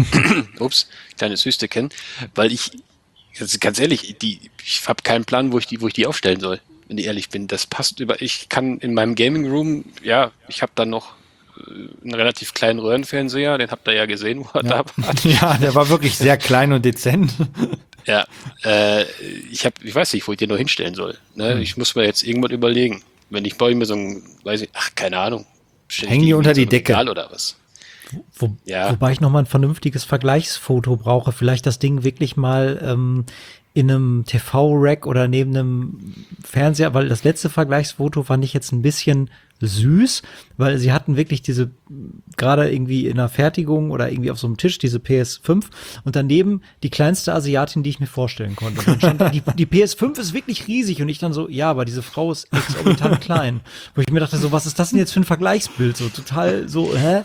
Ups, kleines Hüsteken. Weil ich, also ganz ehrlich, die, ich habe keinen Plan, wo ich die, wo ich die aufstellen soll, wenn ich ehrlich bin. Das passt über, ich kann in meinem Gaming Room, ja, ich habe da noch einen relativ kleinen Röhrenfernseher, den habt ihr ja gesehen, wo er da war. Ja, der war wirklich sehr klein und dezent. Ja, äh, ich hab, ich weiß nicht, wo ich den noch hinstellen soll. Ne? Hm. Ich muss mir jetzt irgendwas überlegen. Wenn ich bei mir so ein, weiß ich, ach, keine Ahnung. stell ich Hängen die unter in so die ein Decke. Regal oder was? Wo, Ja. Wobei ich nochmal ein vernünftiges Vergleichsfoto brauche. Vielleicht das Ding wirklich mal ähm, in einem T V-Rack oder neben einem Fernseher, weil das letzte Vergleichsfoto fand ich jetzt ein bisschen süß, weil sie hatten wirklich diese, gerade irgendwie in der Fertigung oder irgendwie auf so einem Tisch, diese P S fünf und daneben die kleinste Asiatin, die ich mir vorstellen konnte. Und dann stand da, die, die P S fünf ist wirklich riesig und ich dann so, ja, aber diese Frau ist exorbitant klein. Wo ich mir dachte so, was ist das denn jetzt für ein Vergleichsbild? So total so, hä?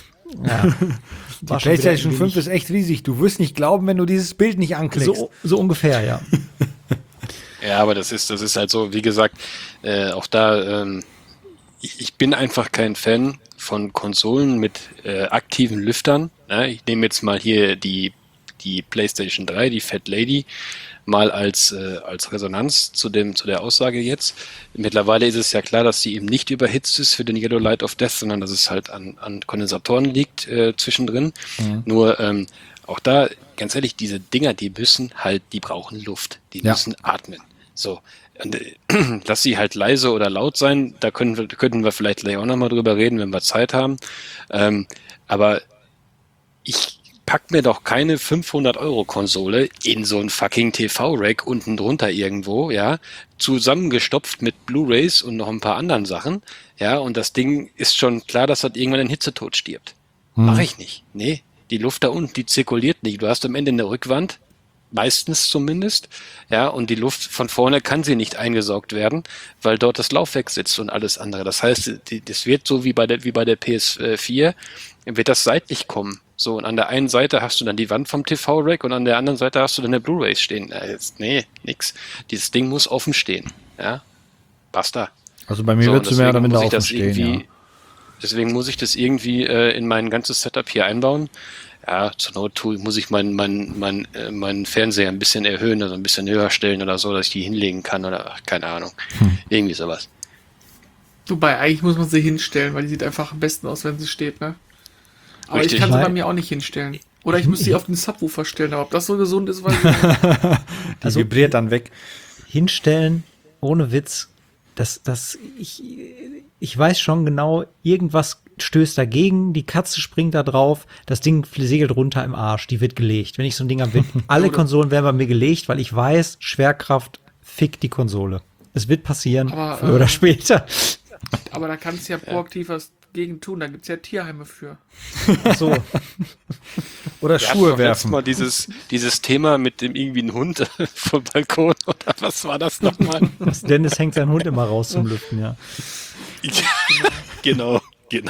Ja. Die War schon wieder PlayStation ein fünf wenig- ist echt riesig. Du wirst nicht glauben, wenn du dieses Bild nicht anklickst. so, so ungefähr, ja. Ja, aber das ist, das ist halt so, wie gesagt, äh, auch da, ähm, ich, ich bin einfach kein Fan von Konsolen mit äh, aktiven Lüftern. Ne? Ich nehme jetzt mal hier die, die PlayStation drei, die Fat Lady, mal als, äh, als Resonanz zu dem, zu der Aussage jetzt. Mittlerweile ist es ja klar, dass sie eben nicht überhitzt ist für den Yellow Light of Death, sondern dass es halt an, an Kondensatoren liegt äh, zwischendrin. Mhm. Nur ähm, auch da, ganz ehrlich, diese Dinger, die müssen halt, die brauchen Luft, die Ja. müssen atmen. So, und, äh, lass sie halt leise oder laut sein, da können wir, könnten wir vielleicht gleich auch nochmal drüber reden, wenn wir Zeit haben. Ähm, aber ich pack mir doch keine fünfhundert Euro Konsole in so ein fucking T V-Rack unten drunter irgendwo, ja, zusammengestopft mit Blu-Rays und noch ein paar anderen Sachen, ja, und das Ding ist schon klar, dass das irgendwann in Hitzetod stirbt. Mache ich nicht. Nee, die Luft da unten, die zirkuliert nicht. Du hast am Ende eine Rückwand, meistens zumindest, ja, und die Luft von vorne kann sie nicht eingesaugt werden, weil dort das Laufwerk sitzt und alles andere. Das heißt, die, das wird so wie bei der, wie bei der P S vier, wird das seitlich kommen. So, und an der einen Seite hast du dann die Wand vom T V-Rack und an der anderen Seite hast du dann eine Blu-rays stehen. Äh, jetzt, nee, nix. Dieses Ding muss offen stehen, ja. Basta. Also bei mir So, wird und es mehr oder deswegen minder muss ich offen das stehen, irgendwie, ja. deswegen muss ich das irgendwie äh, in mein ganzes Setup hier einbauen. Ja, zur Not tu, muss ich meinen mein, mein, äh, meinen Fernseher ein bisschen erhöhen, also ein bisschen höher stellen oder so, dass ich die hinlegen kann oder ach, keine Ahnung. Hm. Irgendwie sowas. Wobei, eigentlich muss man sie hinstellen, weil die sieht einfach am besten aus, wenn sie steht, ne? Aber Richtig. ich kann sie bei Weil- mir auch nicht hinstellen. Oder ich muss sie auf den Subwoofer stellen, aber ob das so gesund ist, weiß ich nicht. Die Also- vibriert dann weg. Hinstellen, ohne Witz, das, das, ich, ich weiß schon genau, irgendwas stößt dagegen, die Katze springt da drauf, das Ding segelt runter im Arsch, die wird gelegt. Wenn ich so ein Ding habe, wird, alle Konsolen werden bei mir gelegt, weil ich weiß, Schwerkraft fickt die Konsole. Es wird passieren, Aber, früher äh, oder später. Aber da kannst du ja proaktiv was gegen tun, da gibt's ja Tierheime für. So, Oder Wir hatten Schuhe doch letztes werfen. Mal dieses, dieses Thema mit dem irgendwie ein Hund vom Balkon oder was war das nochmal? Dennis hängt seinen Hund immer raus zum Lüften, ja. genau, genau.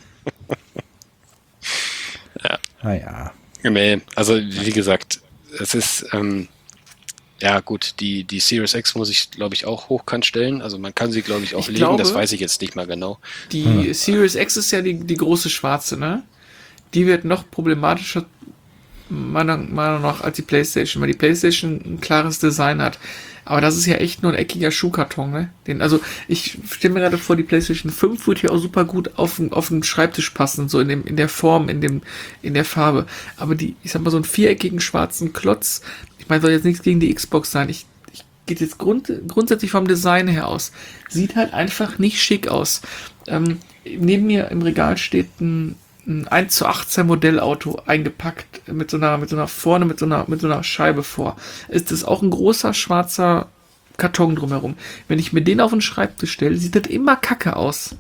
Naja. Nee, also wie gesagt, es ist, ähm, ja gut, die, die Series X muss ich, glaube ich, auch hochkant stellen. Also man kann sie, glaube ich, auch Ich legen, glaube- das weiß ich jetzt nicht mal genau. Die Series X ist ja die, die große schwarze, ne? Die wird noch problematischer meiner Meinung nach als die PlayStation, weil die PlayStation ein klares Design hat. Aber das ist ja echt nur ein eckiger Schuhkarton, ne? Den, also ich stelle mir gerade vor, die PlayStation fünf würde hier auch super gut auf, auf den Schreibtisch passen, so in dem, in der Form, in dem, in der Farbe. Aber die, ich sag mal, so einen viereckigen schwarzen Klotz, ich meine, soll jetzt nichts gegen die Xbox sein. Ich, ich geht jetzt grund, grundsätzlich vom Design her aus. Sieht halt einfach nicht schick aus. Ähm, neben mir im Regal steht ein ein eins zu achtzehn Modellauto eingepackt mit so einer, mit so einer vorne, mit so einer, mit so einer Scheibe vor. Ist das auch ein großer schwarzer Karton drumherum. Wenn ich mir den auf den Schreibtisch stelle, sieht das immer kacke aus.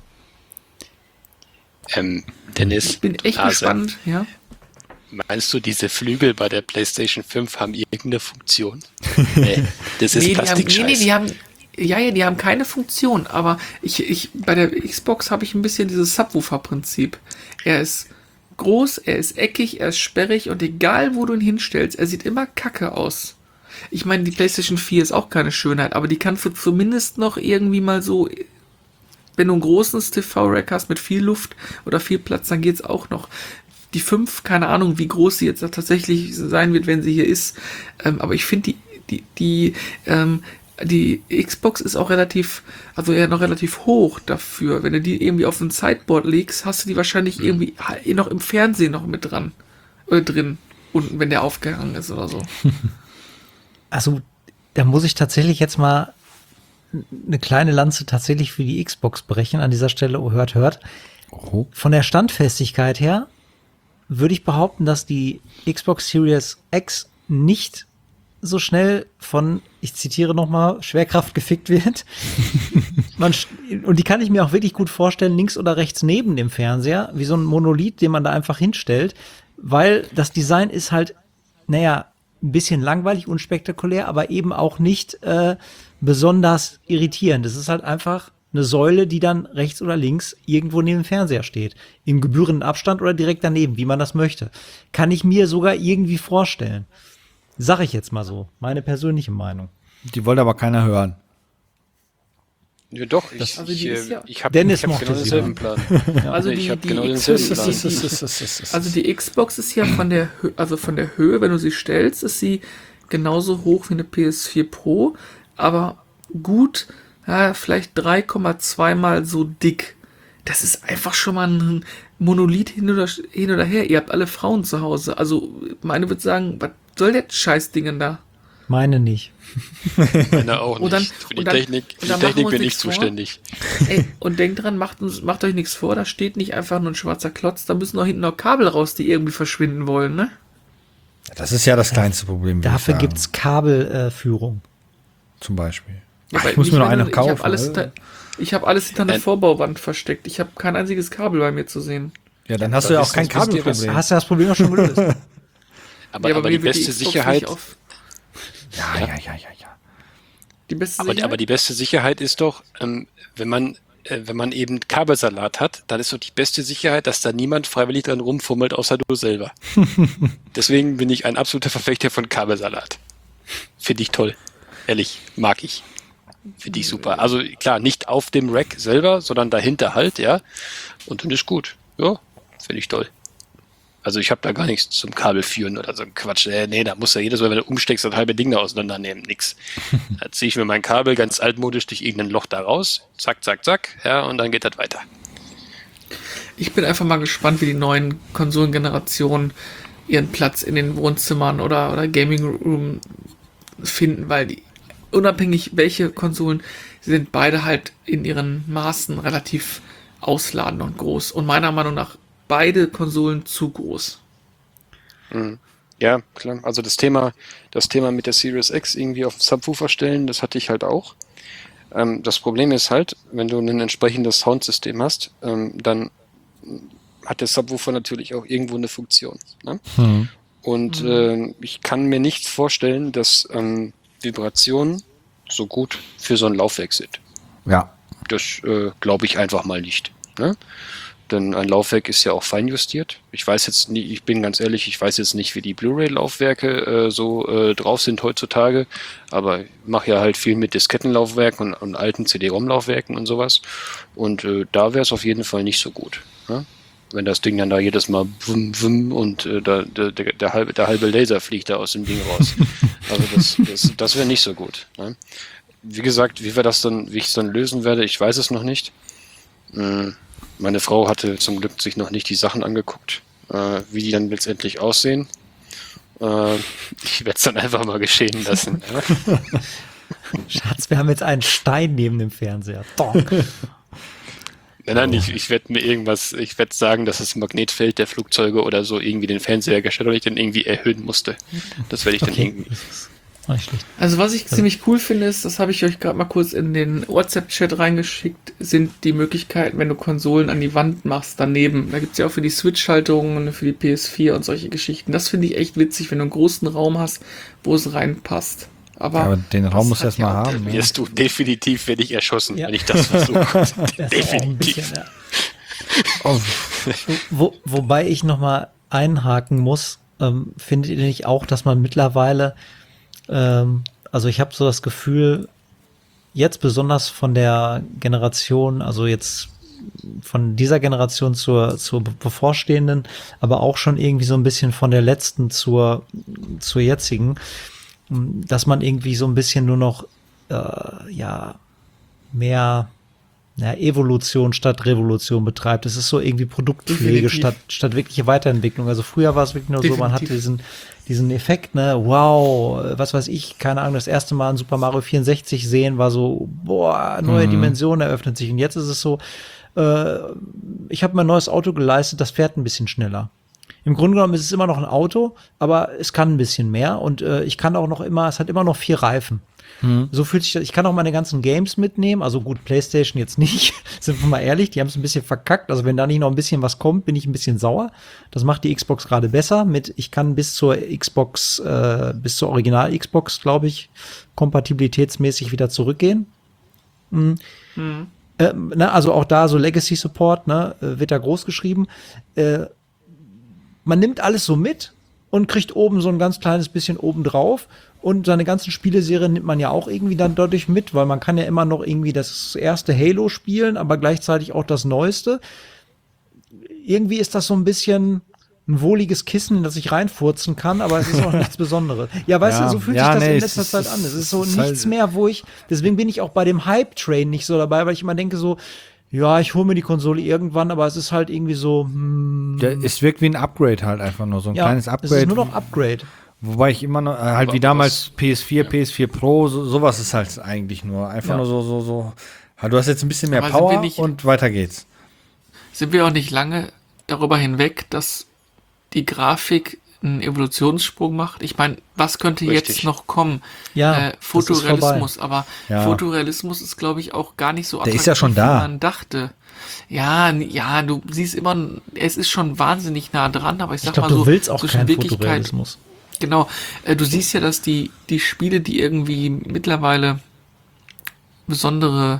Ähm, Dennis, Ich bin echt also, gespannt, ja. meinst du, diese Flügel bei der PlayStation fünf haben irgendeine Funktion? Nee, das ist Nee, die haben, nee, Plastikscheiß. nee, die haben, ja, ja, die haben keine Funktion, aber ich, ich, bei der Xbox habe ich ein bisschen dieses Subwoofer-Prinzip. Er ist groß, er ist eckig, er ist sperrig und egal, wo du ihn hinstellst, er sieht immer kacke aus. Ich meine, die PlayStation vier ist auch keine Schönheit, aber die kann für zumindest noch irgendwie mal so, wenn du einen großen T V-Rack hast mit viel Luft oder viel Platz, dann geht's auch noch. Die fünf, keine Ahnung, wie groß sie jetzt tatsächlich sein wird, wenn sie hier ist, ähm, aber ich finde die, die, die, ähm, die Xbox ist auch relativ, also ja noch relativ hoch dafür. Wenn du die irgendwie auf ein Sideboard legst, hast du die wahrscheinlich irgendwie noch im Fernsehen noch mit dran, äh, drin, unten, wenn der aufgegangen ist oder so. Also, da muss ich tatsächlich jetzt mal eine kleine Lanze tatsächlich für die Xbox brechen an dieser Stelle. Oh, hört, hört. Oh. Von der Standfestigkeit her würde ich behaupten, dass die Xbox Series X nicht so schnell von, ich zitiere nochmal, Schwerkraft gefickt wird. Man, und die kann ich mir auch wirklich gut vorstellen, links oder rechts neben dem Fernseher, wie so ein Monolith, den man da einfach hinstellt, weil das Design ist halt, naja, ein bisschen langweilig, unspektakulär, aber eben auch nicht äh, besonders irritierend. Es ist halt einfach eine Säule, die dann rechts oder links irgendwo neben dem Fernseher steht. Im gebührenden Abstand oder direkt daneben, wie man das möchte. Kann ich mir sogar irgendwie vorstellen. Sag ich jetzt mal so. Meine persönliche Meinung. Die wollte aber keiner hören. Ja, doch, ich, Also die ich, ist äh, ja- ich habe Dennis hab mochte genau sie denselben mal. Plan. Also ich die, habe die, genau Xbox, denselben die, Plan. die, also die Xbox ist ja von der, Hö also von der Höhe, wenn du sie stellst, ist sie genauso hoch wie eine P S vier Pro, aber gut, ja, vielleicht drei Komma zwei mal so dick. Das ist einfach schon mal ein Monolith hin oder, hin oder her. Ihr habt alle Frauen zu Hause. Also meine würde sagen, was soll der Scheißdingen da? Meine nicht. Meine auch nicht. Und dann- für die und dann- Technik, und für die dann machen wir Technik uns bin ich nichts vor. zuständig. Ey, und denkt dran, macht, uns, macht euch nichts vor, da steht nicht einfach nur ein schwarzer Klotz, da müssen auch hinten noch Kabel raus, die irgendwie verschwinden wollen, ne? Das ist ja das kleinste Problem. würde ich Dafür sagen, gibt's Kabelführung. zum Beispiel. Ja, Ach, weil ich muss nicht, mir noch wenn einen du- noch kaufen. Ich habe alles, oder? hinter, ich hab alles hinter einer Äh, Vorbauwand versteckt. Ich habe kein einziges Kabel bei mir zu sehen. Ja, dann hast Ja, du ja wisst- auch kein wisst ihr, was- Kabelproblem. Hast du das Problem auch schon gelöst? Aber, Ja, aber, bei die mir wird beste Xbox Sicherheit, nicht auf- Ja, ja, ja, ja, ja. Die beste aber, Sicherheit? aber die beste Sicherheit ist doch, ähm, wenn man äh, wenn man eben Kabelsalat hat, dann ist doch die beste Sicherheit, dass da niemand freiwillig dran rumfummelt, außer du selber. Deswegen bin ich ein absoluter Verfechter von Kabelsalat. Finde ich toll. Ehrlich, mag ich. Finde ich super. Also klar, nicht auf dem Rack selber, sondern dahinter halt, ja. Und dann ist gut. Ja, finde ich toll. Also ich habe da gar nichts zum Kabel führen oder so ein Quatsch. Äh, nee, da muss ja jedes Mal, wenn du umsteckst, das halbe Ding da auseinandernehmen. Nix. Da ziehe ich mir mein Kabel ganz altmodisch durch irgendein Loch da raus. Zack, zack, zack. Ja, und dann geht das weiter. Ich bin einfach mal gespannt, wie die neuen Konsolengenerationen ihren Platz in den Wohnzimmern oder, oder Gaming Room finden, weil die, unabhängig welche Konsolen, sie sind beide halt in ihren Maßen relativ ausladend und groß. Und meiner Meinung nach beide Konsolen zu groß. Ja, klar. Also das Thema, das Thema mit der Series X irgendwie auf den Subwoofer stellen, das hatte ich halt auch. Ähm, das Problem ist halt, wenn du ein entsprechendes Soundsystem hast, ähm, dann hat der Subwoofer natürlich auch irgendwo eine Funktion. Ne? Hm. Und ähm, ich kann mir nicht vorstellen, dass ähm, Vibrationen so gut für so ein Laufwerk sind. Ja. Das äh, glaube ich einfach mal nicht. Ne? Denn ein Laufwerk ist ja auch feinjustiert. Ich weiß jetzt nicht, ich bin ganz ehrlich, ich weiß jetzt nicht, wie die Blu-ray-Laufwerke äh, so äh, drauf sind heutzutage, aber ich mache ja halt viel mit Diskettenlaufwerken und, und alten C D-ROM-Laufwerken und sowas. Und äh, da wäre es auf jeden Fall nicht so gut. Ne? wenn das Ding dann da jedes Mal wum, wum und äh, da, der, der, der, halbe, der halbe Laser fliegt da aus dem Ding raus. Also das, das, das wäre nicht so gut. Ne? Wie gesagt, wie wir das dann, wie ich es dann lösen werde, ich weiß es noch nicht. Hm, meine Frau hatte zum Glück sich noch nicht die Sachen angeguckt, äh, wie die dann letztendlich aussehen. Äh, ich werde es dann einfach mal geschehen lassen. Ja? Schatz, wir haben jetzt einen Stein neben dem Fernseher. Donk. Nein, nein, ich, ich werde mir irgendwas, ich werde sagen, dass das Magnetfeld der Flugzeuge oder so irgendwie den Fernseher geschädigt dann irgendwie erhöhen musste. Das werde ich dann Okay. irgendwie. Das ist auch nicht schlecht. Also was ich ziemlich cool finde, ist, das habe ich euch gerade mal kurz in den WhatsApp-Chat reingeschickt, sind die Möglichkeiten, wenn du Konsolen an die Wand machst, daneben. Da gibt es ja auch für die Switch-Schaltungen, für die P S vier und solche Geschichten. Das finde ich echt witzig, wenn du einen großen Raum hast, wo es reinpasst. Aber, Ja, aber den das Raum muss hat erst mal ja auch- haben. Ne? Wirst du definitiv, werde ich erschossen, Ja. wenn ich das versuche. Das ist auch ein Definitiv. bisschen, ja. Wo, wobei ich noch mal einhaken muss, ähm, findet ihr nicht auch, dass man mittlerweile, ähm, also ich habe so das Gefühl, jetzt besonders von der Generation, also jetzt von dieser Generation zur, zur bevorstehenden, aber auch schon irgendwie so ein bisschen von der letzten zur, zur jetzigen, dass man irgendwie so ein bisschen nur noch, äh, ja, mehr ja, Evolution statt Revolution betreibt. Es ist so irgendwie Produktpflege Definitiv. statt, statt wirkliche Weiterentwicklung. Also früher war es wirklich nur so, man hatte Definitiv. diesen, diesen Effekt, ne, wow, was weiß ich, keine Ahnung, das erste Mal ein Super Mario vierundsechzig sehen war so, boah, neue Mhm. Dimension eröffnet sich. Und jetzt ist es so, äh, ich habe mir ein neues Auto geleistet, das fährt ein bisschen schneller. Im Grunde genommen ist es immer noch ein Auto, aber es kann ein bisschen mehr und äh, ich kann auch noch immer, es hat immer noch vier Reifen. So fühlt sich das, ich kann auch meine ganzen Games mitnehmen, also gut, PlayStation jetzt nicht, sind wir mal ehrlich, die haben es ein bisschen verkackt, also wenn da nicht noch ein bisschen was kommt, bin ich ein bisschen sauer. Das macht die Xbox gerade besser mit, ich kann bis zur Xbox, äh, bis zur Original-Xbox, glaube ich, kompatibilitätsmäßig wieder zurückgehen. Mhm. Mhm. Äh, ne, also auch da so Legacy Support, ne, äh, wird da groß geschrieben. Äh, man nimmt alles so mit und kriegt oben so ein ganz kleines bisschen oben drauf. Und seine ganzen Spieleserien nimmt man ja auch irgendwie dann dadurch mit, weil man kann ja immer noch irgendwie das erste Halo spielen, aber gleichzeitig auch das neueste. Irgendwie ist das so ein bisschen ein wohliges Kissen, in das ich reinfurzen kann, aber es ist auch nichts Besonderes. Ja, weißt Ja, du, so fühlt ja, sich das nee, in es letzter ist- Zeit es an. Es ist- ist so es ist nichts halt- mehr, wo ich, deswegen bin ich auch bei dem Hype-Train nicht so dabei, weil ich immer denke so, ja, ich hole mir die Konsole irgendwann, aber es ist halt irgendwie so, hm, Der, es wirkt wie ein Upgrade halt einfach nur, so ein ja, kleines es Upgrade. ist nur noch Upgrade. Wobei ich immer noch, äh, halt Aber wie damals was- P S vier, P S vier Pro, so, sowas ist halt eigentlich nur. Einfach Ja. nur so, so, so. Halt, du hast jetzt ein bisschen mehr Aber sind wir Power nicht- und weiter geht's. Sind wir auch nicht lange darüber hinweg, dass die Grafik einen Evolutionssprung macht? Ich meine, was könnte Richtig. jetzt noch kommen? Ja, äh, das ist Fotorealismus, aber Ja. Fotorealismus ist, glaube ich, auch gar nicht so Der ist ja schon da. wie man dachte. Ja, n- ja, du siehst immer, es ist schon wahnsinnig nah dran, aber ich Ich sag glaube, mal so, du willst auch zwischen keinen Wirklichkeit, Fotorealismus. genau, äh, du siehst ja, dass die, die Spiele, die irgendwie mittlerweile besondere,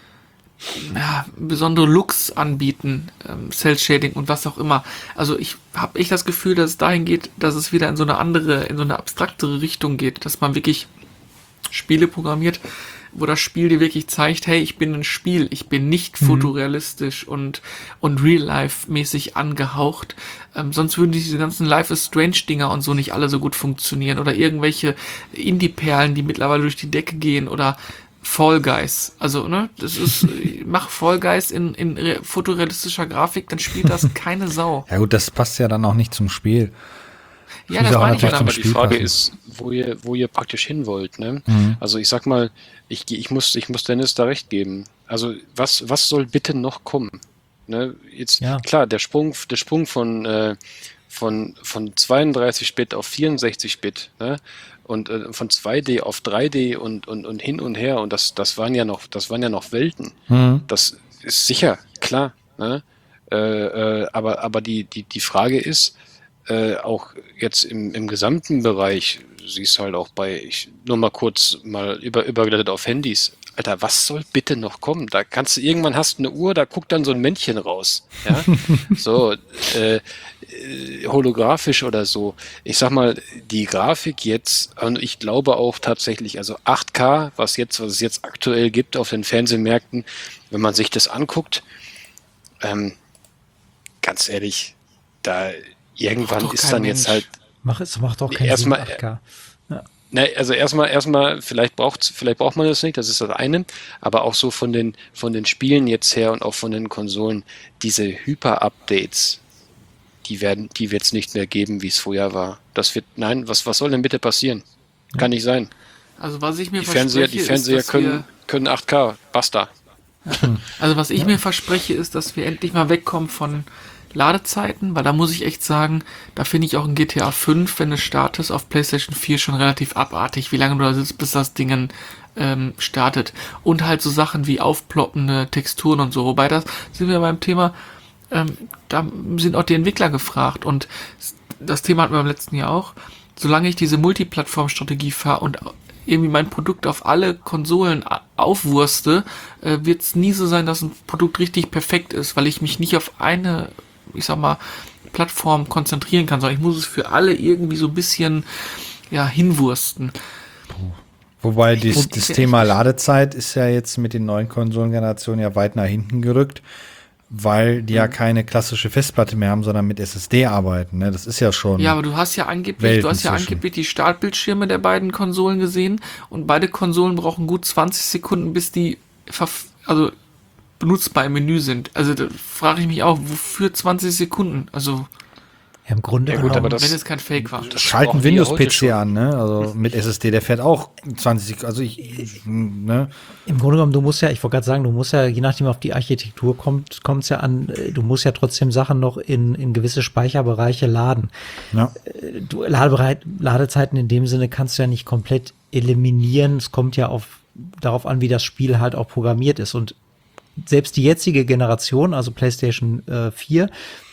ja, besondere Looks anbieten, ähm, Cell-Shading und was auch immer. Also ich habe echt das Gefühl, dass es dahin geht, dass es wieder in so eine andere, in so eine abstraktere Richtung geht, dass man wirklich Spiele programmiert, wo das Spiel dir wirklich zeigt, hey, ich bin ein Spiel, ich bin nicht fotorealistisch und, und Real-Life-mäßig angehaucht. Ähm, sonst würden diese ganzen Life is Strange-Dinger und so nicht alle so gut funktionieren. Oder irgendwelche Indie-Perlen, die mittlerweile durch die Decke gehen. Oder Fall Guys. Also, ne, das ist, mach Fall Guys in, in re- fotorealistischer Grafik, dann spielt das keine Sau. Ja gut, das passt ja dann auch nicht zum Spiel. Ja, muss das auch meine ich ja natürlich damit. Aber die Spiel Frage passen. ist, wo ihr, wo ihr praktisch hin wollt. Ne? Mhm. Also ich sag mal, ich, ich, muss, ich muss Dennis da recht geben. Also was, was soll bitte noch kommen? Ne? Jetzt, Ja. klar, der Sprung, der Sprung von, äh, von, von zweiunddreißig Bit auf vierundsechzig Bit, ne? Und äh, von zwei D auf drei D und, und, und hin und her, und das, das waren ja noch, das waren ja noch Welten. Mhm. Das ist sicher, klar. Ne? Äh, äh, aber aber die, die, die Frage ist, äh, auch jetzt im, im gesamten Bereich, du siehst halt auch bei, ich nur mal kurz mal über, übergeleitet auf Handys. Alter, was soll bitte noch kommen? Da kannst du, irgendwann hast du eine Uhr, da guckt dann so ein Männchen raus. Ja? So, äh, äh, holographisch oder so. Ich sag mal, die Grafik jetzt, und ich glaube auch tatsächlich, also acht K, was jetzt, was es jetzt aktuell gibt auf den Fernsehmärkten, wenn man sich das anguckt, ähm, ganz ehrlich, da irgendwann doch ist kein dann Mensch. jetzt halt, Mach es macht doch keinen Erstmal- Sinn, acht K. ne, also erstmal, erstmal, vielleicht braucht's, vielleicht braucht man das nicht, das ist das eine, aber auch so von den, von den Spielen jetzt her und auch von den Konsolen, diese Hyper-Updates, die werden, die wird's nicht mehr geben, wie es früher war. Das wird, nein, was, was soll denn bitte passieren? Kann nicht sein. Also was ich mir Die Fernseher, die verspreche, Fernseher ist, dass können, wir, können acht K, basta. also was ich mir verspreche, ist, dass wir endlich mal wegkommen von Ladezeiten, weil da muss ich echt sagen, da finde ich auch in G T A fünf, wenn du startest, auf PlayStation vier schon relativ abartig, wie lange du da sitzt, bis das Ding ähm, startet. Und halt so Sachen wie aufploppende Texturen und so. Wobei das sind wir beim Thema, ähm, da sind auch die Entwickler gefragt. Und das Thema hatten wir beim letzten Jahr auch. Solange ich diese Multiplattform-Strategie fahre und irgendwie mein Produkt auf alle Konsolen a- aufwurste, äh, wird es nie so sein, dass ein Produkt richtig perfekt ist, weil ich mich nicht auf eine, ich sag mal, Plattform konzentrieren kann, sondern ich muss es für alle irgendwie so ein bisschen ja, hinwursten. Wobei dies, Und- das Thema Ladezeit ist ja jetzt mit den neuen Konsolengenerationen ja weit nach hinten gerückt, weil die ja keine klassische Festplatte mehr haben, sondern mit S S D arbeiten. Ne? Das ist ja schon. Ja, aber du hast ja angeblich, Welten du hast ja zwischen. angeblich die Startbildschirme der beiden Konsolen gesehen und beide Konsolen brauchen gut zwanzig Sekunden, bis die verf- also benutzbar im Menü sind. Also da frage ich mich auch, wofür zwanzig Sekunden? Also Ja, im Grunde Ja, gut, genommen, aber das- wenn es kein Fake war. Das Schalt brauchen einen die ja heute Windows-P C schon. an, ne? Also mit S S D, der fährt auch zwanzig Sekunden. Also ich, ich ne? im Grunde genommen, du musst ja, ich wollte gerade sagen, du musst ja, je nachdem auf die Architektur kommt, kommt es ja an, äh, du musst ja trotzdem Sachen noch in, in gewisse Speicherbereiche laden. Ja. Du, Ladebereit, Ladezeiten in dem Sinne kannst du ja nicht komplett eliminieren. Es kommt ja auf, darauf an, wie das Spiel halt auch programmiert ist. Und selbst die jetzige Generation, also PlayStation äh, vier,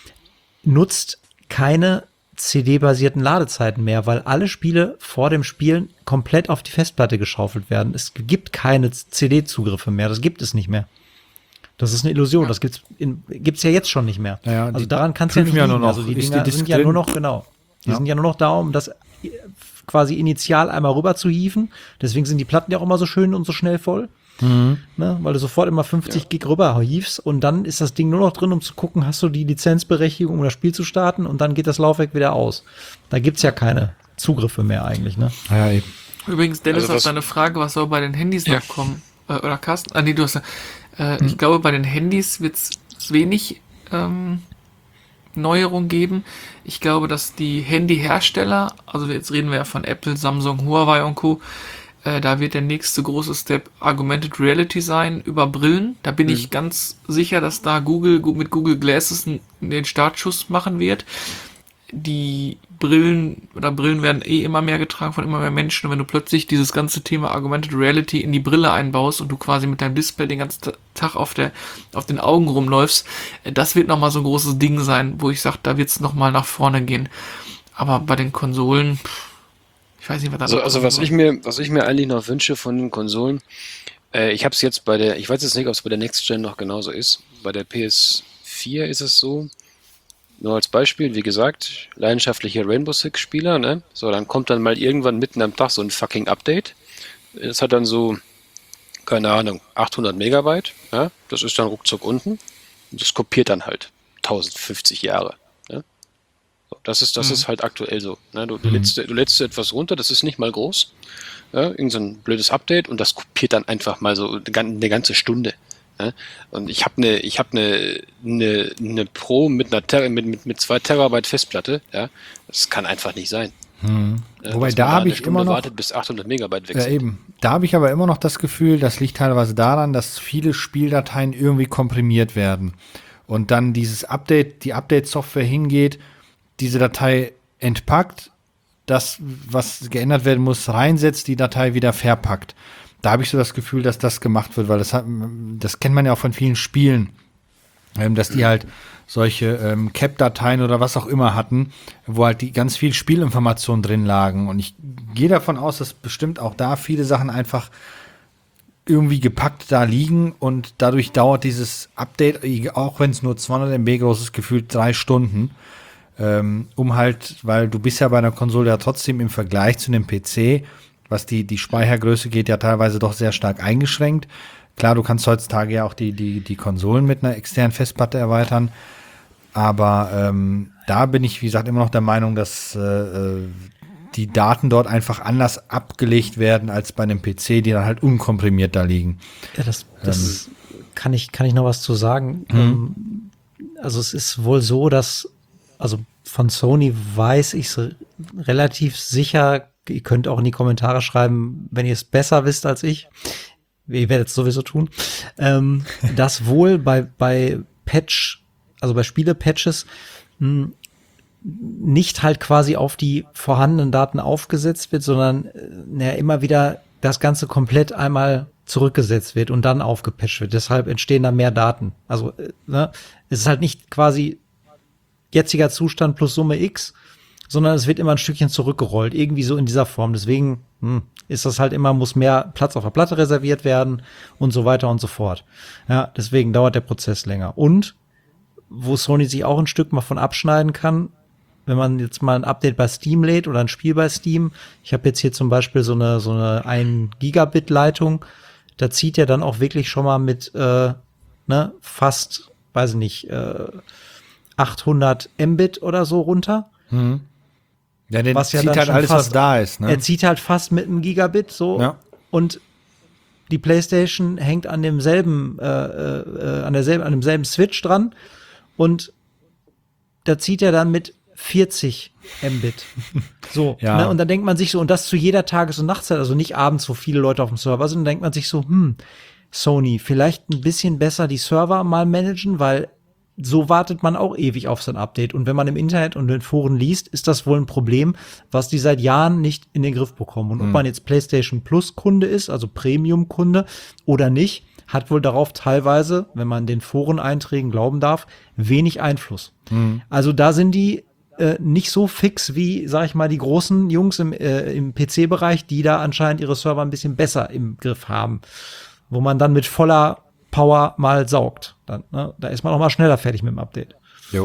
nutzt keine C D-basierten Ladezeiten mehr, weil alle Spiele vor dem Spielen komplett auf die Festplatte geschaufelt werden. Es gibt keine C D-Zugriffe mehr, das gibt es nicht mehr. Das ist eine Illusion, das gibt's in, gibt's ja jetzt schon nicht mehr. Ja, also die daran kann es ja nicht prüfen ja liegen. nur noch, Also die ist Dinger die sind Disk ja nur drin? noch, genau, die Ja. sind ja nur noch da, um das quasi initial einmal rüber zu hieven. Deswegen sind die Platten ja auch immer so schön und so schnell voll. Ne, weil du sofort immer fünfzig Gig rüber hiefst und dann ist das Ding nur noch drin, um zu gucken, hast du die Lizenzberechtigung, um das Spiel zu starten und dann geht das Laufwerk wieder aus. Da gibt's ja keine Zugriffe mehr eigentlich, ne? Ja, eben. Übrigens, Dennis, Also auf was- deine Frage, was soll bei den Handys Ja. noch kommen? Äh, oder Carsten? Ah, nee, du hast äh, Ich glaube, bei den Handys wird es wenig ähm, Neuerung geben. Ich glaube, dass die Handyhersteller, also jetzt reden wir ja von Apple, Samsung, Huawei und Co., äh, da wird der nächste große Step Augmented Reality sein über Brillen. Da bin ich ganz sicher, dass da Google gu- mit Google Glasses n- den Startschuss machen wird. Die Brillen oder Brillen werden eh immer mehr getragen von immer mehr Menschen. Und wenn du plötzlich dieses ganze Thema Augmented Reality in die Brille einbaust und du quasi mit deinem Display den ganzen Ta- Tag auf der auf den Augen rumläufst, äh, das wird nochmal so ein großes Ding sein, wo ich sage, da wird es nochmal nach vorne gehen. Aber bei den Konsolen, pff, ich weiß nicht, was da Also, noch also kommen was soll. ich mir, was ich mir eigentlich noch wünsche von den Konsolen, äh, ich habe es jetzt bei der, ich weiß jetzt nicht, ob es bei der Next Gen noch genauso ist. Bei der P S vier ist es so. Nur als Beispiel, wie gesagt, leidenschaftlicher Rainbow Six Spieler, ne? So, dann kommt dann mal irgendwann mitten am Tag so ein fucking Update. Das hat dann so, keine Ahnung, achthundert Megabyte, ja? Das ist dann ruckzuck unten. Und das kopiert dann halt tausendfünfzig Jahre. Ne? So, das ist, das Mhm. ist halt aktuell so. Ne? Du, du, lädst, du lädst etwas runter, das ist nicht mal groß. Ja? Irgend so ein blödes Update und das kopiert dann einfach mal so eine gan- eine ganze Stunde. Ne? Und ich habe eine, ich habe eine, eine, eine Pro mit einer Ter mit, mit, mit zwei Terabyte Festplatte. Ja, das kann einfach nicht sein. Ja, Wobei, dass da man habe eine ich Stunde immer noch- wartet, bis achthundert Megabyte weg Ja, sind. eben. Da habe ich aber immer noch das Gefühl, das liegt teilweise daran, dass viele Spieldateien irgendwie komprimiert werden. Und dann dieses Update, die Update-Software hingeht, diese Datei entpackt, das, was geändert werden muss, reinsetzt, die Datei wieder verpackt. Da habe ich so das Gefühl, dass das gemacht wird, weil das hat, das kennt man ja auch von vielen Spielen, ähm, dass die halt solche ähm, Cap-Dateien oder was auch immer hatten, wo halt die ganz viel Spielinformationen drin lagen. Und ich gehe davon aus, dass bestimmt auch da viele Sachen einfach irgendwie gepackt da liegen und dadurch dauert dieses Update, auch wenn es nur zweihundert Megabyte groß ist, gefühlt drei Stunden. Ähm, um halt, weil du bist ja bei einer Konsole ja trotzdem im Vergleich zu einem P C, was die, die Speichergröße geht, ja teilweise doch sehr stark eingeschränkt. Klar, du kannst heutzutage ja auch die, die, die Konsolen mit einer externen Festplatte erweitern. Aber ähm, da bin ich, wie gesagt, immer noch der Meinung, dass äh, die Daten dort einfach anders abgelegt werden als bei einem P C, die dann halt unkomprimiert da liegen. Ja, das, das ähm. kann ich, kann ich noch was zu sagen. Mhm. Ähm, also es ist wohl so, dass, also von Sony weiß ich es relativ sicher, ihr könnt auch in die Kommentare schreiben, wenn ihr es besser wisst als ich. Ihr werdet es sowieso tun. Ähm, dass wohl bei, bei Patch, also bei Spiele-Patches, mh, nicht halt quasi auf die vorhandenen Daten aufgesetzt wird, sondern äh, immer wieder das Ganze komplett einmal zurückgesetzt wird und dann aufgepatcht wird. Deshalb entstehen da mehr Daten. Also äh, ne, es ist halt nicht quasi jetziger Zustand plus Summe X, sondern es wird immer ein Stückchen zurückgerollt, irgendwie so in dieser Form. Deswegen hm, ist das halt immer, muss mehr Platz auf der Platte reserviert werden und so weiter und so fort. Ja, deswegen dauert der Prozess länger. Und wo Sony sich auch ein Stück mal von abschneiden kann, wenn man jetzt mal ein Update bei Steam lädt oder ein Spiel bei Steam, ich habe jetzt hier zum Beispiel so eine so eine ein Gigabit Leitung, da zieht er dann auch wirklich schon mal mit äh, ne, fast, weiß ich nicht, äh, achthundert Mbit oder so runter. Mhm. Ja, der was ja zieht dann halt schon alles, fast, was da ist. Ne? Er zieht halt fast mit einem Gigabit so ja. Und die PlayStation hängt an demselben, äh, äh, an derselben, an demselben Switch dran und da zieht er dann mit vierzig Mbit. So, ja. ne? Und dann denkt man sich so, und das zu jeder Tages- und Nachtzeit, also nicht abends, wo viele Leute auf dem Server sind, dann denkt man sich so, hm, Sony, vielleicht ein bisschen besser die Server mal managen, weil so wartet man auch ewig auf sein Update. Und wenn man im Internet und in Foren liest, ist das wohl ein Problem, was die seit Jahren nicht in den Griff bekommen. Und ob Mhm. man jetzt PlayStation Plus Kunde ist, also Premium Kunde oder nicht, hat wohl darauf teilweise, wenn man den Foreneinträgen glauben darf, wenig Einfluss. Mhm. Also da sind die äh, nicht so fix wie, sag ich mal, die großen Jungs im, äh, im P C-Bereich, die da anscheinend ihre Server ein bisschen besser im Griff haben. Wo man dann mit voller Power mal saugt. Dann, ne? Da ist man auch mal schneller fertig mit dem Update. Jo.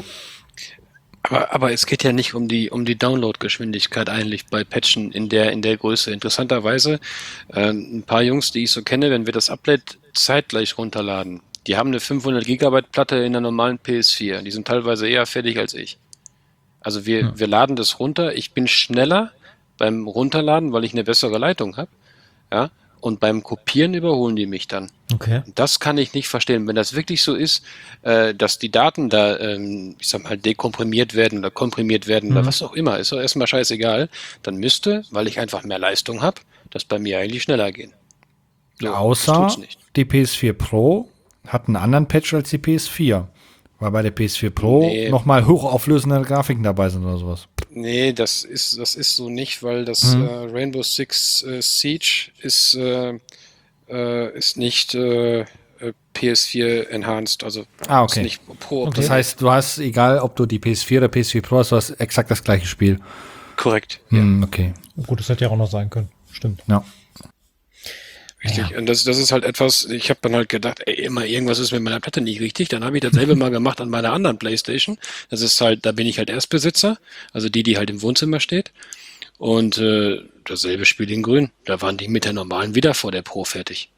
Aber, aber es geht ja nicht um die um die Download-Geschwindigkeit eigentlich bei Patchen in der in der Größe. Interessanterweise äh, ein paar Jungs, die ich so kenne, wenn wir das Update zeitgleich runterladen, die haben eine fünfhundert Gigabyte Platte in der normalen P S vier. Die sind teilweise eher fertig als ich. Also wir Hm. wir laden das runter. Ich bin schneller beim Runterladen, weil ich eine bessere Leitung habe. Ja. Und beim Kopieren überholen die mich dann. Okay. Das kann ich nicht verstehen. Wenn das wirklich so ist, äh, dass die Daten da, ähm, ich sag mal, dekomprimiert werden oder komprimiert werden Mhm. oder was auch immer, ist doch erstmal scheißegal, dann müsste, weil ich einfach mehr Leistung habe, das bei mir eigentlich schneller gehen. So, Außer das tut's nicht. die P S vier Pro hat einen anderen Patch als die P S vier. Weil bei der P S vier Pro Nee. nochmal hochauflösende Grafiken dabei sind oder sowas. Nee, das ist, das ist so nicht, weil das Mhm. äh, Rainbow Six äh, Siege ist, äh, äh, ist nicht äh, äh, P S vier enhanced, also Ah, ist okay. nicht Pro. Okay. Das heißt, du hast, egal ob du die P S vier oder P S vier Pro hast, du hast exakt das gleiche Spiel. Korrekt. Hm, okay. Gut, das hätte ja auch noch sein können. Stimmt. Ja. Richtig, und das, das ist halt etwas, ich habe dann halt gedacht, ey, immer irgendwas ist mit meiner Platte nicht richtig, dann habe ich dasselbe mal gemacht an meiner anderen Playstation, das ist halt, da bin ich halt Erstbesitzer, also die, die halt im Wohnzimmer steht und äh, dasselbe Spiel in grün, da waren die mit der normalen wieder vor der Pro fertig.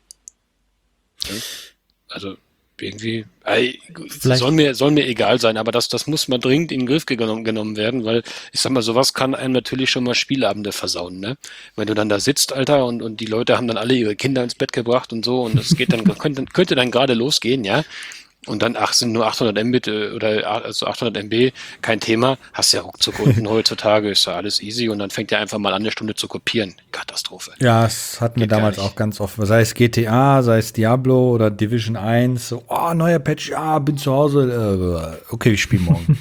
Ja? Also irgendwie, ey, Vielleicht- soll mir, soll mir egal sein, aber das, das muss mal dringend in den Griff genommen, genommen werden, weil ich sag mal, sowas kann einem natürlich schon mal Spielabende versauen, ne? Wenn du dann da sitzt, Alter, und, und die Leute haben dann alle ihre Kinder ins Bett gebracht und so, und das geht dann, könnte, könnte dann gerade losgehen, ja? Und dann, ach, sind nur achthundert Mbit äh, oder ach- also achthundert M B, kein Thema, hast ja ruckzuck unten heutzutage, ist ja alles easy und dann fängt er einfach mal an, eine Stunde zu kopieren. Katastrophe. Ja, das hatten wir Geht gar damals nicht. auch ganz oft. Sei es G T A, sei es Diablo oder Division eins. So, oh, neuer Patch, ja, bin zu Hause. Äh, okay, ich spiele morgen.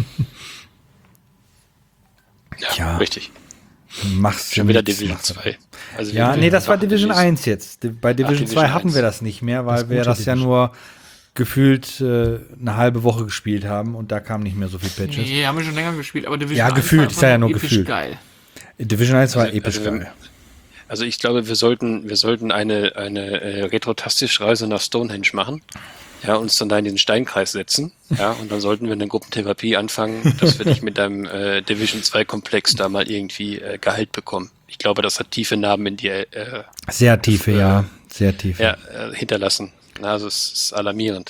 Ja, Ja. richtig. Machst Schon du wieder nichts, Division machst du- zwei. Also Ja, wir- nee, das war ach, Division ist- eins jetzt. Di- Bei Division Division zwei hatten eins. wir das nicht mehr, weil Das wir gute das ja Division. nur gefühlt äh, eine halbe Woche gespielt haben und da kam nicht mehr so viel Patches. Nee, haben wir schon länger gespielt, aber Division Ja, eins gefühlt, war ist ja einfach nur episch gefühlt. geil. Division eins war Also- episch also wenn- geil. Also ich glaube, wir sollten, wir sollten eine, eine äh, Retrotastisch-Reise nach Stonehenge machen. Ja, uns dann da in den Steinkreis setzen. Ja, und dann sollten wir eine Gruppentherapie anfangen, dass wir dich mit deinem äh, Division zwei Komplex da mal irgendwie äh, Gehalt bekommen. Ich glaube, das hat tiefe Narben in dir äh, Sehr tiefe, äh, ja. Sehr tiefe. ja, äh, hinterlassen. Na, also es ist alarmierend.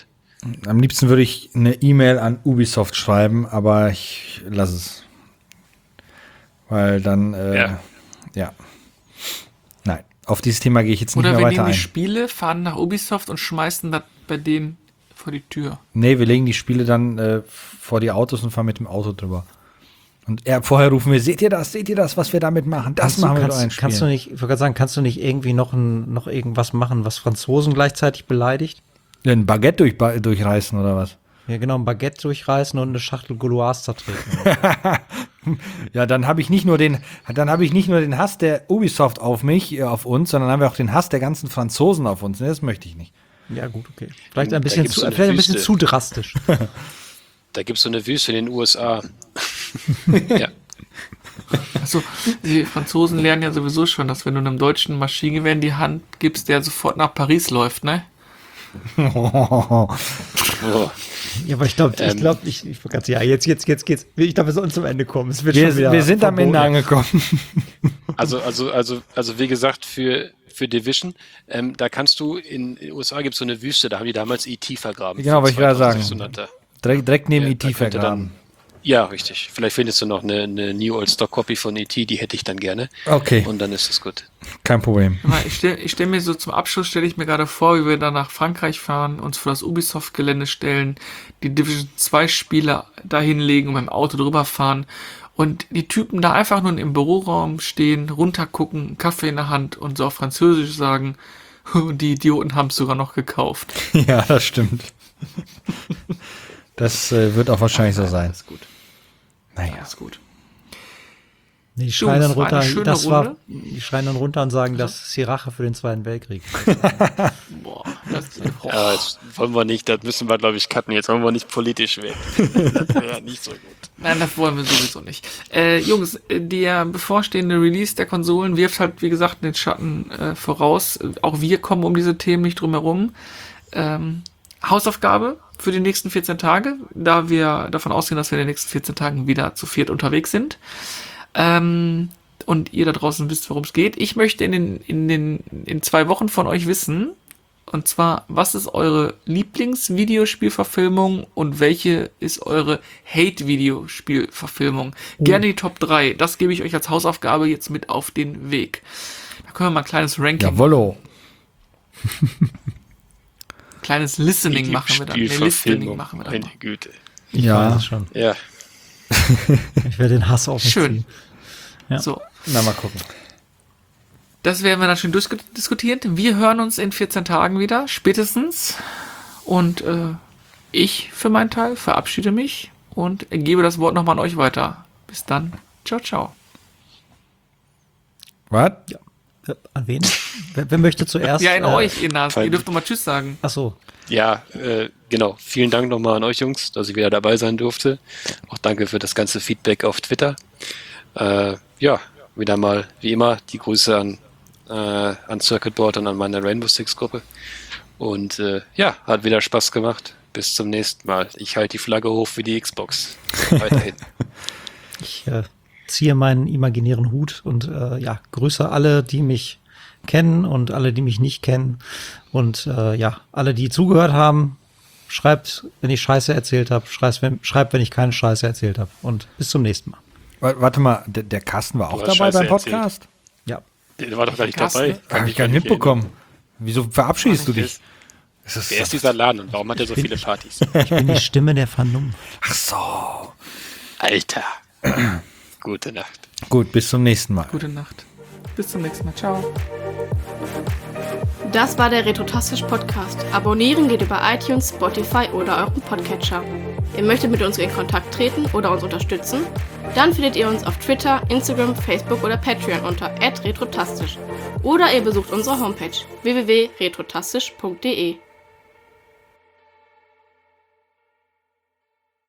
Am liebsten würde ich eine E-Mail an Ubisoft schreiben, aber ich lasse es. Weil dann, äh, ja. ja. Nein, auf dieses Thema gehe ich jetzt nicht Oder mehr wir weiter nehmen ein. die Spiele, fahren nach Ubisoft und schmeißen das bei denen vor die Tür. Nee, wir legen die Spiele dann äh, vor die Autos und fahren mit dem Auto drüber. Und ja, vorher rufen wir, seht ihr das, seht ihr das, was wir damit machen? Das Kannst machen du, wir kannst, mit euren kannst du Spielen. nicht, ich wollte gerade sagen, kannst du nicht irgendwie noch, ein, noch irgendwas machen, was Franzosen gleichzeitig beleidigt? Ein Baguette durch, durchreißen oder was? Ja, genau, ein Baguette durchreißen und eine Schachtel Gauloise zertreten. Ja, dann habe ich nicht nur den, dann habe ich nicht nur den Hass der Ubisoft auf mich, auf uns, sondern haben wir auch den Hass der ganzen Franzosen auf uns. Das möchte ich nicht. Ja, gut, okay. Vielleicht ein Da bisschen, gibt's zu, so eine vielleicht ein bisschen Wüste. zu drastisch. Da gibt es so eine Wüste in den U S A. Ja. Also, die Franzosen lernen ja sowieso schon, dass wenn du einem Deutschen Maschinengewehr in die Hand gibst, der sofort nach Paris läuft, ne? Oh. Ja, aber ich glaube, ich Ähm. glaube, ich, ich wollte gerade sagen, ja, jetzt, jetzt, jetzt geht's. Ich glaube, wir sollen zum Ende kommen. Es wird Wir, schon wieder wir sind am Ende verboten. angekommen. Also, also, also, also wie gesagt, für, für Division, ähm, da kannst du, in den U S A gibt es so eine Wüste, da haben die damals E T vergraben. Genau, für wollte ich gerade sagen. zweitausendsechshunderter. Direkt, direkt neben Ja, E T da könnte vergraben. Ja, richtig. Vielleicht findest du noch eine, eine New Old Stock Copy von E T, die hätte ich dann gerne. Okay, Und dann ist es gut. kein Problem. Mal, Ich stelle ich stell mir so zum Abschluss, stelle ich mir gerade vor, wie wir dann nach Frankreich fahren, uns vor das Ubisoft-Gelände stellen, die Division zwei Spiele da hinlegen und mit dem Auto drüber fahren und die Typen da einfach nur im Büroraum stehen, runtergucken, einen Kaffee in der Hand und so auf Französisch sagen, die Idioten haben es sogar noch gekauft. Ja, das stimmt. Das äh, wird auch wahrscheinlich so sein. Das ist gut. Naja. Das ist gut. Nee, die schreien dann Jungs, war eine runter, schöne das Runde. war, die schreien dann runter und sagen, das ist die Rache für den Zweiten Weltkrieg. Boah, das, boah. Ja, jetzt wollen wir nicht, das müssen wir, glaube ich, cutten. Jetzt wollen wir nicht politisch werden. Das wäre ja nicht so gut. Nein, das wollen wir sowieso nicht. Äh, Jungs, äh, der bevorstehende Release der Konsolen wirft halt, wie gesagt, den Schatten äh, voraus. Auch wir kommen um diese Themen nicht drum herum. Ähm, Hausaufgabe für die nächsten vierzehn Tage, da wir davon ausgehen, dass wir in den nächsten vierzehn Tagen wieder zu viert unterwegs sind. Ähm, und ihr da draußen wisst, worum es geht. Ich möchte in den, in den, in zwei Wochen von euch wissen, und zwar, was ist eure Lieblingsvideospielverfilmung und welche ist eure Hate-Videospielverfilmung? Gerne die Top drei. Das gebe ich euch als Hausaufgabe jetzt mit auf den Weg. Da können wir mal ein kleines Ranking, Jawollo. kleines Listening machen wir dann. Nee, Listening Spielverfilmung. machen wir dann. Meine noch. Güte. Ich Ja. weiß es schon. Ja. Ich werde den Hass auf mich Schön. ziehen. Ja. So. Na, mal gucken. Das werden wir dann schön durchdiskutiert. Wir hören uns in vierzehn Tagen wieder, spätestens. Und äh, ich für meinen Teil verabschiede mich und gebe das Wort nochmal an euch weiter. Bis dann. Ciao, ciao. Was? Äh, An wen? Wer, wer möchte zuerst? Ja, in äh, euch, ihr Nas. fein. Ihr dürft doch mal Tschüss sagen. Ach so. Ja, äh, genau. Vielen Dank nochmal an euch Jungs, dass ich wieder dabei sein durfte. Auch danke für das ganze Feedback auf Twitter. Äh, ja, wieder mal, wie immer, die Grüße an, äh, an Circuit Board und an meine Rainbow Six Gruppe. Und äh, ja, hat wieder Spaß gemacht. Bis zum nächsten Mal. Ich halte die Flagge hoch für die Xbox. Weiterhin. Ich äh, ziehe meinen imaginären Hut und äh, ja, grüße alle, die mich kennen und alle, die mich nicht kennen. Und äh, ja, alle, die zugehört haben, schreibt, wenn ich Scheiße erzählt habe, schreibt, wenn, schreibt, wenn ich keine Scheiße erzählt habe. Und bis zum nächsten Mal. Wa- Warte mal, der, der Carsten war auch Du hast dabei Scheiße beim Podcast? Ja. Der war doch gar nicht Carsten, dabei. ne? Habe ich gar nicht mitbekommen. Wieso verabschiedest du Wer dich? ist, Ist das, wer ist dieser Laden und warum hat er so viele Partys? Ich bin die Stimme der Vernunft. Ach so. Alter. Gute Nacht. Gut, bis zum nächsten Mal. Gute Nacht. Bis zum nächsten Mal. Ciao. Das war der Retrotastisch Podcast. Abonnieren geht über iTunes, Spotify oder euren Podcatcher. Ihr möchtet mit uns in Kontakt treten oder uns unterstützen? Dann findet ihr uns auf Twitter, Instagram, Facebook oder Patreon unter at retrotastisch. Oder ihr besucht unsere Homepage w w w punkt retrotastisch punkt de.